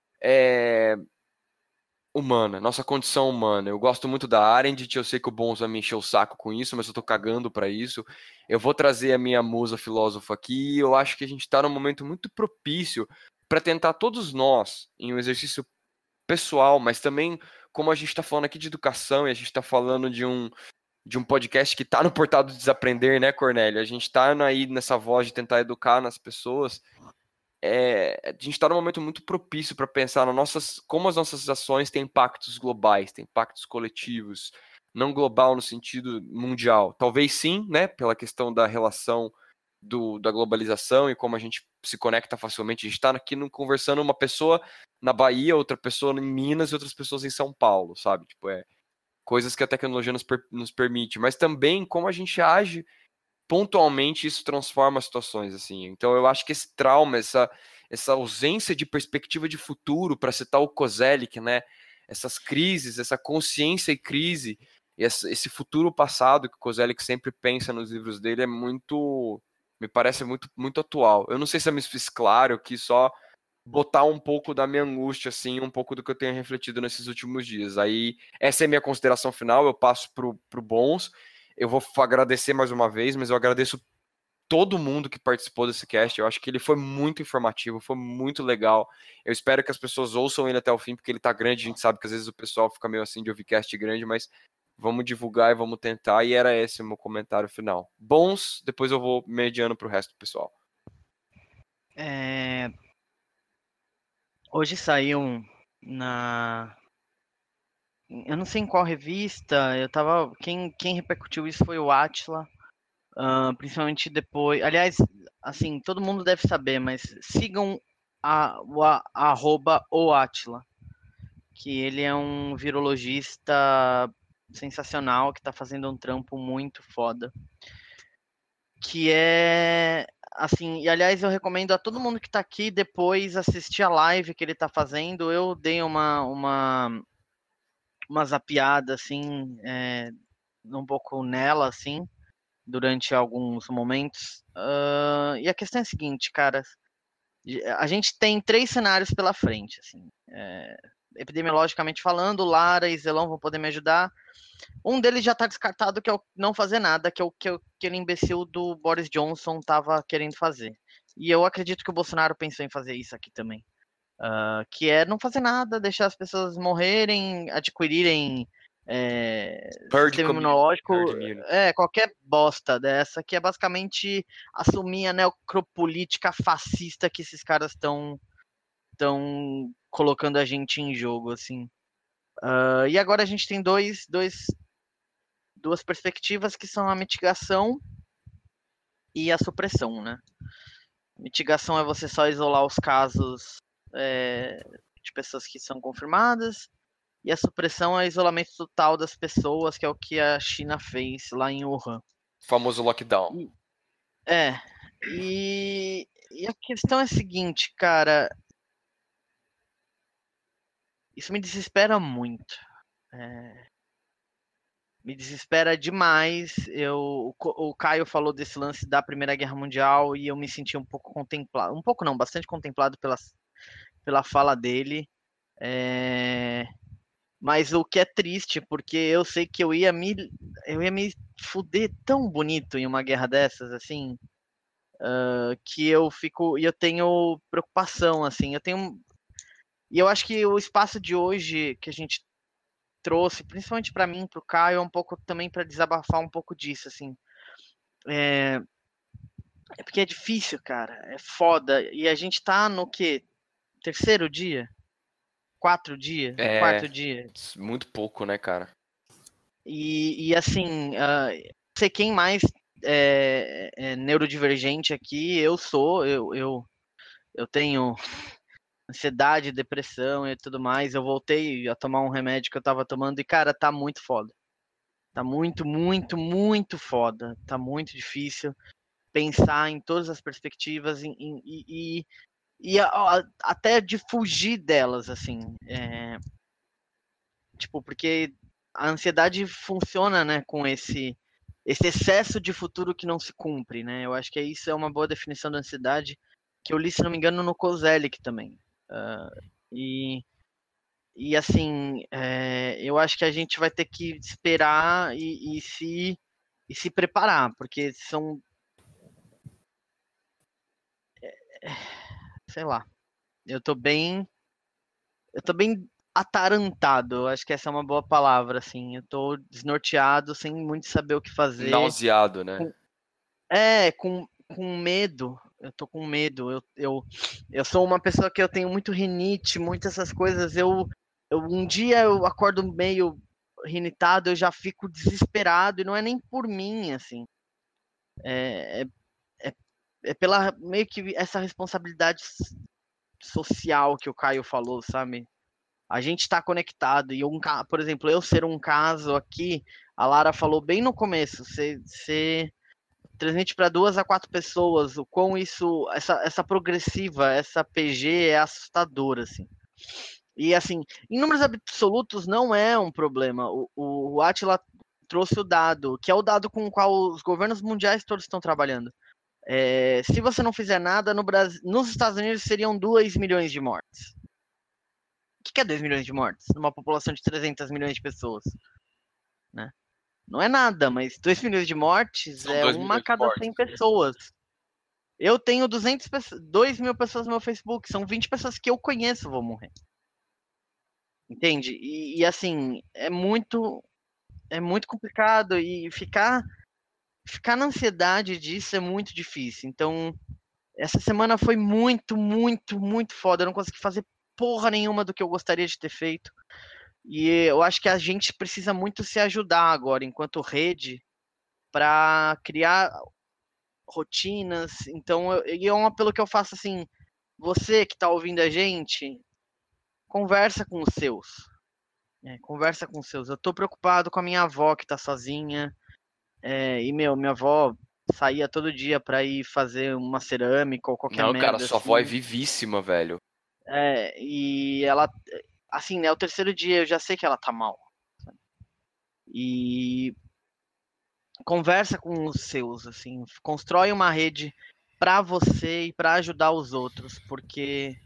humana, nossa condição humana. Eu gosto muito da Arendt, eu sei que o Bons vai me encher o saco com isso, mas eu tô cagando pra isso. Eu vou trazer a minha musa filósofa aqui, e eu acho que a gente tá num momento muito propício para tentar todos nós, em um exercício pessoal, mas também, como a gente está falando aqui de educação, e a gente está falando de um podcast que está no portal do Desaprender, né, Cornélio? A gente está aí nessa voz de tentar educar nas pessoas. A gente está num momento muito propício para pensar como as nossas ações têm impactos globais, têm impactos coletivos, não global no sentido mundial. Talvez sim, né, pela questão da relação da globalização e como a gente se conecta facilmente. A gente está aqui conversando uma pessoa na Bahia, outra pessoa em Minas e outras pessoas em São Paulo, sabe? Tipo, coisas que a tecnologia nos permite, mas também como a gente age pontualmente, isso transforma situações, assim. Então eu acho que esse trauma, essa ausência de perspectiva de futuro, para citar o Kozelik, né? Essas crises, essa consciência e crise, esse futuro passado que o Kozelik sempre pensa nos livros dele me parece muito, muito atual. Eu não sei se eu me fiz claro, eu quis só botar um pouco da minha angústia, assim, um pouco do que eu tenho refletido nesses últimos dias. Aí, essa é a minha consideração final, eu passo pro Bons. Eu vou agradecer mais uma vez, mas eu agradeço todo mundo que participou desse cast. Eu acho que ele foi muito informativo, foi muito legal. Eu espero que as pessoas ouçam ele até o fim, porque ele tá grande. A gente sabe que às vezes o pessoal fica meio assim de ouvir cast grande, mas vamos divulgar e vamos tentar. E era esse o meu comentário final. Bons, depois eu vou mediando pro resto do pessoal. Hoje saiu eu não sei em qual revista, quem repercutiu isso foi o Átila, principalmente depois, aliás, assim, todo mundo deve saber, mas sigam o @Átila, que ele é um virologista sensacional, que tá fazendo um trampo muito foda, que assim, e aliás, eu recomendo a todo mundo que tá aqui depois assistir a live que ele tá fazendo. Eu dei uma zapiada, assim, um pouco nela, assim, durante alguns momentos. E a questão é a seguinte, cara, a gente tem 3 cenários pela frente, assim, epidemiologicamente falando. Lara e Zelão vão poder me ajudar. Um deles já tá descartado, que é o não fazer nada, que é o que aquele imbecil do Boris Johnson tava querendo fazer. E eu acredito que o Bolsonaro pensou em fazer isso aqui também. Que é não fazer nada, deixar as pessoas morrerem, adquirirem sistema imunológico, qualquer bosta dessa, que é basicamente assumir a necropolítica fascista que esses caras estão colocando a gente em jogo, assim. E agora a gente tem duas perspectivas, que são a mitigação e a supressão, né? Mitigação é você só isolar os casos de pessoas que são confirmadas, e a supressão é o isolamento total das pessoas, que é o que a China fez lá em Wuhan. O famoso lockdown. E a questão é a seguinte, cara. Isso me desespera muito. Me desespera demais. O Caio falou desse lance da Primeira Guerra Mundial e eu me senti um pouco contemplado. Um pouco não, bastante contemplado pela fala dele. Mas o que é triste, porque eu sei que eu ia me fuder tão bonito em uma guerra dessas, assim, que eu tenho preocupação, assim, e eu acho que o espaço de hoje que a gente trouxe, principalmente para mim, pro Caio, é um pouco também para desabafar um pouco disso, assim. É porque é difícil, cara, é foda, e a gente tá no quê? Terceiro dia? 4 dias? Quarto dia? Muito pouco, né, cara? E assim, não sei quem mais é neurodivergente aqui, eu tenho ansiedade, depressão e tudo mais. Eu voltei a tomar um remédio que eu tava tomando e, cara, tá muito foda. Tá muito, muito, muito foda. Tá muito difícil pensar em todas as perspectivas até de fugir delas, assim. Tipo, porque a ansiedade funciona, né, com esse excesso de futuro que não se cumpre, né? Eu acho que isso é uma boa definição da ansiedade que eu li, se não me engano, no Kozelik também. E assim, eu acho que a gente vai ter que esperar e se preparar, porque sei lá, eu tô bem atarantado, acho que essa é uma boa palavra, assim, eu tô desnorteado, sem muito saber o que fazer. Nauseado, né? Com medo, eu tô com medo, eu sou uma pessoa que eu tenho muito rinite, muitas essas coisas, um dia eu acordo meio rinitado, eu já fico desesperado, e não é nem por mim, assim, é pela, meio que essa responsabilidade social que o Caio falou, sabe? A gente tá conectado, e por exemplo, eu ser um caso aqui, a Lara falou bem no começo, você transmite para 2 a 4 pessoas, o quão essa progressiva, essa PG é assustadora, assim. E assim, em números absolutos não é um problema. O Attila trouxe o dado, que é o dado com o qual os governos mundiais todos estão trabalhando. Se você não fizer nada, nos Estados Unidos seriam 2 milhões de mortes. O que é 2 milhões de mortes? Numa população de 300 milhões de pessoas, né? Não é nada, mas 2 milhões de mortes São é 2 uma a milhões de cada mortes. 100 pessoas. Eu tenho 2 mil pessoas no meu Facebook, são 20 pessoas que eu conheço vão morrer. Entende? E assim, é muito complicado, e ficar na ansiedade disso é muito difícil. Então, essa semana foi muito, muito, muito foda. Eu não consegui fazer porra nenhuma do que eu gostaria de ter feito. E eu acho que a gente precisa muito se ajudar agora, enquanto rede, para criar rotinas. Então, é um apelo que eu faço assim: você que está ouvindo a gente, conversa com os seus. Conversa com os seus. Eu tô preocupado com a minha avó que tá sozinha. Minha avó saía todo dia pra ir fazer uma cerâmica ou qualquer Não, cara, merda sua assim. avó é vivíssima, velho. E ela, assim, né, o terceiro dia eu já sei que ela tá mal. Sabe? E conversa com os seus, assim, constrói uma rede pra você e pra ajudar os outros, porque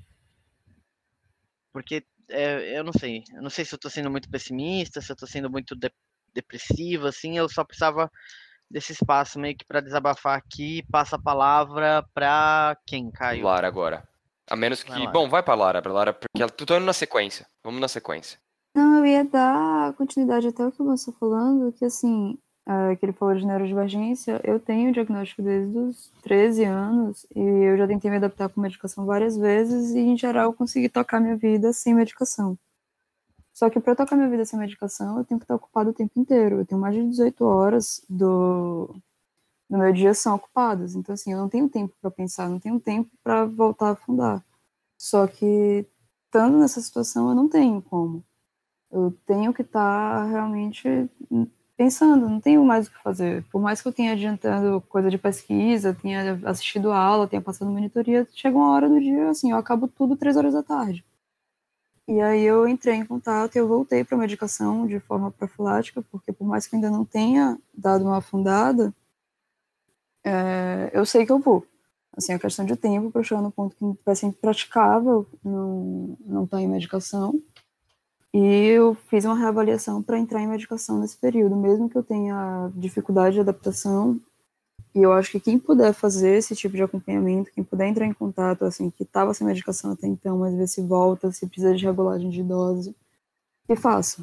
eu não sei se eu tô sendo muito pessimista, se eu tô sendo muito depressivo, assim, eu só precisava desse espaço meio que para desabafar aqui. Passa a palavra para quem, Caio? Lara agora. A menos Vai, que. Lara. Bom, vai pra Lara, porque eu tô indo na sequência. Vamos na sequência. Não, eu ia dar continuidade até o que você está falando, que assim, que ele falou de neurodivergência, eu tenho diagnóstico desde os 13 anos e eu já tentei me adaptar com medicação várias vezes e, em geral, eu consegui tocar minha vida sem medicação. Só que para tocar minha vida sem medicação, eu tenho que estar ocupado o tempo inteiro. Eu tenho mais de 18 horas do meu dia são ocupadas. Então, assim, eu não tenho tempo para pensar, não tenho tempo para voltar a afundar. Só que, estando nessa situação, eu não tenho como. Eu tenho que estar realmente pensando, não tenho mais o que fazer. Por mais que eu tenha adiantado coisa de pesquisa, tenha assistido a aula, tenha passado monitoria, chega uma hora do dia, assim, eu acabo tudo 3 horas da tarde. E aí eu entrei em contato e eu voltei para a medicação de forma profilática, porque por mais que eu ainda não tenha dado uma afundada, eu sei que eu vou. Assim, é questão de tempo para chegar no ponto que vai ser impraticável não estar em medicação. E eu fiz uma reavaliação para entrar em medicação nesse período, mesmo que eu tenha dificuldade de adaptação. E eu acho que quem puder fazer esse tipo de acompanhamento, quem puder entrar em contato, assim, que estava sem medicação até então, mas ver se volta, se precisa de regulagem de dose, que faça.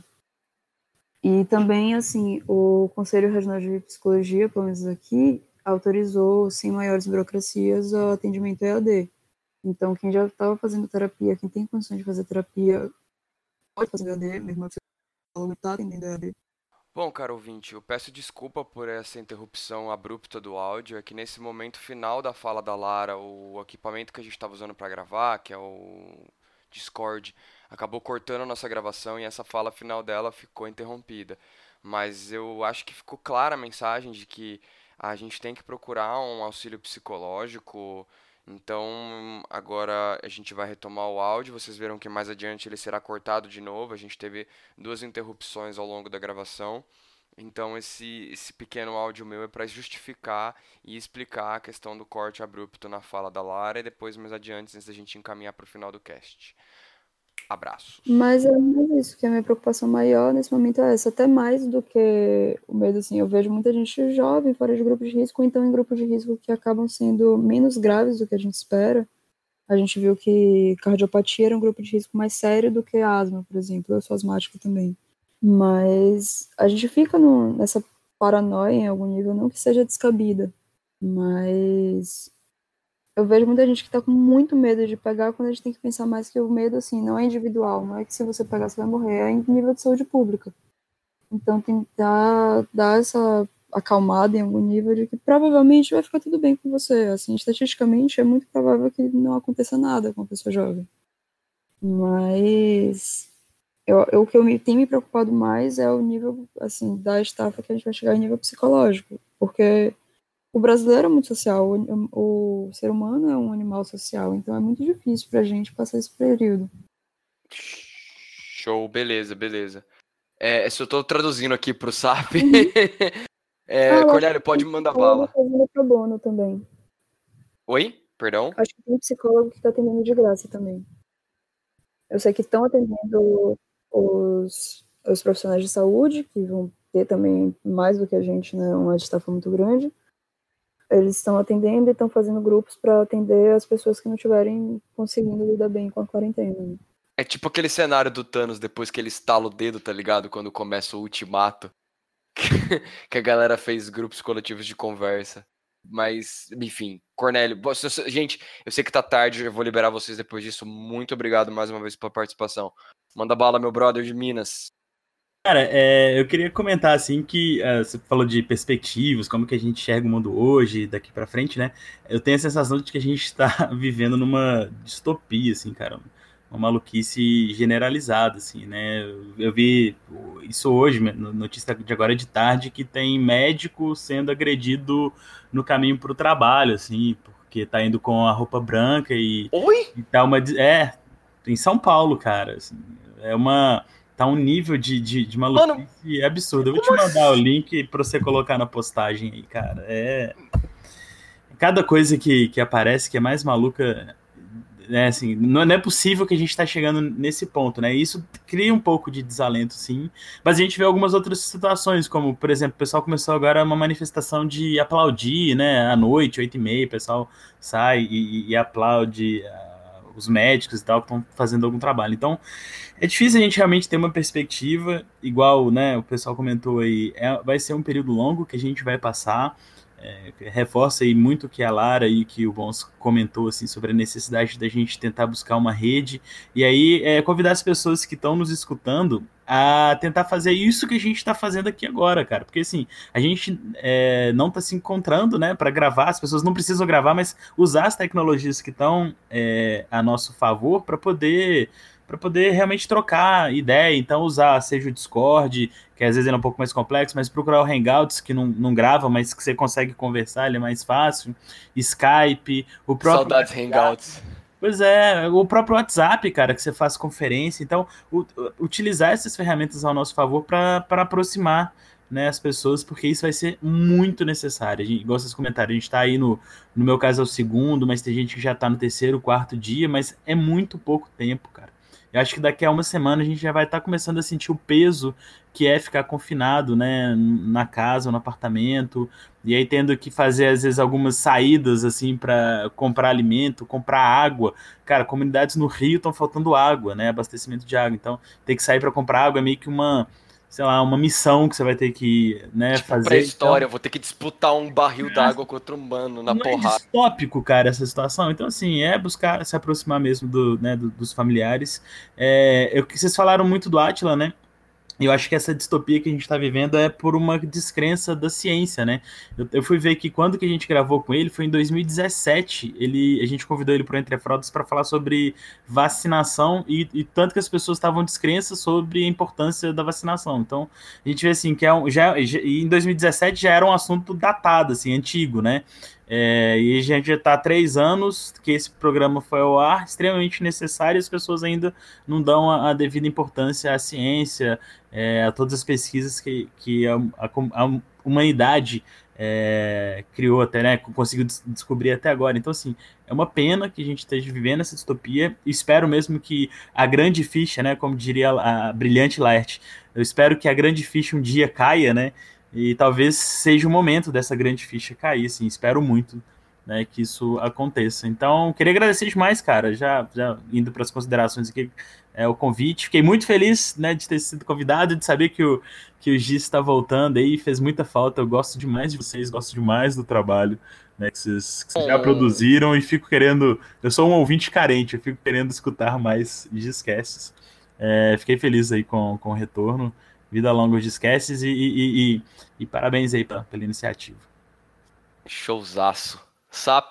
E também, assim, o Conselho Regional de Psicologia, pelo menos aqui, autorizou, sem maiores burocracias, o atendimento EAD. Então, quem já estava fazendo terapia, quem tem condição de fazer terapia, pode fazer EAD, mesmo que você está atendendo EAD. Bom, caro ouvinte, eu peço desculpa por essa interrupção abrupta do áudio. É que nesse momento final da fala da Lara, o equipamento que a gente estava usando para gravar, que é o Discord, acabou cortando a nossa gravação e essa fala final dela ficou interrompida. Mas eu acho que ficou clara a mensagem de que a gente tem que procurar um auxílio psicológico. Então, agora a gente vai retomar o áudio. Vocês viram que mais adiante ele será cortado de novo. A gente teve 2 interrupções ao longo da gravação. Então, esse pequeno áudio meu é para justificar e explicar a questão do corte abrupto na fala da Lara e depois, mais adiante, antes da gente encaminhar para o final do cast. Abraços. Mas é mais isso, que a minha preocupação maior nesse momento é essa, até mais do que o medo, assim, eu vejo muita gente jovem fora de grupos de risco, ou então em grupos de risco que acabam sendo menos graves do que a gente espera. A gente viu que cardiopatia era um grupo de risco mais sério do que asma, por exemplo, eu sou asmática também. Mas a gente fica nessa paranoia em algum nível, não que seja descabida, mas eu vejo muita gente que tá com muito medo de pegar, quando a gente tem que pensar mais que o medo, assim, não é individual, não é que se você pegar você vai morrer, é em nível de saúde pública. Então tentar dar essa acalmada em algum nível de que provavelmente vai ficar tudo bem com você. Assim, estatisticamente é muito provável que não aconteça nada com uma pessoa jovem. Mas o que tenho me preocupado mais é o nível, assim, da estafa que a gente vai chegar em nível psicológico, porque o brasileiro é muito social, o ser humano é um animal social, então é muito difícil pra gente passar esse período. Show, beleza. Se eu tô traduzindo aqui pro SAP. Cornélio, pode me mandar bala. Fazendo pro bono também. Oi? Perdão? Acho que tem psicólogo que tá atendendo de graça também. Eu sei que estão atendendo os profissionais de saúde, que vão ter também mais do que a gente, né, uma estafa muito grande. Eles estão atendendo e estão fazendo grupos para atender as pessoas que não estiverem conseguindo lidar bem com a quarentena. É tipo aquele cenário do Thanos depois que ele estala o dedo, tá ligado? Quando começa o ultimato. Que a galera fez grupos coletivos de conversa. Mas, enfim, Cornélio, gente, eu sei que tá tarde, eu vou liberar vocês depois disso. Muito obrigado mais uma vez pela participação. Manda bala, meu brother de Minas. Cara, eu queria comentar, assim, que você falou de perspectivas, como que a gente enxerga o mundo hoje, daqui pra frente, né? Eu tenho a sensação de que a gente tá vivendo numa distopia, assim, cara. Uma maluquice generalizada, assim, né? Eu vi isso hoje, notícia de agora de tarde, que tem médico sendo agredido no caminho pro trabalho, assim, porque tá indo com a roupa branca e... Oi? E tá em São Paulo, cara, assim, tá um nível de maluquice absurdo. Eu vou te mandar o link pra você colocar na postagem aí, cara. Cada coisa que aparece que é mais maluca, né, assim, não é possível que a gente tá chegando nesse ponto, né? Isso cria um pouco de desalento, sim. Mas a gente vê algumas outras situações, como, por exemplo, o pessoal começou agora uma manifestação de aplaudir, né? À noite, 8h30, o pessoal sai e aplaude os médicos e tal, que estão fazendo algum trabalho. Então, é difícil a gente realmente ter uma perspectiva, igual, né, o pessoal comentou aí, vai ser um período longo que a gente vai passar, reforça aí muito o que a Lara e que o Bons comentou, assim, sobre a necessidade da gente tentar buscar uma rede, e aí convidar as pessoas que estão nos escutando a tentar fazer isso que a gente está fazendo aqui agora, cara, porque assim, a gente não está se encontrando, né, para gravar, as pessoas não precisam gravar, mas usar as tecnologias que estão a nosso favor para poder realmente trocar ideia. Então usar, seja o Discord, que às vezes é um pouco mais complexo, mas procurar o Hangouts, que não grava, mas que você consegue conversar, ele é mais fácil, Skype, o próprio... Saudades Hangouts. Pois é, o próprio WhatsApp, cara, que você faz conferência. Então, utilizar essas ferramentas ao nosso favor para aproximar, né, as pessoas, porque isso vai ser muito necessário. Igual vocês comentaram, a gente está aí no meu caso é o segundo, mas tem gente que já está no terceiro, quarto dia, mas é muito pouco tempo, cara. Eu acho que daqui a uma semana a gente já vai estar começando a sentir o peso que é ficar confinado, né, na casa, no apartamento, e aí tendo que fazer às vezes algumas saídas assim para comprar alimento, comprar água. Cara, comunidades no Rio estão faltando água, né, abastecimento de água. Então, ter que sair para comprar água é meio que uma, sei lá, uma missão que você vai ter que, né, Tipo, fazer. pré-história, Então, vou ter que disputar um barril d'água contra um mano na não é porrada. distópico, cara, essa situação. Então, assim, é buscar se aproximar mesmo dos familiares. Vocês falaram muito do Átila, né? E eu acho que essa distopia que a gente está vivendo é por uma descrença da ciência, né? Eu fui ver que quando que a gente gravou com ele foi em 2017. A gente convidou ele para o Entre Fraldas para falar sobre vacinação e tanto que as pessoas estavam descrenças sobre a importância da vacinação. Então a gente vê assim que e em 2017 já era um assunto datado, assim, antigo, né? E a gente já está há 3 anos que esse programa foi ao ar, extremamente necessário, e as pessoas ainda não dão a devida importância à ciência, a todas as pesquisas que a humanidade criou até, né, conseguiu descobrir até agora. Então, assim, é uma pena que a gente esteja vivendo essa distopia. Espero mesmo que a grande ficha, né, como diria a brilhante Laerte, eu espero que a grande ficha um dia caia, né, e talvez seja o momento dessa grande ficha cair, assim, espero muito, né, que isso aconteça. Então, queria agradecer demais, cara, já indo para as considerações aqui, o convite. Fiquei muito feliz, né, de ter sido convidado, de saber que o Giz está voltando aí, fez muita falta. Eu gosto demais de vocês, gosto demais do trabalho, né, que vocês já produziram e fico querendo. Eu sou um ouvinte carente, eu fico querendo escutar mais Gizcasts. Fiquei feliz aí com o retorno. Vida longa os Gizcasts e parabéns aí pela iniciativa. Showzaço. SAP.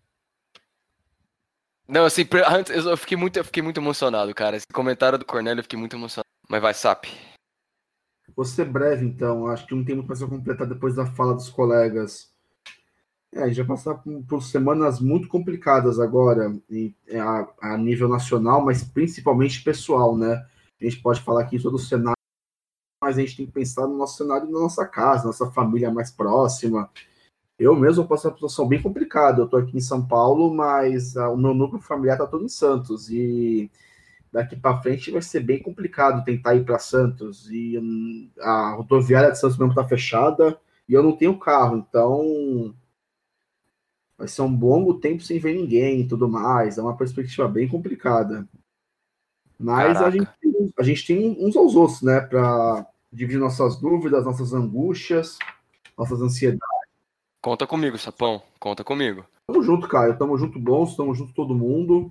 Não, assim, antes eu fiquei muito emocionado, cara. Esse comentário do Cornélio eu fiquei muito emocionado. Mas vai, SAP. Vou ser breve, então. Acho que não tem muito mais a completar depois da fala dos colegas. A gente vai passar por semanas muito complicadas agora, a nível nacional, mas principalmente pessoal, né? A gente pode falar aqui sobre o cenário, mas a gente tem que pensar no nosso cenário, na nossa casa, nossa família mais próxima. Eu mesmo passo uma situação bem complicada. Eu estou aqui em São Paulo, mas o meu núcleo familiar está todo em Santos. E daqui para frente vai ser bem complicado tentar ir para Santos. E a rodoviária de Santos mesmo está fechada e eu não tenho carro. Então vai ser um longo tempo sem ver ninguém e tudo mais. É uma perspectiva bem complicada. Mas a gente tem uns aos outros, né? Para dividir nossas dúvidas, nossas angústias, nossas ansiedades. Conta comigo, Sapão. Conta comigo. Tamo junto, Caio. Tamo junto, bons. Tamo junto todo mundo.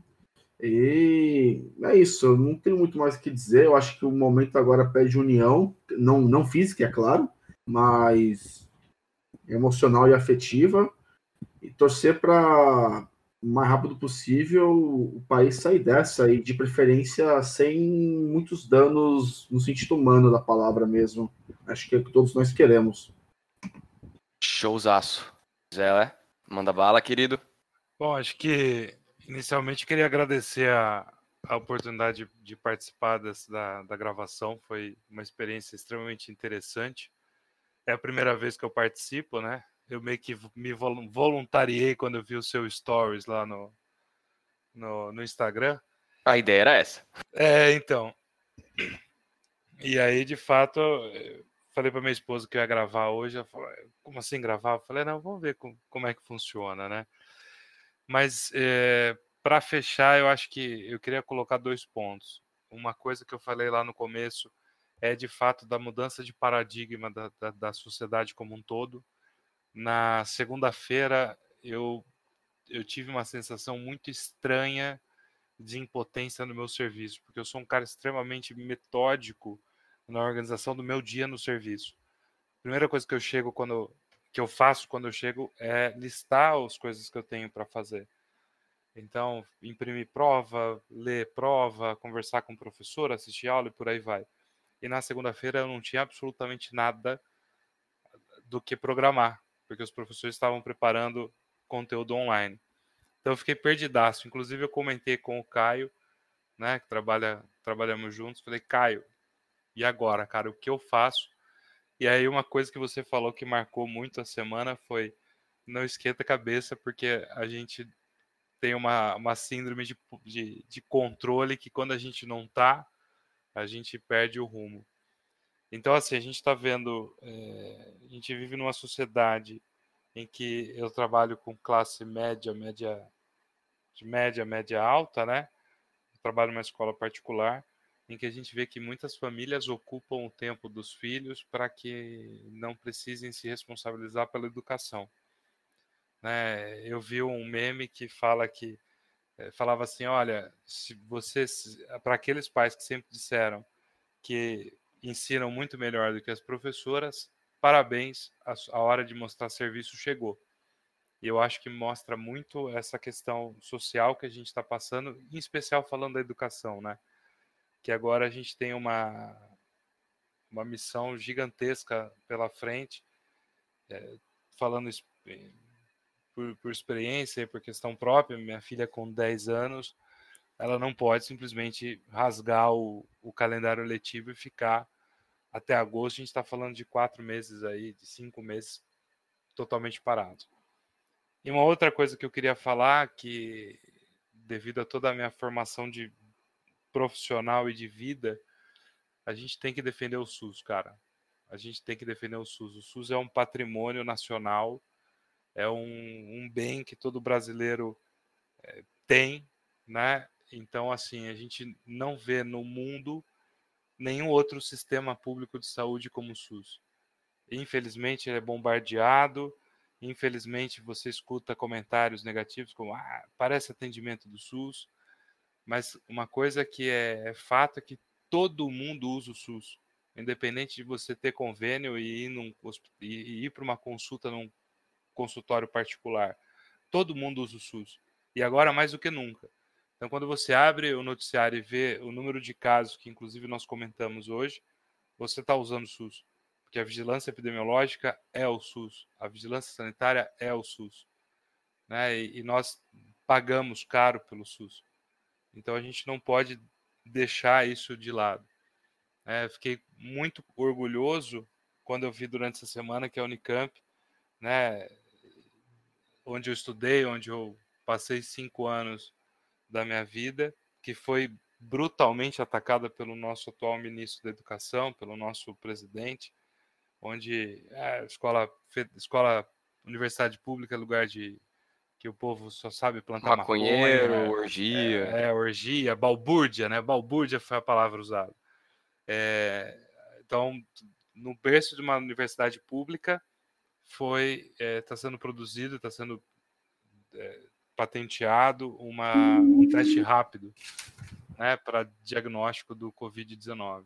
E é isso. Eu não tenho muito mais o que dizer. Eu acho que o momento agora pede união. Não física, é claro, mas emocional e afetiva. E torcer para o mais rápido possível o país sair dessa e de preferência sem muitos danos no sentido humano da palavra mesmo. Acho que é o que todos nós queremos. Showzaço. Zé, manda bala, querido. Bom, acho que inicialmente queria agradecer a oportunidade de participar da gravação. Foi uma experiência extremamente interessante. É a primeira vez que eu participo, né? Eu meio que me voluntariei quando eu vi o seu stories lá no Instagram. A ideia era essa. Então. E aí, de fato, eu falei para minha esposa que eu ia gravar hoje. Ela falou, como assim gravar? Eu falei, não, vamos ver como é que funciona, né? Mas, para fechar, eu acho que eu queria colocar 2 pontos. Uma coisa que eu falei lá no começo é, de fato, da mudança de paradigma da sociedade como um todo. Na segunda-feira, eu tive uma sensação muito estranha de impotência no meu serviço, porque eu sou um cara extremamente metódico na organização do meu dia no serviço. A primeira coisa que eu faço quando eu chego é listar as coisas que eu tenho para fazer. Então, imprimir prova, ler prova, conversar com o professor, assistir aula e por aí vai. E na segunda-feira eu não tinha absolutamente nada do que programar, porque os professores estavam preparando conteúdo online. Então eu fiquei perdidaço. Inclusive eu comentei com o Caio, né, que trabalhamos juntos. Falei, Caio, e agora, cara, o que eu faço? E aí uma coisa que você falou que marcou muito a semana foi não esquenta a cabeça, porque a gente tem uma síndrome de controle que quando a gente não tá, a gente perde o rumo. Então, assim, a gente está vendo, a gente vive numa sociedade em que eu trabalho com classe média, média alta, né? Eu trabalho numa escola particular, em que a gente vê que muitas famílias ocupam o tempo dos filhos para que não precisem se responsabilizar pela educação, né? Eu vi um meme que falava assim, olha, se você, para aqueles pais que sempre disseram que ensinam muito melhor do que as professoras, parabéns, a hora de mostrar serviço chegou. E eu acho que mostra muito essa questão social que a gente está passando, em especial falando da educação, né? Que agora a gente tem uma missão gigantesca pela frente, falando por experiência e por questão própria. Minha filha com 10 anos, ela não pode simplesmente rasgar o calendário letivo e ficar até agosto. A gente está falando de 4 meses aí, de 5 meses totalmente parado. E uma outra coisa que eu queria falar, que devido a toda a minha formação de profissional e de vida, a gente tem que defender o SUS, cara. A gente tem que defender o SUS. O SUS é um patrimônio nacional, é um bem que todo brasileiro tem, né? Então, assim, a gente não vê no mundo nenhum outro sistema público de saúde como o SUS. Infelizmente, ele é bombardeado. Infelizmente, você escuta comentários negativos como parece atendimento do SUS. Mas uma coisa que é fato é que todo mundo usa o SUS. Independente de você ter convênio e ir para uma consulta num consultório particular. Todo mundo usa o SUS. E agora mais do que nunca. Então, quando você abre o noticiário e vê o número de casos que, inclusive, nós comentamos hoje, você está usando o SUS. Porque a vigilância epidemiológica é o SUS. A vigilância sanitária é o SUS. Né? E nós pagamos caro pelo SUS. Então, a gente não pode deixar isso de lado. Fiquei muito orgulhoso quando eu vi durante essa semana que a Unicamp, né, onde eu estudei, onde eu passei 5 anos da minha vida, que foi brutalmente atacada pelo nosso atual ministro da Educação, pelo nosso presidente, onde escola, universidade pública é lugar de que o povo só sabe plantar Maconheiro, maconha, orgia. orgia, balbúrdia, né? Balbúrdia foi a palavra usada. Então, no berço de uma universidade pública, está sendo produzido, está sendo patenteado um teste rápido, né, para diagnóstico do Covid-19.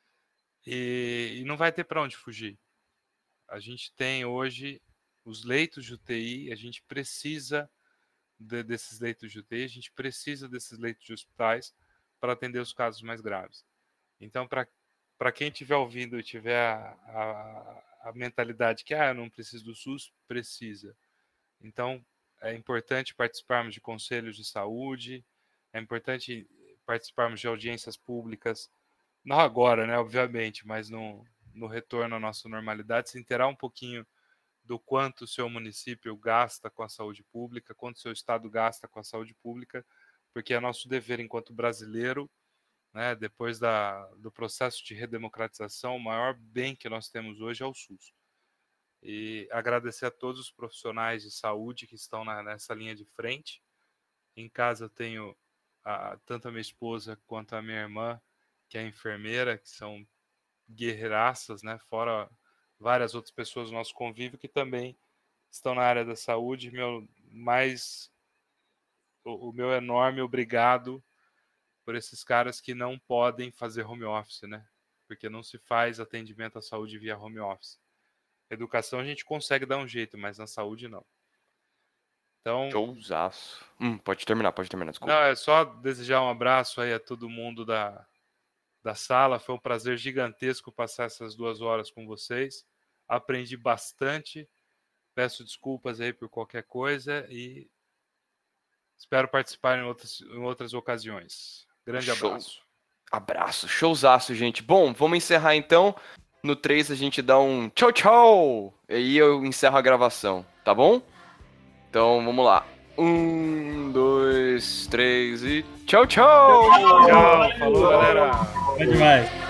E não vai ter para onde fugir. A gente tem hoje os leitos de UTI, a gente precisa desses leitos de UTI, a gente precisa desses leitos de hospitais para atender os casos mais graves. Então, para quem estiver ouvindo e tiver a mentalidade que eu não preciso do SUS, precisa. Então, é importante participarmos de conselhos de saúde, é importante participarmos de audiências públicas, não agora, né, obviamente, mas no retorno à nossa normalidade, se inteirar um pouquinho do quanto o seu município gasta com a saúde pública, quanto o seu estado gasta com a saúde pública, porque é nosso dever enquanto brasileiro, né, depois do processo de redemocratização, o maior bem que nós temos hoje é o SUS. E agradecer a todos os profissionais de saúde que estão nessa linha de frente. Em casa eu tenho tanto a minha esposa quanto a minha irmã, que é enfermeira, que são guerreiraças, né? Fora várias outras pessoas do nosso convívio que também estão na área da saúde. O meu enorme obrigado por esses caras que não podem fazer home office, né? Porque não se faz atendimento à saúde via home office. Educação a gente consegue dar um jeito, mas na saúde não. Então, Showzaço. Pode terminar, desculpa. não, é só desejar um abraço aí a todo mundo da sala. Foi um prazer gigantesco passar essas 2 horas com vocês. Aprendi bastante. Peço desculpas aí por qualquer coisa e Espero participar em outras ocasiões. Grande Show. abraço. Abraço, showzaço, gente. Bom, vamos encerrar então. No 3 a gente dá um tchau, tchau. E aí eu encerro a gravação, tá bom? Então, vamos lá. 1, 2, 3 e tchau, tchau! Tchau, falou, galera. É demais.